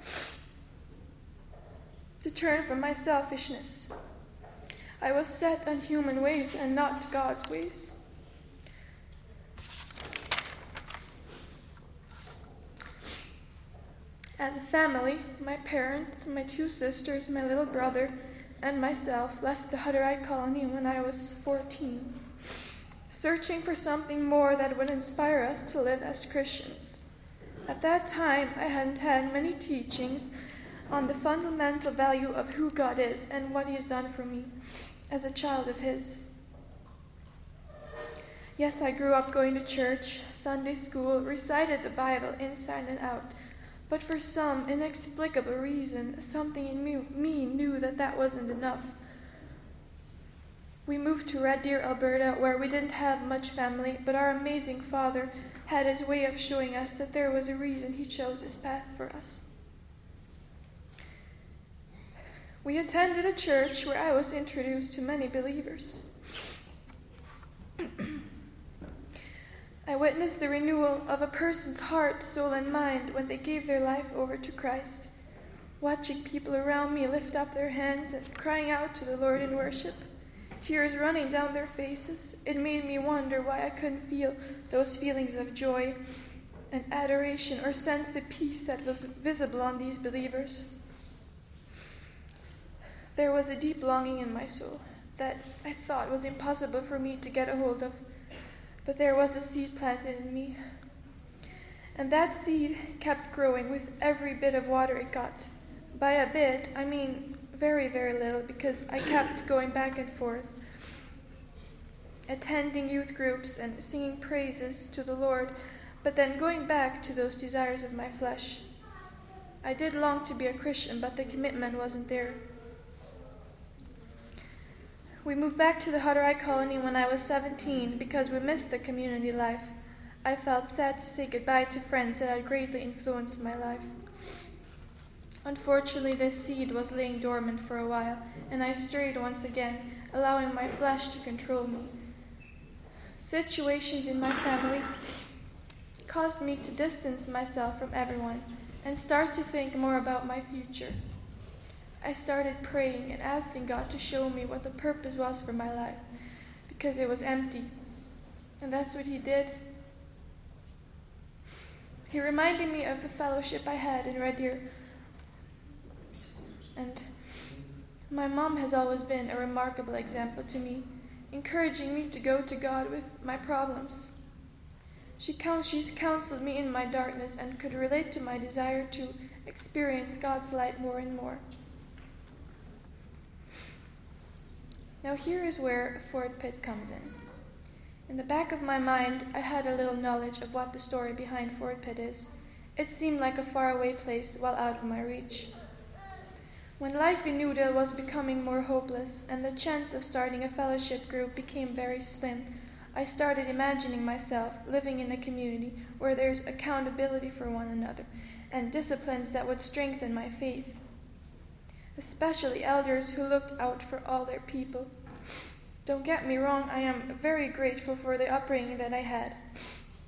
S8: to turn from my selfishness. I was set on human ways and not God's ways. As a family, my parents, my two sisters, my little brother, and myself left the Hutterite colony when I was fourteen, searching for something more that would inspire us to live as Christians. At that time, I hadn't had many teachings on the fundamental value of who God is and what He has done for me as a child of His. Yes, I grew up going to church, Sunday school, recited the Bible inside and out, but for some inexplicable reason, something in me, me knew that that wasn't enough. We moved to Red Deer, Alberta, where we didn't have much family, but our amazing Father had His way of showing us that there was a reason He chose His path for us. We attended a church where I was introduced to many believers. I witnessed the renewal of a person's heart, soul, and mind when they gave their life over to Christ. Watching people around me lift up their hands and crying out to the Lord in worship, tears running down their faces, it made me wonder why I couldn't feel those feelings of joy and adoration or sense the peace that was visible on these believers. There was a deep longing in my soul that I thought was impossible for me to get a hold of, but there was a seed planted in me. And that seed kept growing with every bit of water it got. By a bit, I mean very, very little, because I kept going back and forth, attending youth groups and singing praises to the Lord, but then going back to those desires of my flesh. I did long to be a Christian, but the commitment wasn't there. We moved back to the Hutterite colony when I was seventeen because we missed the community life. I felt sad to say goodbye to friends that had greatly influenced my life. Unfortunately, this seed was laying dormant for a while, and I strayed once again, allowing my flesh to control me. Situations in my family caused me to distance myself from everyone and start to think more about my future. I started praying and asking God to show me what the purpose was for my life, because it was empty. And that's what He did. He reminded me of the fellowship I had in Red Deer. And my mom has always been a remarkable example to me, encouraging me to go to God with my problems. She She's counseled me in my darkness and could relate to my desire to experience God's light more and more. Now here is where Fort Pitt comes in. In the back of my mind, I had a little knowledge of what the story behind Fort Pitt is. It seemed like a faraway place well out of my reach. When life in Newdale was becoming more hopeless and the chance of starting a fellowship group became very slim, I started imagining myself living in a community where there's accountability for one another and disciplines that would strengthen my faith, especially elders who looked out for all their people. Don't get me wrong, I am very grateful for the upbringing that I had.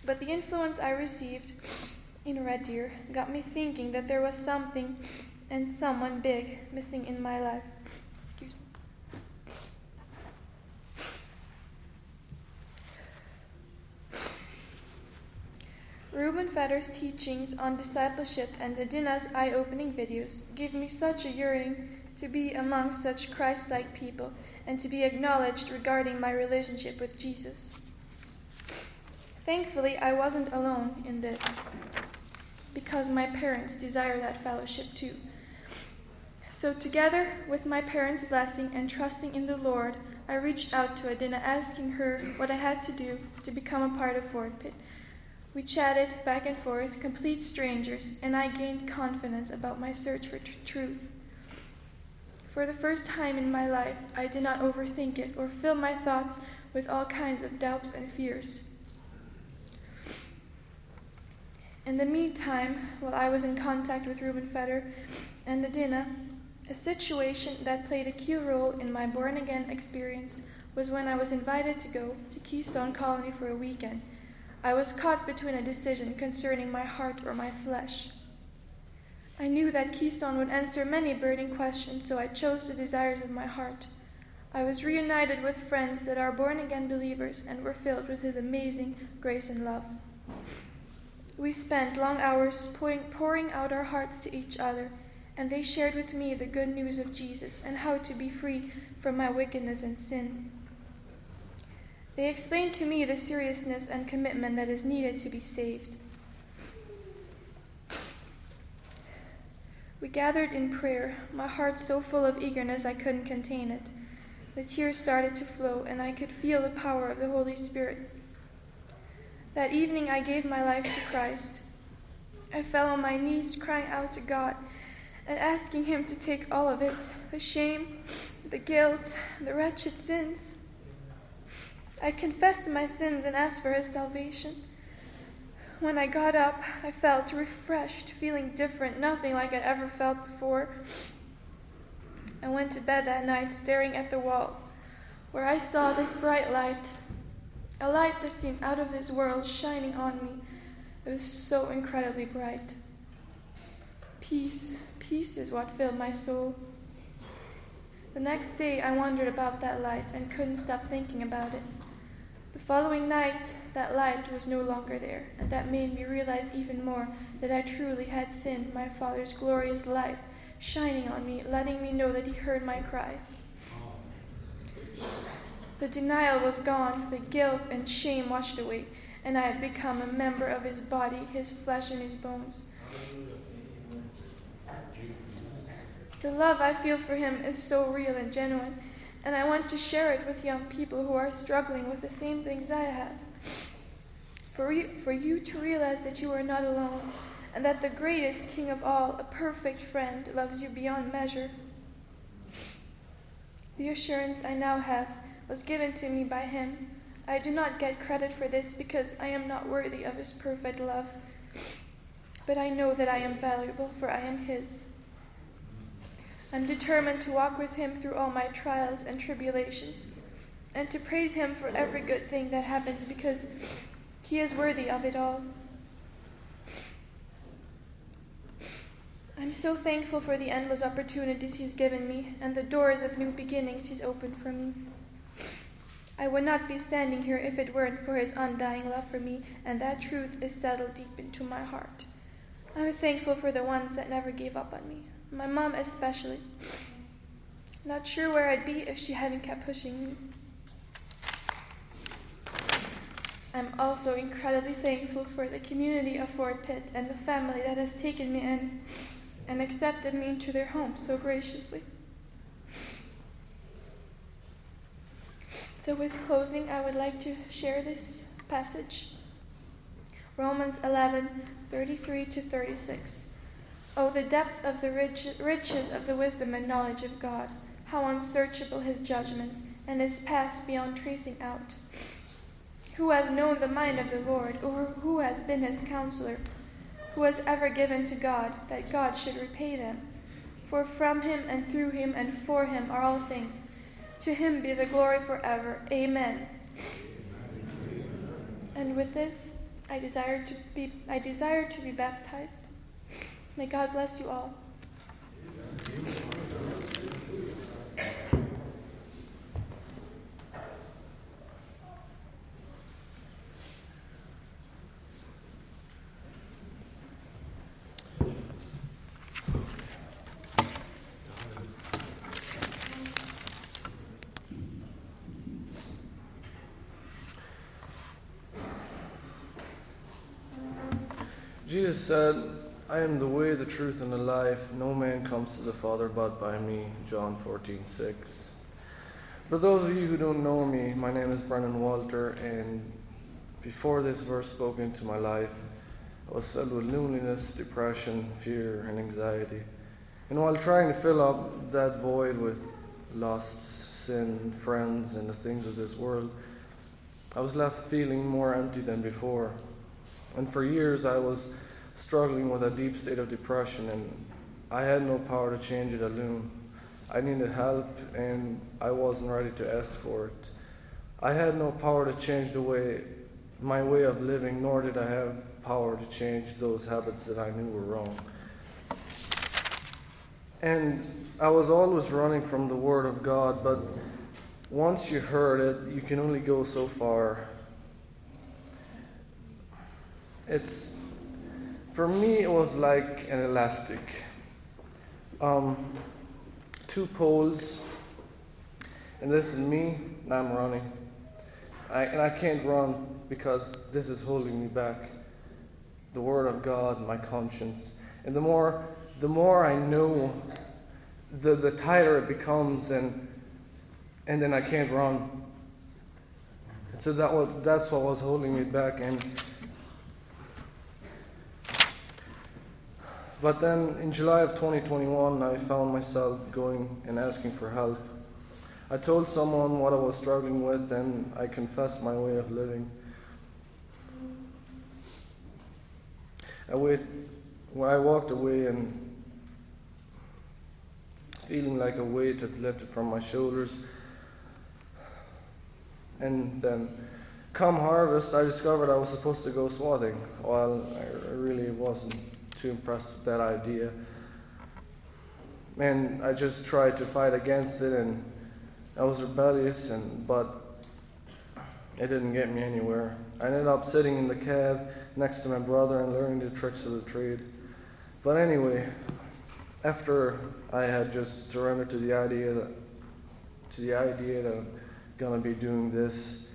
S8: But the influence I received in Red Deer got me thinking that there was something and someone big missing in my life. Excuse me. Reuben Fetter's teachings on discipleship and Adina's eye-opening videos gave me such a yearning to be among such Christ-like people and to be acknowledged regarding my relationship with Jesus. Thankfully, I wasn't alone in this, because my parents desire that fellowship too. So together with my parents' blessing and trusting in the Lord, I reached out to Adina asking her what I had to do to become a part of Fort Pitt. We chatted back and forth, complete strangers, and I gained confidence about my search for tr- truth. For the first time in my life, I did not overthink it or fill my thoughts with all kinds of doubts and fears. In the meantime, while I was in contact with Reuben Fetter and Adina, a situation that played a key role in my born-again experience was when I was invited to go to Keystone Colony for a weekend. I was caught between a decision concerning my heart or my flesh. I knew that Keystone would answer many burning questions, so I chose the desires of my heart. I was reunited with friends that are born-again believers and were filled with His amazing grace and love. We spent long hours pouring, pouring out our hearts to each other, and they shared with me the good news of Jesus and how to be free from my wickedness and sin. They explained to me the seriousness and commitment that is needed to be saved. We gathered in prayer, my heart so full of eagerness I couldn't contain it. The tears started to flow, and I could feel the power of the Holy Spirit. That evening I gave my life to Christ. I fell on my knees crying out to God and asking Him to take all of it, the shame, the guilt, the wretched sins. I confessed my sins and asked for His salvation. When I got up, I felt refreshed, feeling different, nothing like I'd ever felt before. I went to bed that night staring at the wall, where I saw this bright light, a light that seemed out of this world shining on me. It was so incredibly bright. Peace, peace is what filled my soul. The next day, I wondered about that light and couldn't stop thinking about it. The following night, that light was no longer there, and that made me realize even more that I truly had sinned. My Father's glorious light shining on me, letting me know that He heard my cry. The denial was gone, the guilt and shame washed away, and I had become a member of His body, His flesh and His bones. The love I feel for Him is so real and genuine, and I want to share it with young people who are struggling with the same things I have. For you, for you to realize that you are not alone, and that the greatest King of all, a perfect friend, loves you beyond measure. The assurance I now have was given to me by Him. I do not get credit for this because I am not worthy of His perfect love, but I know that I am valuable, for I am His. I'm determined to walk with Him through all my trials and tribulations, and to praise Him for every good thing that happens because He is worthy of it all. I'm so thankful for the endless opportunities He's given me and the doors of new beginnings He's opened for me. I would not be standing here if it weren't for His undying love for me, and that truth is settled deep into my heart. I'm thankful for the ones that never gave up on me. My mom especially. Not sure where I'd be if she hadn't kept pushing me. I'm also incredibly thankful for the community of Fort Pitt and the family that has taken me in and accepted me into their home so graciously. So with closing, I would like to share this passage. Romans eleven, thirty-three to thirty-six. Oh, the depth of the rich, riches of the wisdom and knowledge of God, how unsearchable His judgments and His paths beyond tracing out. Who has known the mind of the Lord, or who has been His counselor? Who has ever given to God, that God should repay them? For from Him and through Him and for Him are all things. To Him be the glory forever. Amen. And with this, I desire to be I desire to be baptized. May God bless you all.
S6: Jesus said, I am the way, the truth, and the life. No man comes to the Father but by me. John fourteen six. For those of you who don't know me, my name is Brennan Walter, and before this verse spoke into my life, I was filled with loneliness, depression, fear, and anxiety. And while trying to fill up that void with lust, sin, friends, and the things of this world, I was left feeling more empty than before. And for years I was struggling with a deep state of depression, and I had no power to change it alone. I needed help, and I wasn't ready to ask for it. I had no power to change the way, my way of living, nor did I have power to change those habits that I knew were wrong. And I was always running from the Word of God, but once you heard it, you can only go so far. It's, for me, it was like an elastic. Um, two poles, and this is me, and I'm running. I, and I can't run because this is holding me back. The Word of God, my conscience. And the more, the more I know, the, the tighter it becomes, and and then I can't run. And so that was, that's what was holding me back. And But then in July of twenty twenty-one, I found myself going and asking for help. I told someone what I was struggling with, and I confessed my way of living. I, wait, well, I walked away and feeling like a weight had lifted from my shoulders. And then, come harvest, I discovered I was supposed to go swathing. Well, I really wasn't too impressed with that idea. And I just tried to fight against it, and I was rebellious, and but it didn't get me anywhere. I ended up sitting in the cab next to my brother and learning the tricks of the trade. But anyway, after I had just surrendered to the idea that to the idea that I'm gonna be doing this,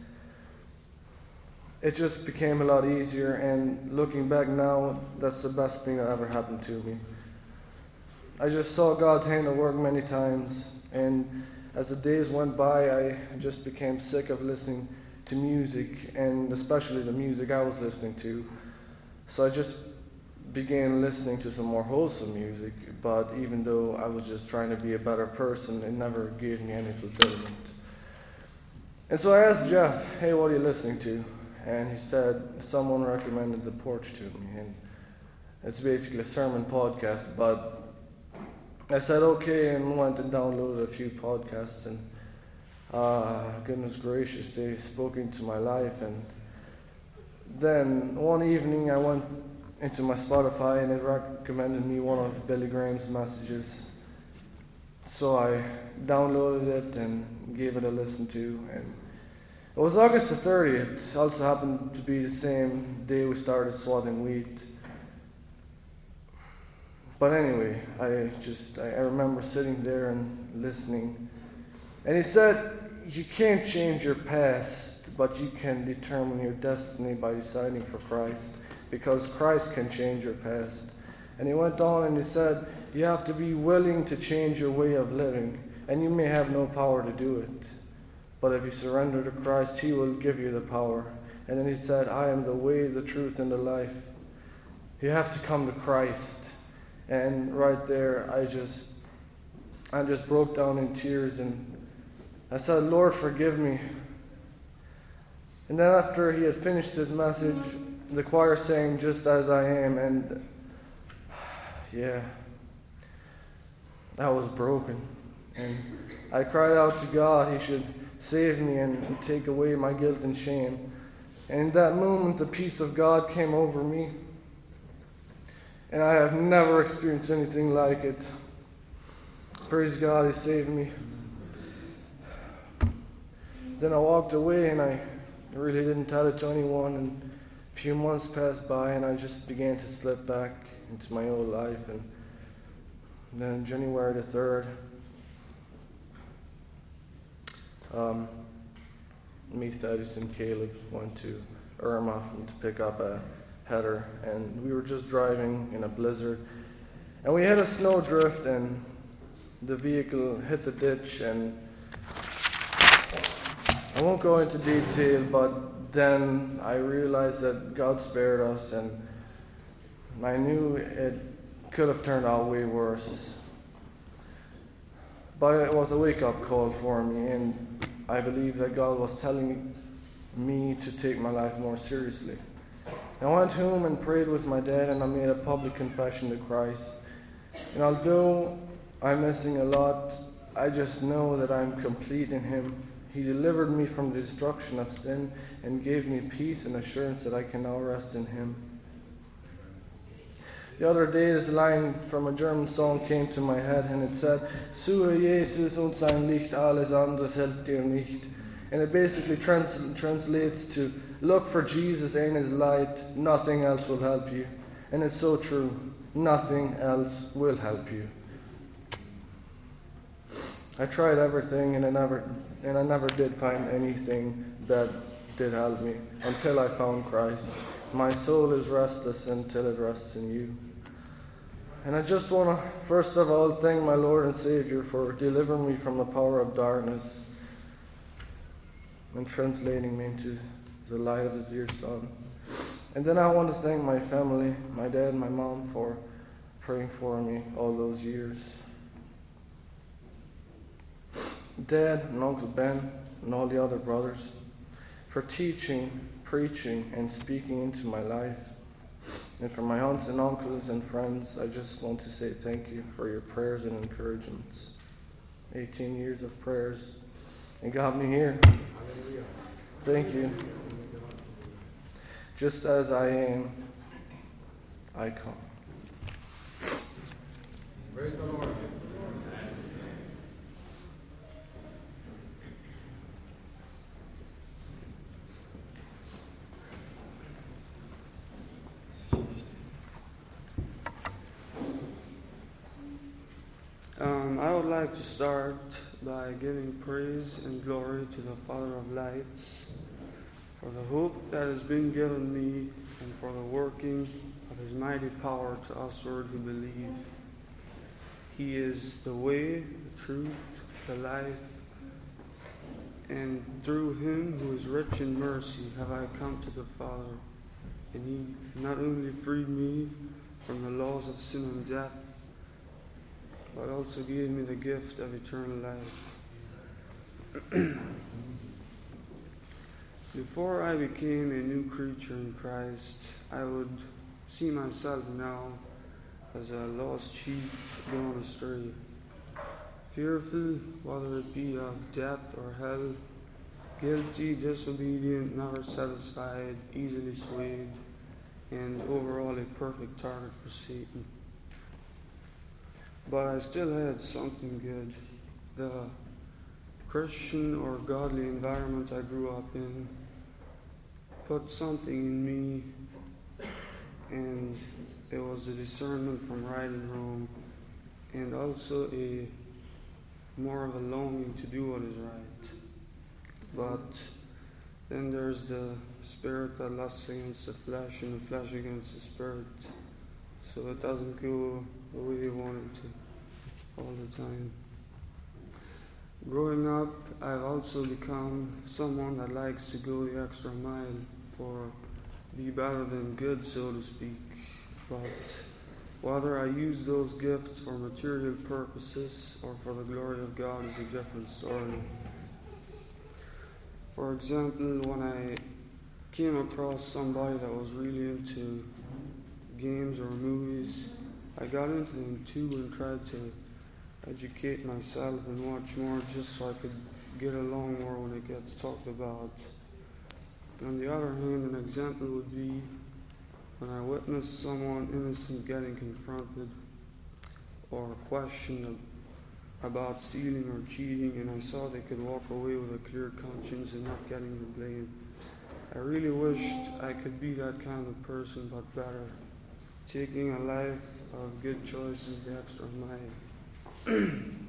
S6: it just became a lot easier, and looking back now, that's the best thing that ever happened to me. I just saw God's hand at work many times, and as the days went by, I just became sick of listening to music, and especially the music I was listening to. So I just began listening to some more wholesome music, but even though I was just trying to be a better person, it never gave me any fulfillment. And so I asked Jeff, hey, what are you listening to? And he said, someone recommended The Porch to me, and it's basically a sermon podcast. But I said okay, and went and downloaded a few podcasts, and uh, goodness gracious, they spoke into my life. And then one evening I went into my Spotify, and it recommended me one of Billy Graham's messages. So I downloaded it and gave it a listen to, and it was August the thirtieth. It also happened to be the same day we started swathing wheat. But anyway, I just, I remember sitting there and listening. And he said, you can't change your past, but you can determine your destiny by deciding for Christ, because Christ can change your past. And he went on and he said, you have to be willing to change your way of living, and you may have no power to do it. But if you surrender to Christ, He will give you the power. And then He said, I am the way, the truth, and the life. You have to come to Christ. And right there, I just, I just broke down in tears, and I said, Lord, forgive me. And then after he had finished his message, the choir sang, Just As I Am, and yeah, I was broken. And I cried out to God He should save me and, and take away my guilt and shame. And in that moment, the peace of God came over me. And I have never experienced anything like it. Praise God, He saved me. Then I walked away and I really didn't tell it to anyone. And a few months passed by and I just began to slip back into my old life. And then January the third, um, me, Thaddeus, and Caleb went to Irma to pick up a header, and we were just driving in a blizzard, and we had a snow drift, and the vehicle hit the ditch, and I won't go into detail, but then I realized that God spared us, and I knew it could have turned out way worse. But it was a wake-up call for me, and I believe that God was telling me to take my life more seriously. I went home and prayed with my dad, and I made a public confession to Christ. And although I'm missing a lot, I just know that I'm complete in Him. He delivered me from the destruction of sin and gave me peace and assurance that I can now rest in Him. The other day, this line from a German song came to my head, and it said, Suche Jesus und sein Licht, alles anderes hilft dir nicht. And it basically trans- translates to, look for Jesus and His light, nothing else will help you. And it's so true, nothing else will help you. I tried everything, and I never, and I never did find anything that did help me, until I found Christ. My soul is restless until it rests in you. And I just want to, first of all, thank my Lord and Savior for delivering me from the power of darkness and translating me into the light of His dear Son. And then I want to thank my family, my dad and my mom, for praying for me all those years. Dad and Uncle Ben and all the other brothers for teaching, preaching, and speaking into my life. And for my aunts and uncles and friends, I just want to say thank you for your prayers and encouragements. eighteen years of prayers. It got me here. Thank you. Just as I am, I come.
S1: Praise the Lord.
S5: Um, I would like to start by giving praise and glory to the Father of lights for the hope that has been given me and for the working of His mighty power to usward who believe. He is the way, the truth, the life, and through Him who is rich in mercy have I come to the Father. And He not only freed me from the laws of sin and death, but also gave me the gift of eternal life. Before I became a new creature in Christ, I would see myself now as a lost sheep gone astray, fearful whether it be of death or hell, guilty, disobedient, never satisfied, easily swayed, and overall a perfect target for Satan. But I still had something good. The Christian or godly environment I grew up in put something in me, and it was a discernment from right and wrong, and also a more of a longing to do what is right. But then there's the spirit that lusts against the flesh and the flesh against the spirit, so it doesn't go the way you want it to all the time. Growing up, I've also become someone that likes to go the extra mile or be better than good, so to speak. But whether I use those gifts for material purposes or for the glory of God is a different story. For example, when I came across somebody that was really into games or movies, I got into them too and tried to educate myself and watch more just so I could get along more when it gets talked about. On the other hand, an example would be when I witnessed someone innocent getting confronted or questioned about stealing or cheating, and I saw they could walk away with a clear conscience and not getting the blame. I really wished I could be that kind of person, but better, taking a life of good choices the extra mile.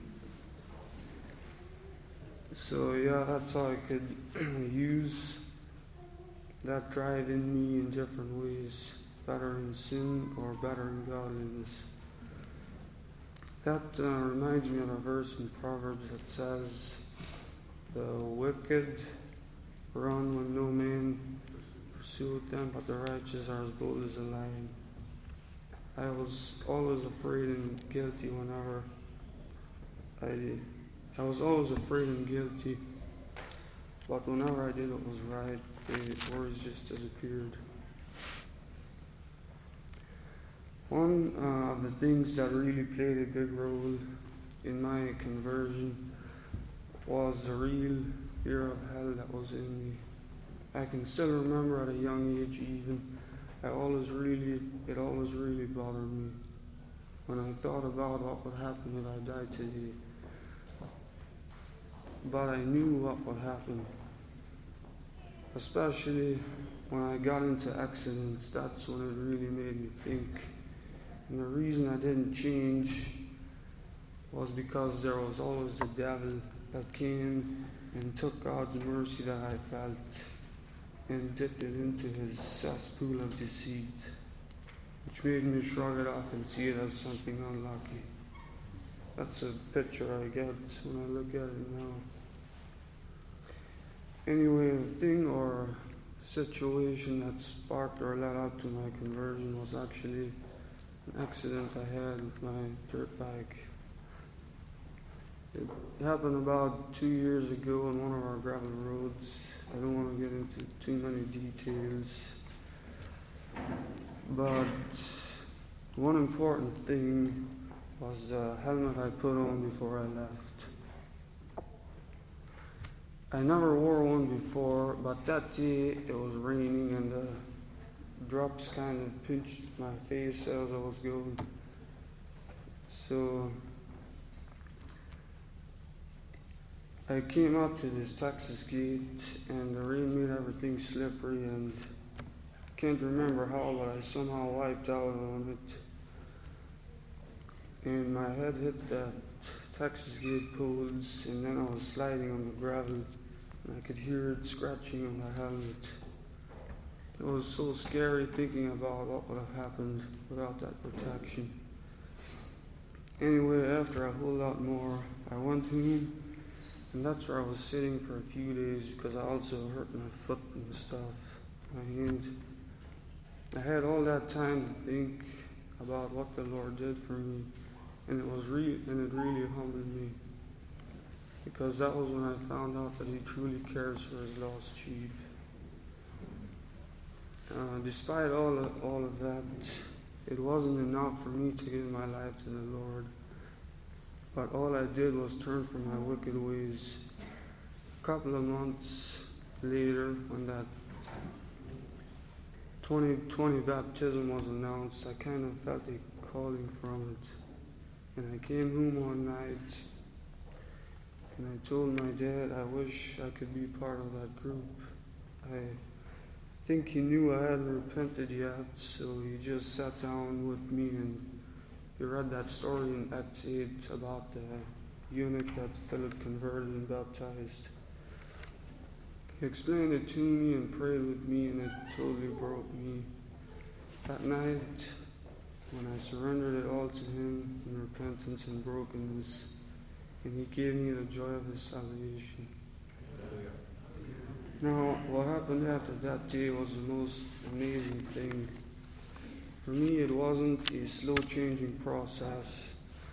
S5: So yeah, that's how I could use that drive in me in different ways, better in sin or better in godliness. That uh, reminds me of a verse in Proverbs that says, "The wicked run when no man pursueth them, but the righteous are as bold as a lion." I was always afraid and guilty whenever I I was always afraid and guilty, but whenever I did what was right, the worries just disappeared. One uh, of the things that really played a big role in my conversion was the real fear of hell that was in me. I can still remember at a young age even, I always really, it always really bothered me when I thought about what would happen if I died today. But I knew what would happen, especially when I got into accidents. That's when it really made me think. And the reason I didn't change was because there was always the devil that came and took God's mercy that I felt and dipped it into his cesspool of deceit, which made me shrug it off and see it as something unlucky. That's a picture I get when I look at it now. Anyway, the thing or situation that sparked or led up to my conversion was actually an accident I had with my dirt bike. It happened about two years ago on one of our gravel roads. I don't want to get into too many details, but one important thing was the helmet I put on before I left. I never wore one before, but that day it was raining and the drops kind of pinched my face as I was going. So I came up to this Texas gate and the rain made everything slippery, and I can't remember how, but I somehow wiped out on it. And my head hit the Texas gate poles, and then I was sliding on the gravel, and I could hear it scratching on the helmet. It was so scary thinking about what would have happened without that protection. Anyway, after a whole lot more, I went home, and that's where I was sitting for a few days because I also hurt my foot and stuff, my hand. I had all that time to think about what the Lord did for me, and it was re- and it really humbled me, because that was when I found out that He truly cares for His lost sheep. Uh, despite all of, all of that, it wasn't enough for me to give my life to the Lord. But all I did was turn from my wicked ways. A couple of months later, when that twenty twenty baptism was announced, I kind of felt a calling from it. And I came home one night, and I told my dad I wish I could be part of that group. I think he knew I hadn't repented yet, so he just sat down with me and he read that story in Acts eight about the eunuch that Philip converted and baptized. He explained it to me and prayed with me, and it totally broke me. That night, when I surrendered it all to Him in repentance and brokenness, and He gave me the joy of His salvation. Now, what happened after that day was the most amazing thing. For me, it wasn't a slow-changing process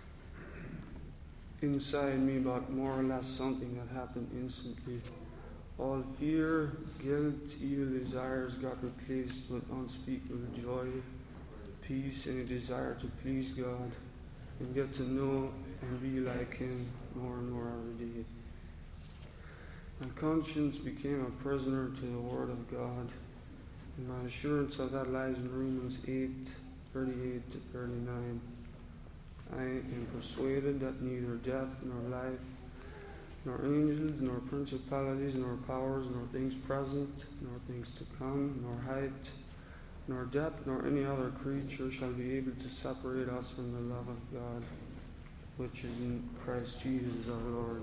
S5: inside me, but more or less something that happened instantly. All fear, guilt, evil desires got replaced with unspeakable joy, peace, and a desire to please God and get to know and be like Him more and more every day. My conscience became a prisoner to the Word of God, and my assurance of that lies in Romans eight, thirty-eight to thirty-nine. I am persuaded that neither death nor life, nor angels, nor principalities, nor powers, nor things present, nor things to come, nor height, nor depth, nor any other creature shall be able to separate us from the love of God, which is in Christ Jesus our Lord.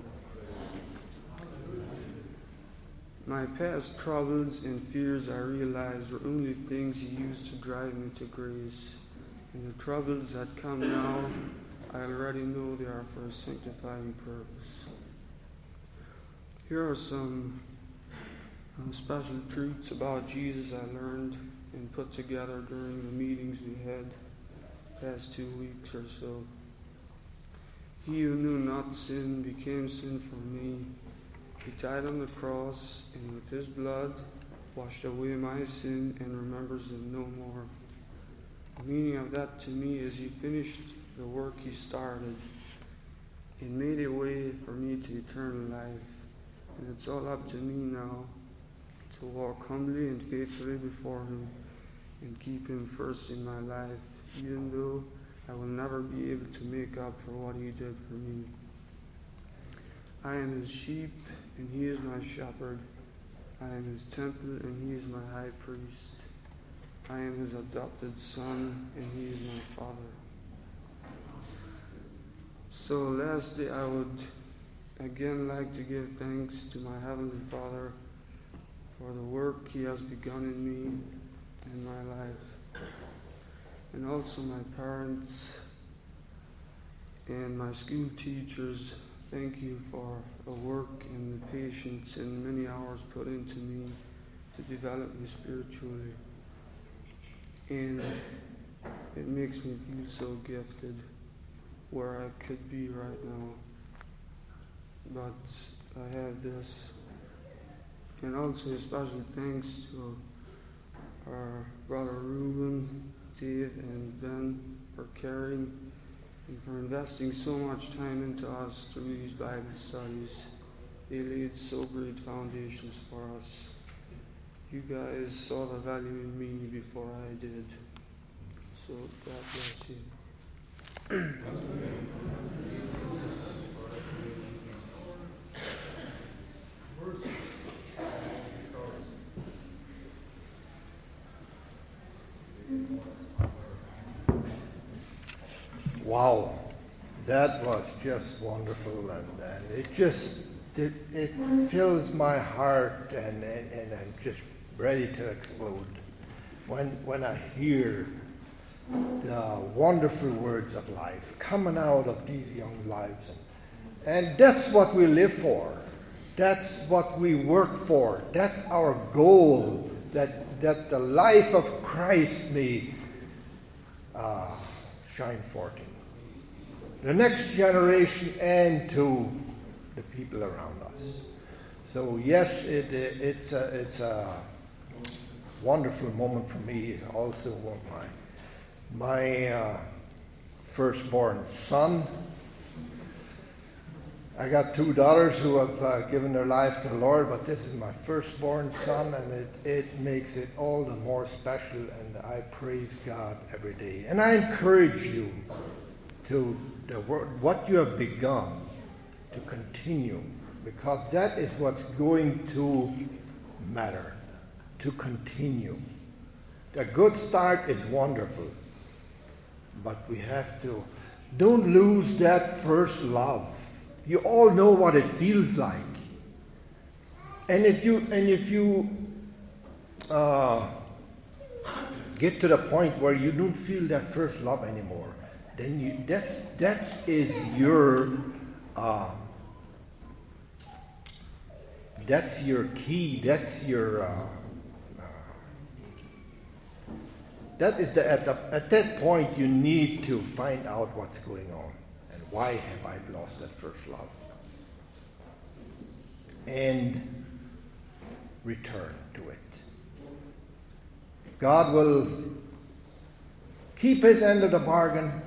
S5: My past troubles and fears, I realized, were only things He used to drive me to grace. And the troubles that come now, I already know they are for a sanctifying purpose. Here are some um, special truths about Jesus I learned and put together during the meetings we had past two weeks or so. He who knew not sin became sin for me. He died on the cross, and with His blood washed away my sin and remembers it no more. The meaning of that to me is He finished the work He started and made a way for me to eternal life. And it's all up to me now to walk humbly and faithfully before Him and keep Him first in my life, even though I will never be able to make up for what He did for me. I am His sheep, and He is my shepherd. I am His temple, and He is my high priest. I am His adopted son, and He is my father. So lastly, I would again like to give thanks to my Heavenly Father for the work He has begun in me and my life. And also my parents and my school teachers. Thank you for the work and the patience and many hours put into me to develop me spiritually. And it makes me feel so gifted where I could be right now. But I have this. And also a special thanks to our brother Reuben, Dave, and Ben for caring and for investing so much time into us through these Bible studies. They laid so great foundations for us. You guys saw the value in me before I did. So God bless you.
S9: Wow, that was just wonderful, and, and it just it, it fills my heart, and, and, and I'm just ready to explode when when I hear the wonderful words of life coming out of these young lives, and, and that's what we live for. That's what we work for. That's our goal. That that the life of Christ may uh, shine forth in the next generation and to the people around us. So yes, it, it, it's a it's a wonderful moment for me. Also, my my uh, firstborn son. I got two daughters who have uh, given their life to the Lord, but this is my firstborn son, and it, it makes it all the more special, and I praise God every day. And I encourage you to the word, what you have begun, to continue, because that is what's going to matter, to continue. A good start is wonderful, but we have to, don't lose that first love. You all know what it feels like. And if you and if you uh, get to the point where you don't feel that first love anymore, then you, that's that is your uh, that's your key. That's your uh, uh, that is the at the at that point you need to find out what's going on. Why have I lost that first love? And return to it. God will keep His end of the bargain.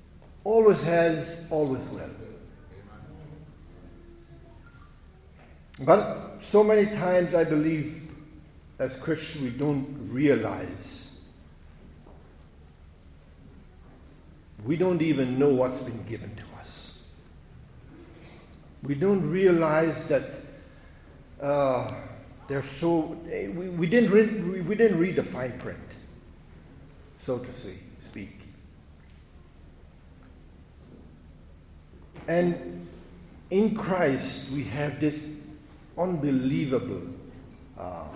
S9: Always has, always will. But so many times I believe as Christians we don't realize, we don't even know what's been given to us. We don't realize that uh, they're so, we, we, didn't read, we, we didn't read the fine print, so to say, speak. And in Christ we have this unbelievable uh, uh,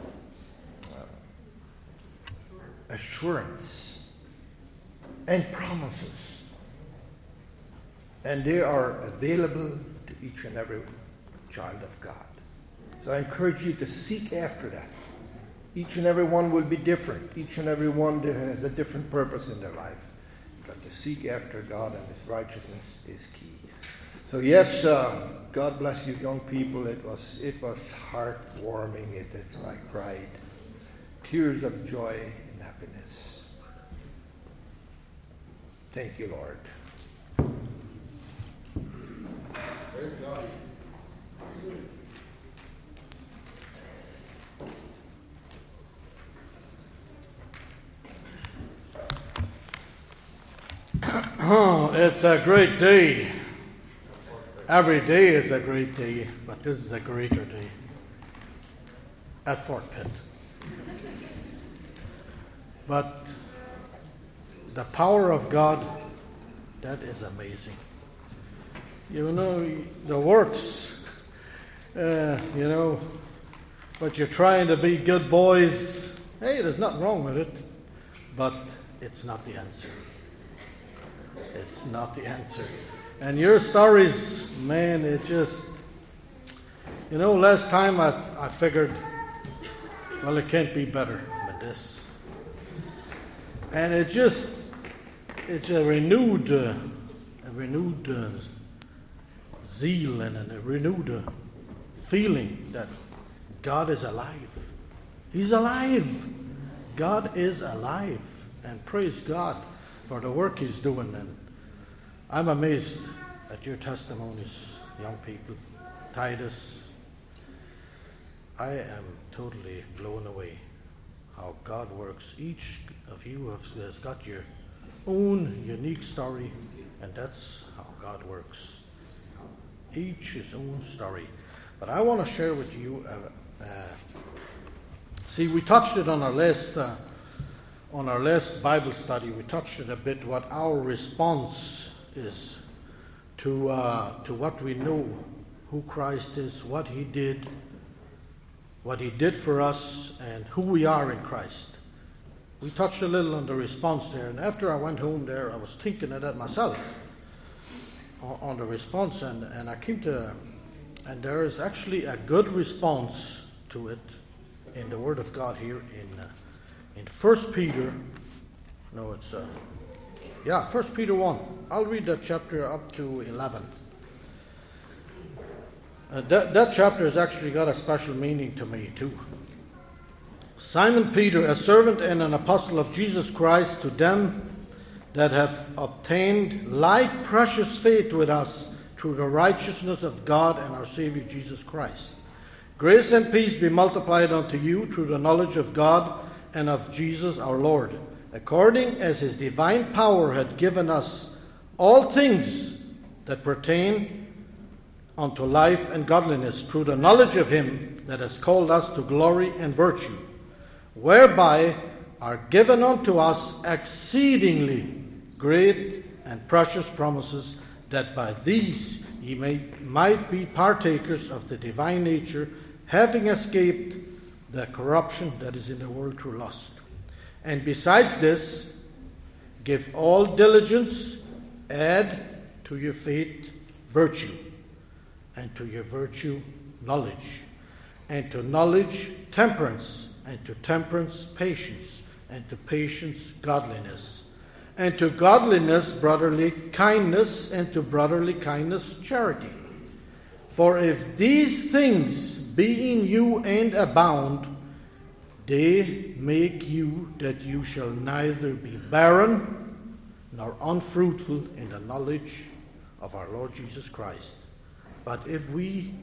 S9: assurance and promises. And they are available to each and every child of God. So I encourage you to seek after that. Each and every one will be different. Each and every one has a different purpose in their life. But to seek after God and His righteousness is key. So yes, uh, God bless you, young people. It was it was heartwarming. It, it I cried, tears of joy and happiness. Thank you, Lord.
S1: Praise God.
S10: Oh, it's a great day. Every day is a great day, but this is a greater day at Fort Pitt. But the power of God, that is amazing. You know, the works, uh, you know, but you're trying to be good boys. Hey, there's nothing wrong with it, but it's not the answer. It's not the answer. And your stories, man, it just, you know, last time I I figured, well, it can't be better than this. And it just, it's a renewed, uh, a renewed uh, zeal and a renewed uh, feeling that God is alive. He's alive. God is alive. And praise God for the work He's doing. And I'm amazed at your testimonies, young people. Titus, I am totally blown away how God works. Each of you has got your own unique story, and that's how God works. Each his own story. But I want to share with you, uh, uh, see, we touched it on our last, uh, on our last Bible study. We touched it a bit, what our response is to uh, to what we know, who Christ is, what He did, what He did for us, and who we are in Christ. We touched a little on the response there, and after I went home there, I was thinking of that myself, on, on the response, and, and I came to, and there is actually a good response to it in the Word of God here in uh, in First Peter. No, it's uh, yeah, First Peter one. I'll read that chapter up to eleven. Uh, that, that chapter has actually got a special meaning to me too. Simon Peter, a servant and an apostle of Jesus Christ, to them that have obtained like precious faith with us through the righteousness of God and our Savior Jesus Christ. Grace and peace be multiplied unto you through the knowledge of God and of Jesus our Lord, according as His divine power had given us all things that pertain unto life and godliness, through the knowledge of Him that has called us to glory and virtue, whereby are given unto us exceedingly great and precious promises, that by these ye may, might be partakers of the divine nature, having escaped the corruption that is in the world through lust. And besides this, give all diligence, add to your faith virtue, and to your virtue knowledge, and to knowledge temperance, and to temperance patience, and to patience godliness, and to godliness brotherly kindness, and to brotherly kindness charity. For if these things be in you and abound, they make you that you shall neither be barren nor unfruitful in the knowledge of our Lord Jesus Christ. But if we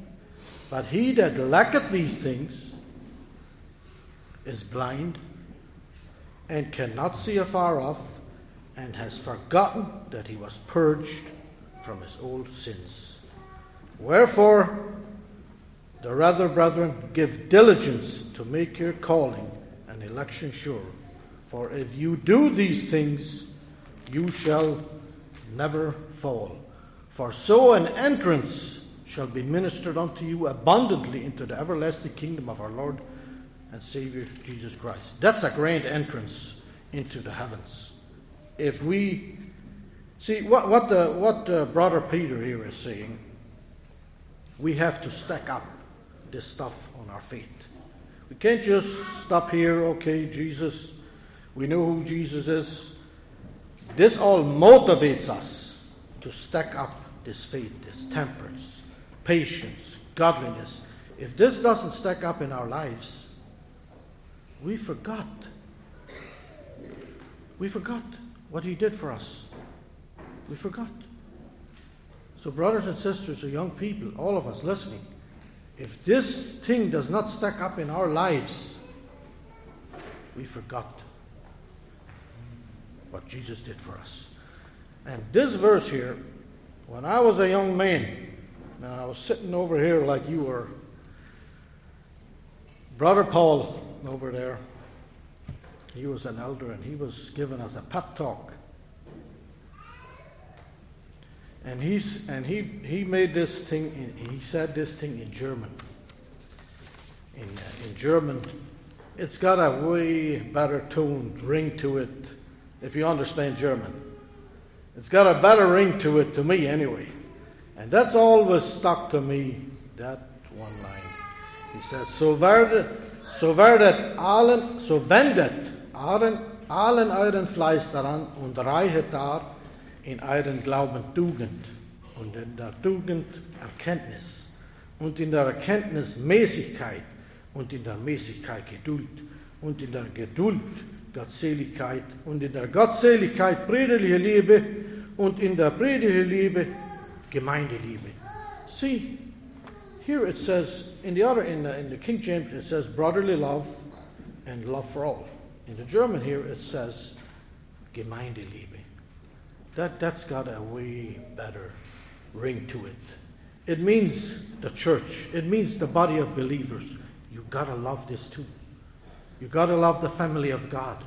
S10: But he that lacketh these things is blind, and cannot see afar off, and has forgotten that he was purged from his old sins. Wherefore, the rather, brethren, give diligence to make your calling and election sure. For if you do these things, you shall never fall. For so an entrance shall be ministered unto you abundantly into the everlasting kingdom of our Lord and Savior Jesus Christ. That's a grand entrance into the heavens. If we see what what the what uh, brother Peter here is saying, we have to stack up this stuff on our faith. We can't just stop here. Okay, Jesus, we know who Jesus is. This all motivates us to stack up this faith, this temperance, patience, godliness. If this doesn't stack up in our lives, we forgot. We forgot what he did for us. We forgot. So brothers and sisters, or young people, all of us listening, if this thing does not stack up in our lives, we forgot what Jesus did for us. And this verse here, when I was a young man, and I was sitting over here like you were, Brother Paul over there, he was an elder and he was giving us a pep talk. And he's and he he made this thing. In, he said this thing in German. In uh, in German, it's got a way better tone, ring to it. If you understand German, it's got a better ring to it to me anyway. And that's always stuck to me. That one line. He says, "So werdet, so werdet allen, so wendet allen allen euren Fleiß daran und reichet dar in euren Glauben Tugend und in der Tugend Erkenntnis und in der Erkenntnis Mäßigkeit und in der Mäßigkeit Geduld und in der Geduld Gottseligkeit und in der Gottseligkeit brüderliche Liebe und in der brüderlichen Liebe Gemeindeliebe." See, here it says, in the other, in the, in the King James it says brotherly love and love for all. In the German here it says Gemeindeliebe. That, that's got a way better ring to it. It means the church. It means the body of believers. You've got to love this too. You've got to love the family of God.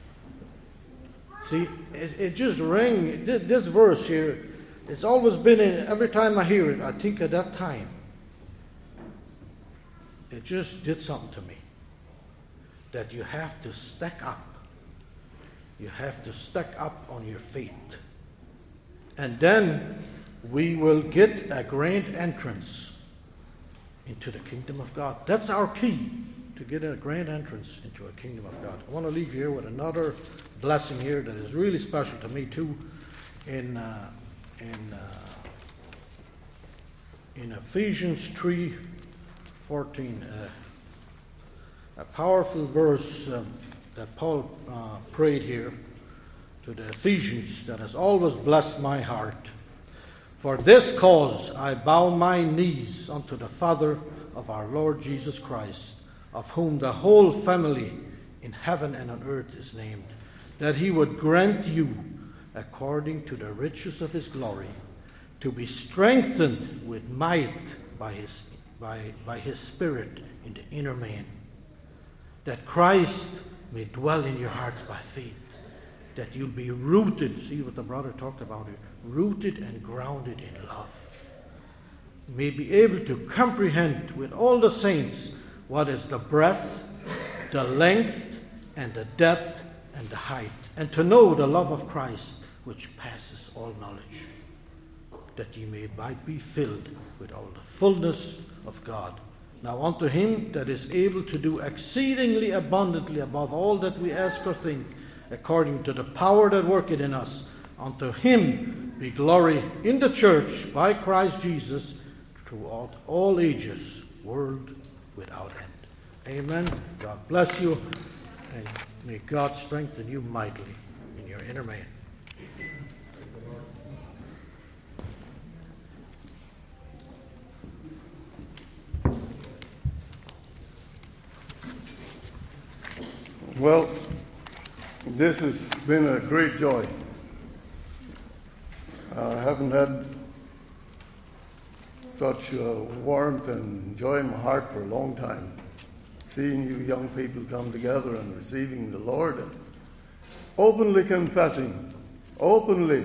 S10: See, it, it just rang, this, this verse here, it's always been in, every time I hear it, I think at that time. It just did something to me. That you have to stack up. You have to stack up on your faith. And then we will get a grand entrance into the kingdom of God. That's our key, to get a grand entrance into a kingdom of God. I want to leave you here with another blessing here that is really special to me too. In uh, in uh, in Ephesians three fourteen, uh, a powerful verse um, that Paul uh, prayed here to the Ephesians that has always blessed my heart. "For this cause I bow my knees unto the Father of our Lord Jesus Christ, of whom the whole family in heaven and on earth is named, that he would grant you, according to the riches of his glory, to be strengthened with might by his, by, by his Spirit in the inner man, that Christ may dwell in your hearts by faith, that you'll be rooted," see what the brother talked about here, rooted and grounded in love, may be able to comprehend with all the saints what is the breadth, the length, and the depth, and the height, and to know the love of Christ, which passes all knowledge, that ye may might be filled with all the fullness of God. Now unto him that is able to do exceedingly abundantly above all that we ask or think, according to the power that worketh in us, unto him be glory in the church by Christ Jesus throughout all ages, world without end. Amen. God bless you, and may God strengthen you mightily in your inner man.
S11: Well, this has been a great joy. I haven't had such uh, warmth and joy in my heart for a long time. Seeing you young people come together and receiving the Lord and openly confessing, openly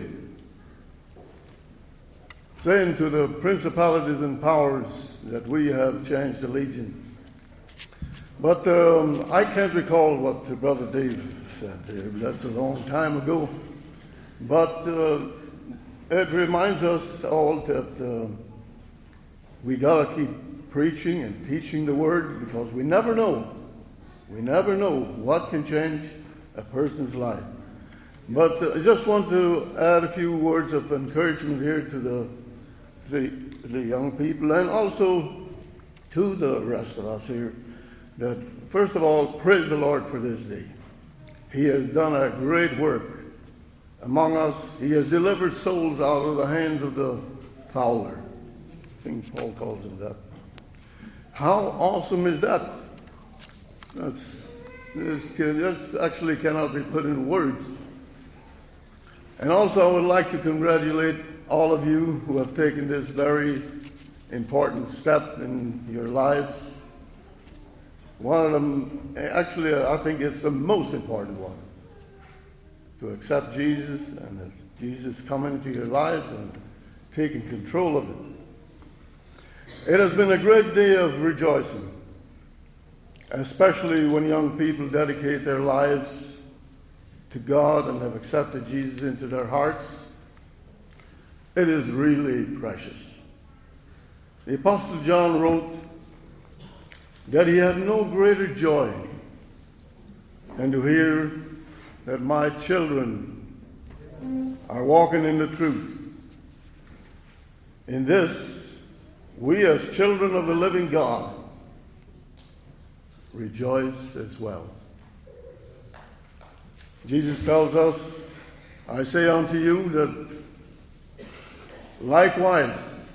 S11: saying to the principalities and powers that we have changed allegiance. But um, I can't recall what Brother Dave said there. That's a long time ago. But uh, it reminds us all that uh, we got to keep preaching and teaching the Word, because we never know. We never know what can change a person's life. But uh, I just want to add a few words of encouragement here to the, the, the young people, and also to the rest of us here. That first of all, praise the Lord for this day. He has done a great work among us. He has delivered souls out of the hands of the fowler. I think Paul calls him that. How awesome is that? That's, this, can, this actually cannot be put in words. And also I would like to congratulate all of you who have taken this very important step in your lives. One of them, actually, I think it's the most important one, to accept Jesus, and that Jesus come into your lives and taking control of it. It has been a great day of rejoicing, especially when young people dedicate their lives to God and have accepted Jesus into their hearts. It is really precious. The Apostle John wrote that he had no greater joy than to hear that my children are walking in the truth. In this, we as children of the living God rejoice as well. Jesus tells us, I say unto you that likewise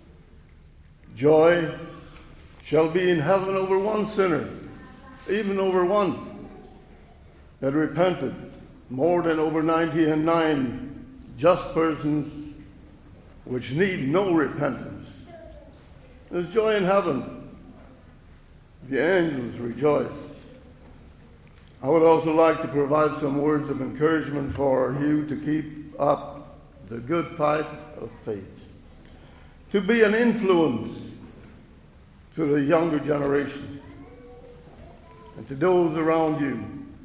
S11: joy shall be in heaven over one sinner, even over one that repented, more than over ninety and nine just persons which need no repentance. There's joy in heaven. The angels rejoice. I would also like to provide some words of encouragement for you to keep up the good fight of faith, to be an influence to the younger generation and to those around you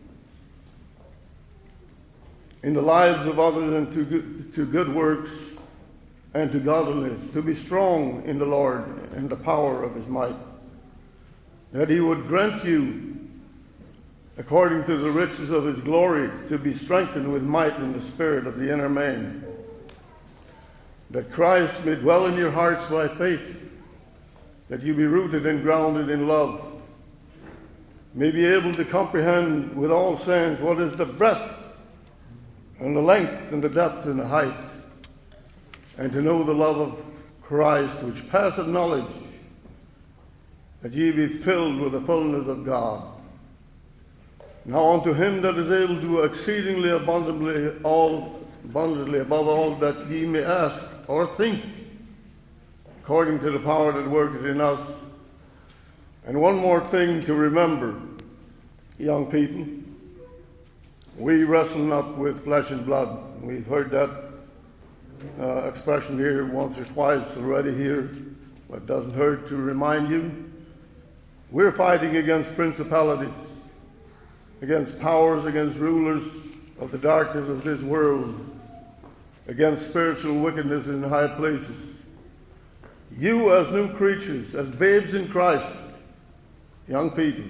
S11: in the lives of others, and to good, to good works and to godliness, to be strong in the Lord and the power of his might, that he would grant you, according to the riches of his glory, to be strengthened with might in the spirit of the inner man, that Christ may dwell in your hearts by faith, that you be rooted and grounded in love, may be able to comprehend with all saints what is the breadth and the length and the depth and the height, and to know the love of Christ which passeth knowledge, that ye be filled with the fullness of God. Now unto him that is able to do exceedingly abundantly all abundantly above all that ye may ask or think, according to the power that worketh in us. And one more thing to remember, young people. We wrestle not with flesh and blood. We've heard that uh, expression here once or twice already here, but it doesn't hurt to remind you. We're fighting against principalities, against powers, against rulers of the darkness of this world, against spiritual wickedness in high places. You as new creatures, as babes in Christ, young people,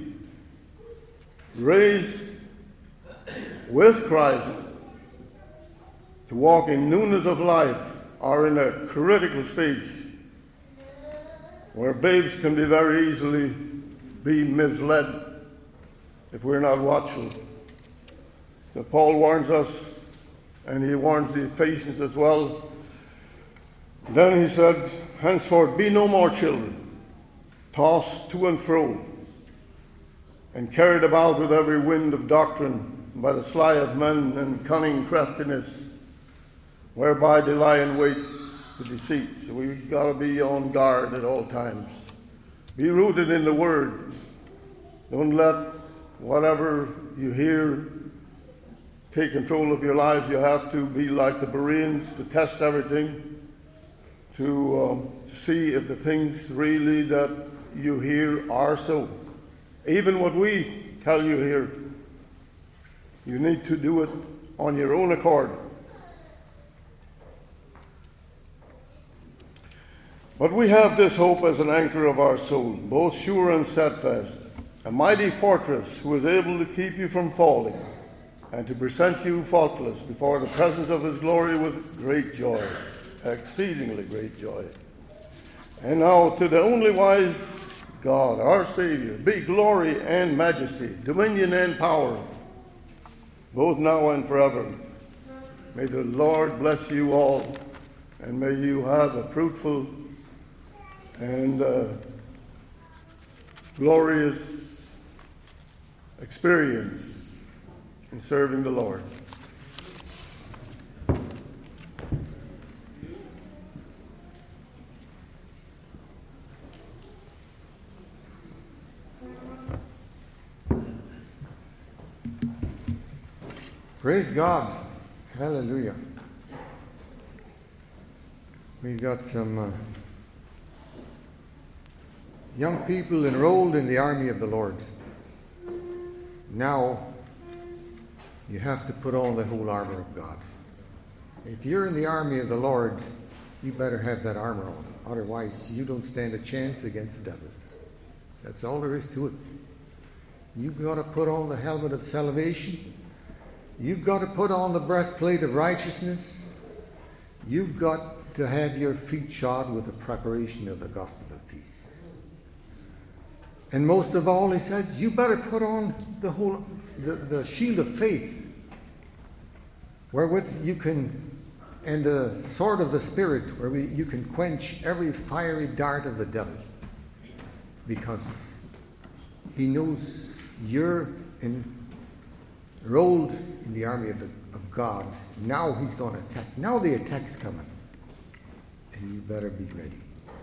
S11: raised with Christ to walk in newness of life, are in a critical stage where babes can be very easily be misled if we're not watchful. So Paul warns us, and he warns the Ephesians as well. Then he said, henceforth be no more children, tossed to and fro and carried about with every wind of doctrine by the sly of men and cunning craftiness, whereby they lie in wait to deceit. So we've got to be on guard at all times. Be rooted in the Word. Don't let whatever you hear take control of your lives. You have to be like the Bereans, to test everything, to, um, to see if the things really that you hear are so. Even what we tell you here, you need to do it on your own accord. But we have this hope as an anchor of our soul, both sure and steadfast, a mighty fortress who is able to keep you from falling and to present you faultless before the presence of his glory with great joy, exceedingly great joy. And now to the only wise God, our Savior, be glory and majesty, dominion and power, both now and forever. May the Lord bless you all, and may you have a fruitful and uh, glorious experience in serving the Lord.
S12: Praise God. Hallelujah. We got some uh, young people enrolled in the army of the Lord. Now, you have to put on the whole armor of God. If you're in the army of the Lord, you better have that armor on. Otherwise, you don't stand a chance against the devil. That's all there is to it. You've got to put on the helmet of salvation. You've got to put on the breastplate of righteousness. You've got to have your feet shod with the preparation of the gospel of peace. And most of all, he said, you better put on the whole, the, the shield of faith, wherewith you can, and the sword of the Spirit, where we, you can quench every fiery dart of the devil. Because he knows you're enrolled in the army of, the, of God. Now he's going to attack. Now the attack's coming. And you better be ready.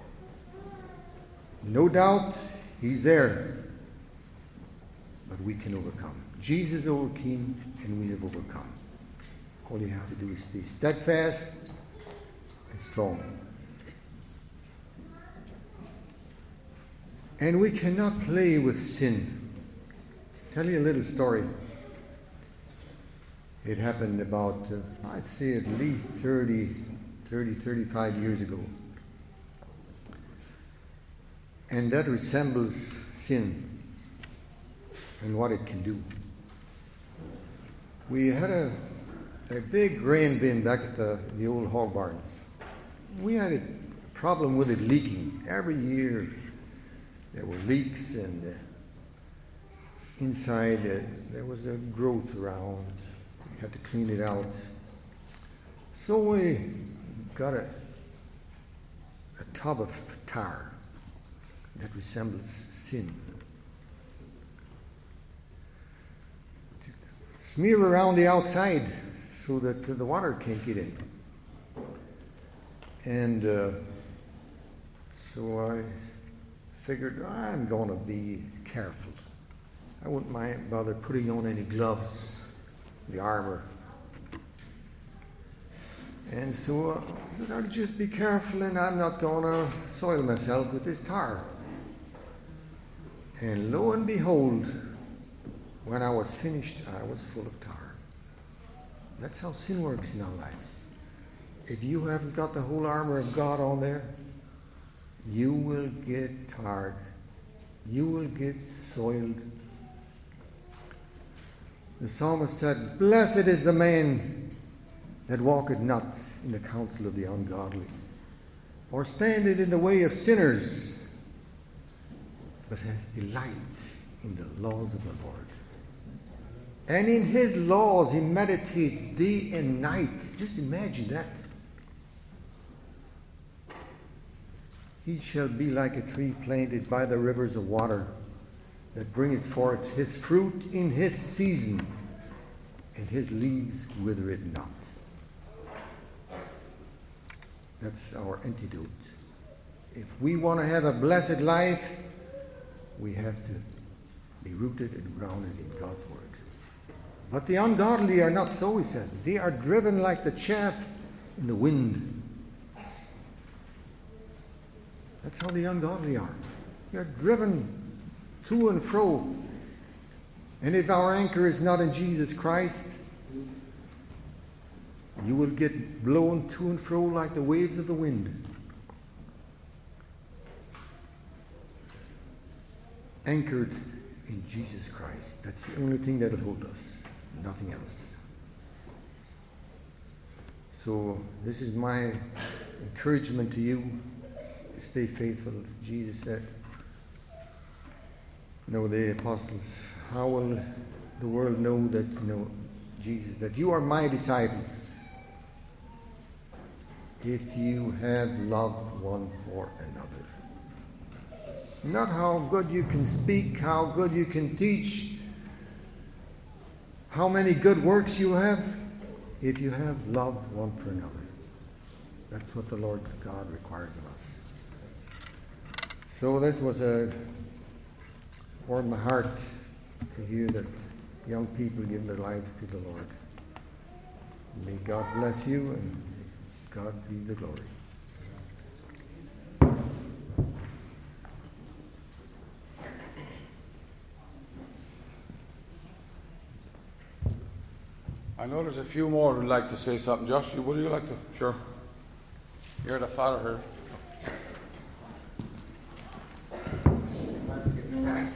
S12: No doubt, he's there, but we can overcome. Jesus overcame, and we have overcome. All you have to do is stay steadfast and strong. And we cannot play with sin. I'll tell you a little story. It happened about, uh, I'd say at least thirty, thirty, thirty-five years ago. And that resembles sin and what it can do. We had a, a big grain bin back at the, the old hog barns. We had a problem with it leaking. Every year there were leaks, and uh, inside uh, there was a growth around. We had to clean it out. So we got a, a tub of tar that resembles sin. To smear around the outside so that the water can't get in. And uh, so I figured I'm going to be careful. I wouldn't mind bother putting on any gloves, the armor. And so I said, I'll just be careful, and I'm not going to soil myself with this tar. And lo and behold, when I was finished, I was full of tar. That's how sin works in our lives. If you haven't got the whole armor of God on there, you will get tarred. You will get soiled. The psalmist said, blessed is the man that walketh not in the counsel of the ungodly, or standeth in the way of sinners, but has delight in the laws of the Lord. And in his laws he meditates day and night. Just imagine that. He shall be like a tree planted by the rivers of water, that bringeth forth his fruit in his season, and his leaves wither it not. That's our antidote. If we want to have a blessed life, we have to be rooted and grounded in God's word. But the ungodly are not so, he says. They are driven like the chaff in the wind. That's how the ungodly are. They are driven to and fro. And if our anchor is not in Jesus Christ, you will get blown to and fro like the waves of the wind. Anchored in Jesus Christ. That's the only thing that will hold us. Nothing else. So this is my encouragement to you to stay faithful. Jesus said, "Know the apostles, how will the world know that you know Jesus, that you are my disciples, if you have loved one for another." Not how good you can speak, how good you can teach, how many good works you have, if you have love one for another. That's what the Lord God requires of us. So this was a warmed my heart to hear that young people give their lives to the Lord. May God bless you and God be the glory.
S3: I know there's a few more who'd like to say something. Josh, would you like to? Sure. You're the father here.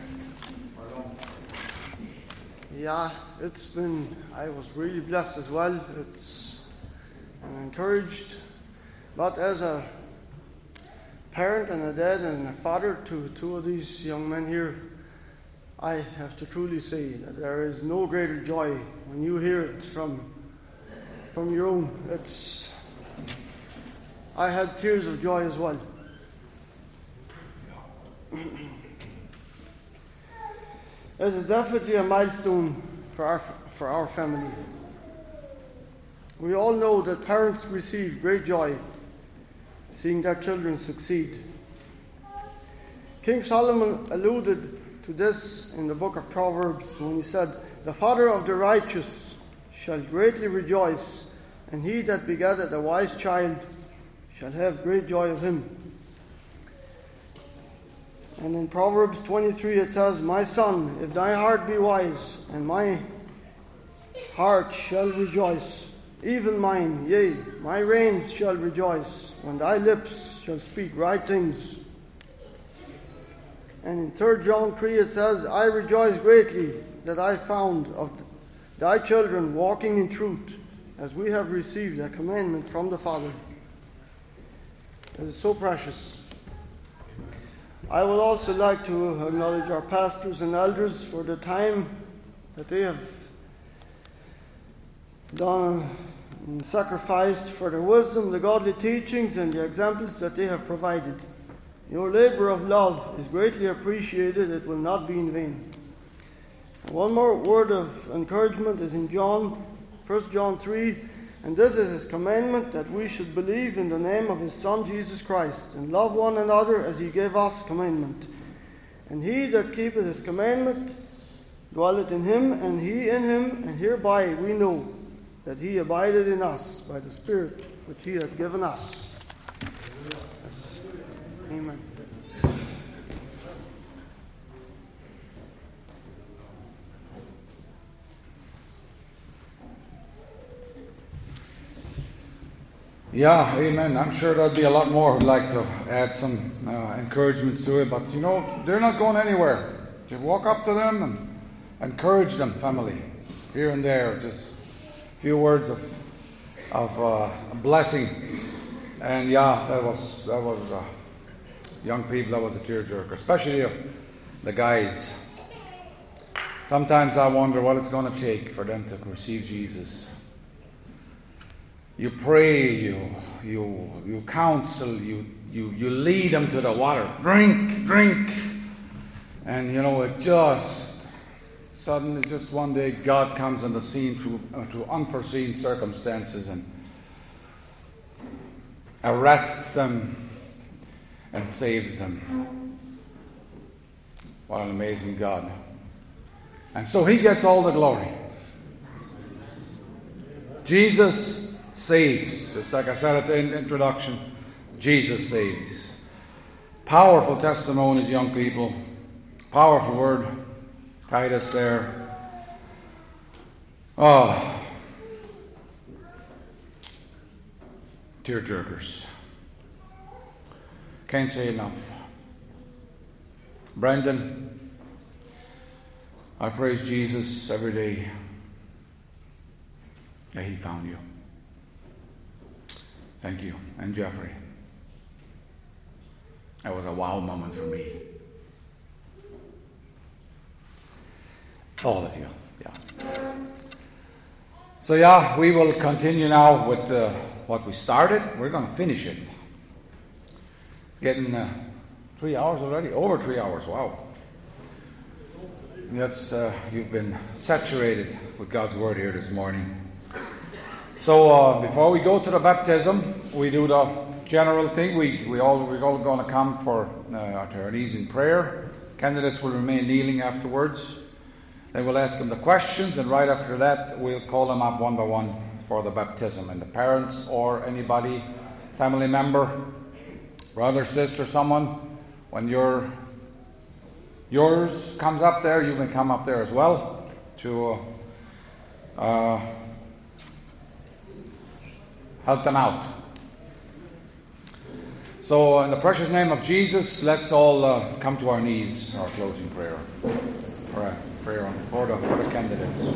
S5: Yeah, it's been, I was really blessed as well. It's I'm encouraged. But as a parent and a dad and a father to two of these young men here, I have to truly say that there is no greater joy when you hear it from from your own. It's I had tears of joy as well. It is definitely a milestone for our for our family. We all know that parents receive great joy seeing their children succeed. King Solomon alluded to this in the book of Proverbs when he said, "The father of the righteous shall greatly rejoice, and he that begetteth a wise child shall have great joy of him." And in Proverbs twenty-three it says, "My son, if thy heart be wise, and my heart shall rejoice, even mine, yea, my reins shall rejoice, when thy lips shall speak right things." And in Third John three it says, "I rejoice greatly that I found of thy children walking in truth, as we have received a commandment from the Father." It is so precious. I would also like to acknowledge our pastors and elders for the time that they have done and sacrificed for their wisdom, the godly teachings, and the examples that they have provided. Your labor of love is greatly appreciated. It will not be in vain. One more word of encouragement is in John, First John three, and this is his commandment, that we should believe in the name of his Son Jesus Christ, and love one another as he gave us commandment. And he that keepeth his commandment dwelleth in him, and he in him, and hereby we know that he abideth in us by the Spirit which he hath given us. Yes. Amen.
S3: Yeah, amen. I'm sure there'll be a lot more who'd like to add some uh, encouragements to it, but you know, they're not going anywhere. Just walk up to them and encourage them, family, here and there. Just a few words of of uh, blessing. And yeah, that was that was uh, young people. That was a tearjerker, especially uh, the guys. Sometimes I wonder what it's going to take for them to receive Jesus. You pray, you you you counsel, you you you lead them to the water. Drink, drink. And you know, it just, suddenly, just one day, God comes on the scene through, uh, through unforeseen circumstances and arrests them and saves them. What an amazing God. And so He gets all the glory. Jesus saves. Just like I said at the introduction, Jesus saves. Powerful testimonies, young people. Powerful word. Titus there. Oh. Tearjerkers. Can't say enough. Brendan, I praise Jesus every day that He found you. Thank you. And Jeffrey. That was a wow moment for me. All of you, yeah. So yeah, we will continue now with uh, what we started. We're going to finish it. It's getting uh, three hours already, over three hours. Wow. Yes, uh, you've been saturated with God's word here this morning. So uh, before we go to the baptism, we do the general thing. We we all we're all going to come for uh, to our knees in prayer. Candidates will remain kneeling afterwards. Then we'll ask them the questions, and right after that, we'll call them up one by one for the baptism. And the parents or anybody, family member, brother, sister, someone, when your yours comes up there, you can come up there as well to uh, help them out. So, in the precious name of Jesus, let's all uh, come to our knees, our closing prayer. Prayer. Prayer for the, for the candidates.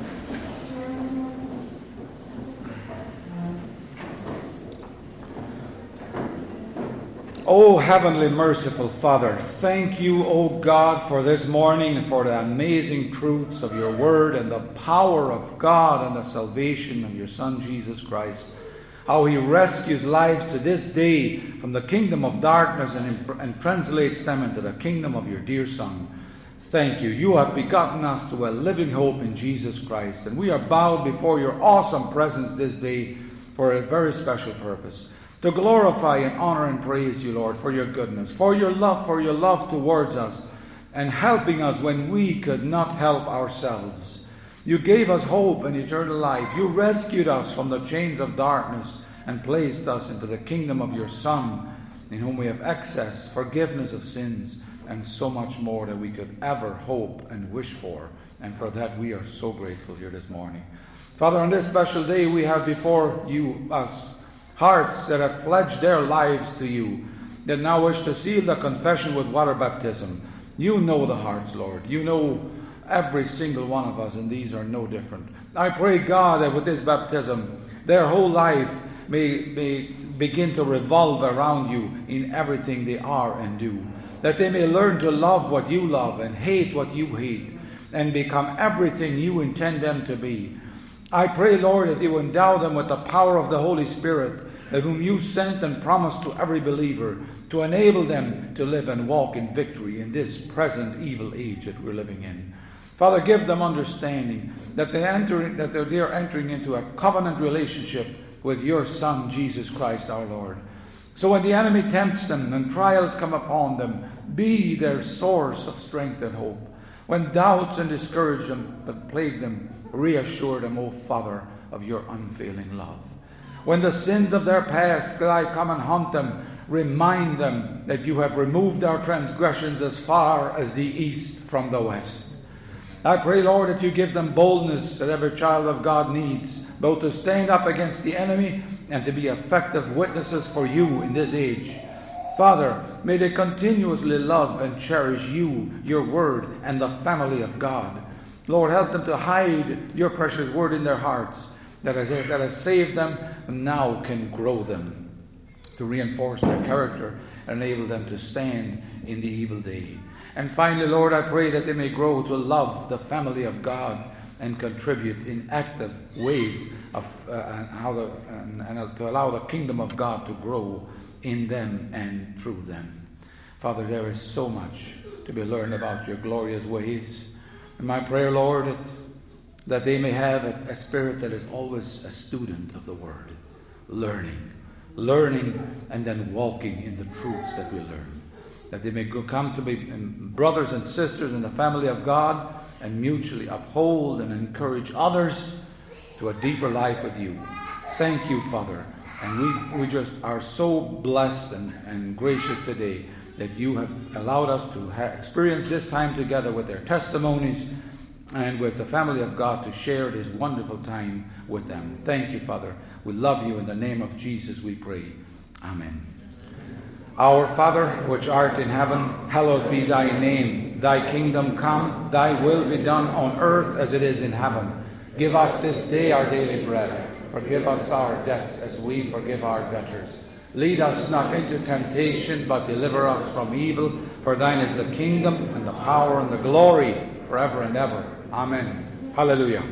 S3: O heavenly merciful Father, thank you, O God, for this morning and for the amazing truths of your word and the power of God and the salvation of your Son Jesus Christ. How He rescues lives to this day from the kingdom of darkness and, and translates them into the kingdom of your dear Son. Thank you. You have begotten us to a living hope in Jesus Christ, and we are bowed before your awesome presence this day for a very special purpose. To glorify and honor and praise you, Lord, for your goodness, for your love, for your love towards us, and helping us when we could not help ourselves. You gave us hope and eternal life. You rescued us from the chains of darkness and placed us into the kingdom of your Son, in whom we have access, forgiveness of sins, and so much more than we could ever hope and wish for. And for that we are so grateful here this morning. Father, on this special day we have before you us hearts that have pledged their lives to you, that now wish to seal the confession with water baptism. You know the hearts, Lord. You know every single one of us, and these are no different. I pray, God, that with this baptism, their whole life may, may begin to revolve around you in everything they are and do. That they may learn to love what you love and hate what you hate, and become everything you intend them to be. I pray, Lord, that you endow them with the power of the Holy Spirit, that whom you sent and promised to every believer, to enable them to live and walk in victory in this present evil age that we're living in. Father, give them understanding that they enter, that they're, they're entering into a covenant relationship with your Son, Jesus Christ our Lord. So when the enemy tempts them and trials come upon them, be their source of strength and hope. When doubts and discouragement plague them, reassure them, O Father, of your unfailing love. When the sins of their past come and haunt them, remind them that you have removed our transgressions as far as the east from the west. I pray, Lord, that you give them boldness that every child of God needs, both to stand up against the enemy and to be effective witnesses for you in this age. Father, may they continuously love and cherish you, your word, and the family of God. Lord, help them to hide your precious word in their hearts that has, that has saved them and now can grow them, to reinforce their character and enable them to stand in the evil day. And finally, Lord, I pray that they may grow to love the family of God and contribute in active ways of uh, and how the, and, and to allow the kingdom of God to grow in them and through them. Father, there is so much to be learned about your glorious ways. And my prayer, Lord, that, that they may have a, a spirit that is always a student of the Word, learning, learning and then walking in the truths that we learn. That they may go, come to be brothers and sisters in the family of God and mutually uphold and encourage others to a deeper life with you. Thank you, Father. And we, we just are so blessed and, and gracious today that you have allowed us to ha- experience this time together with their testimonies and with the family of God to share this wonderful time with them. Thank you, Father. We love you. In the name of Jesus we pray. Amen. Our Father, which art in heaven, hallowed be thy name. Thy kingdom come, thy will be done on earth as it is in heaven. Give us this day our daily bread. Forgive us our debts as we forgive our debtors. Lead us not into temptation, but deliver us from evil. For thine is the kingdom and the power and the glory forever and ever. Amen. Hallelujah.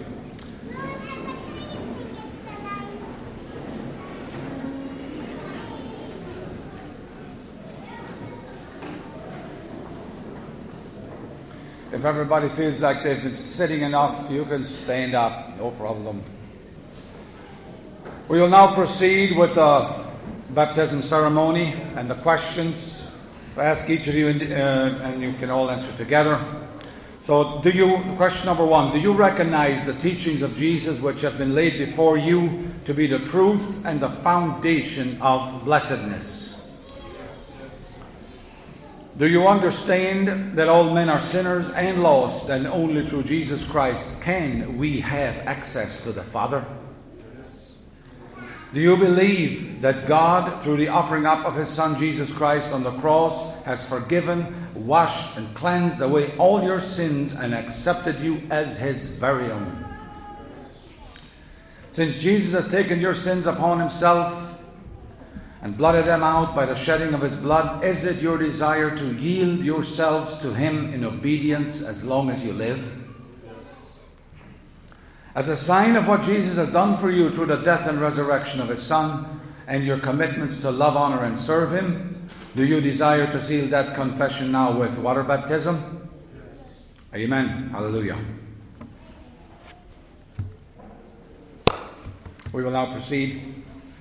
S3: If everybody feels like they've been sitting enough, you can stand up. No problem. We will now proceed with the baptism ceremony and the questions. I ask each of you, in, uh, and you can all answer together. So, do you, question number one, do you recognize the teachings of Jesus which have been laid before you to be the truth and the foundation of blessedness? Do you understand that all men are sinners and lost, and only through Jesus Christ can we have access to the Father? Do you believe that God, through the offering up of His Son Jesus Christ on the cross, has forgiven, washed, and cleansed away all your sins and accepted you as His very own? Since Jesus has taken your sins upon Himself and blotted them out by the shedding of His blood, is it your desire to yield yourselves to Him in obedience as long as you live? As a sign of what Jesus has done for you through the death and resurrection of His Son and your commitments to love, honor, and serve Him, do you desire to seal that confession now with water baptism? Yes. Amen. Hallelujah. We will now proceed.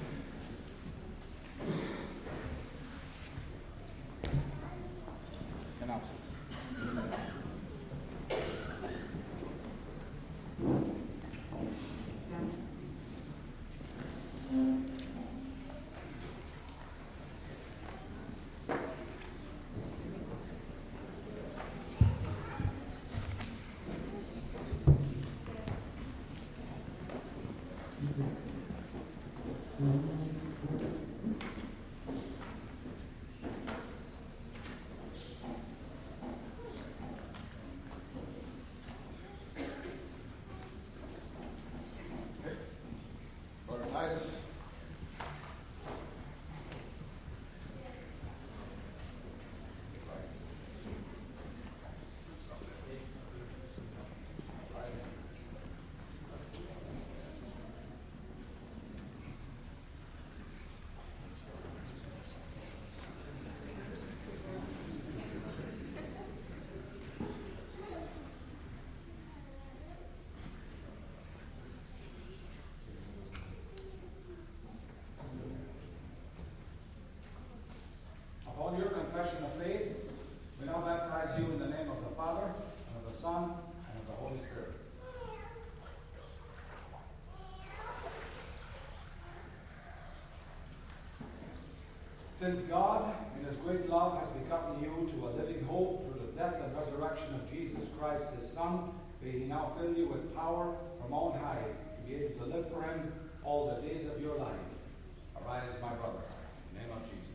S3: Upon your confession of faith, we now baptize you in the name of the Father, and of the Son, and of the Holy Spirit. Since God, in His great love, has begotten you to a living hope through the death and resurrection of Jesus Christ, His Son, may He now fill you with power from on high to be able to live for Him all the days of your life. Arise, my brother, in the name of Jesus.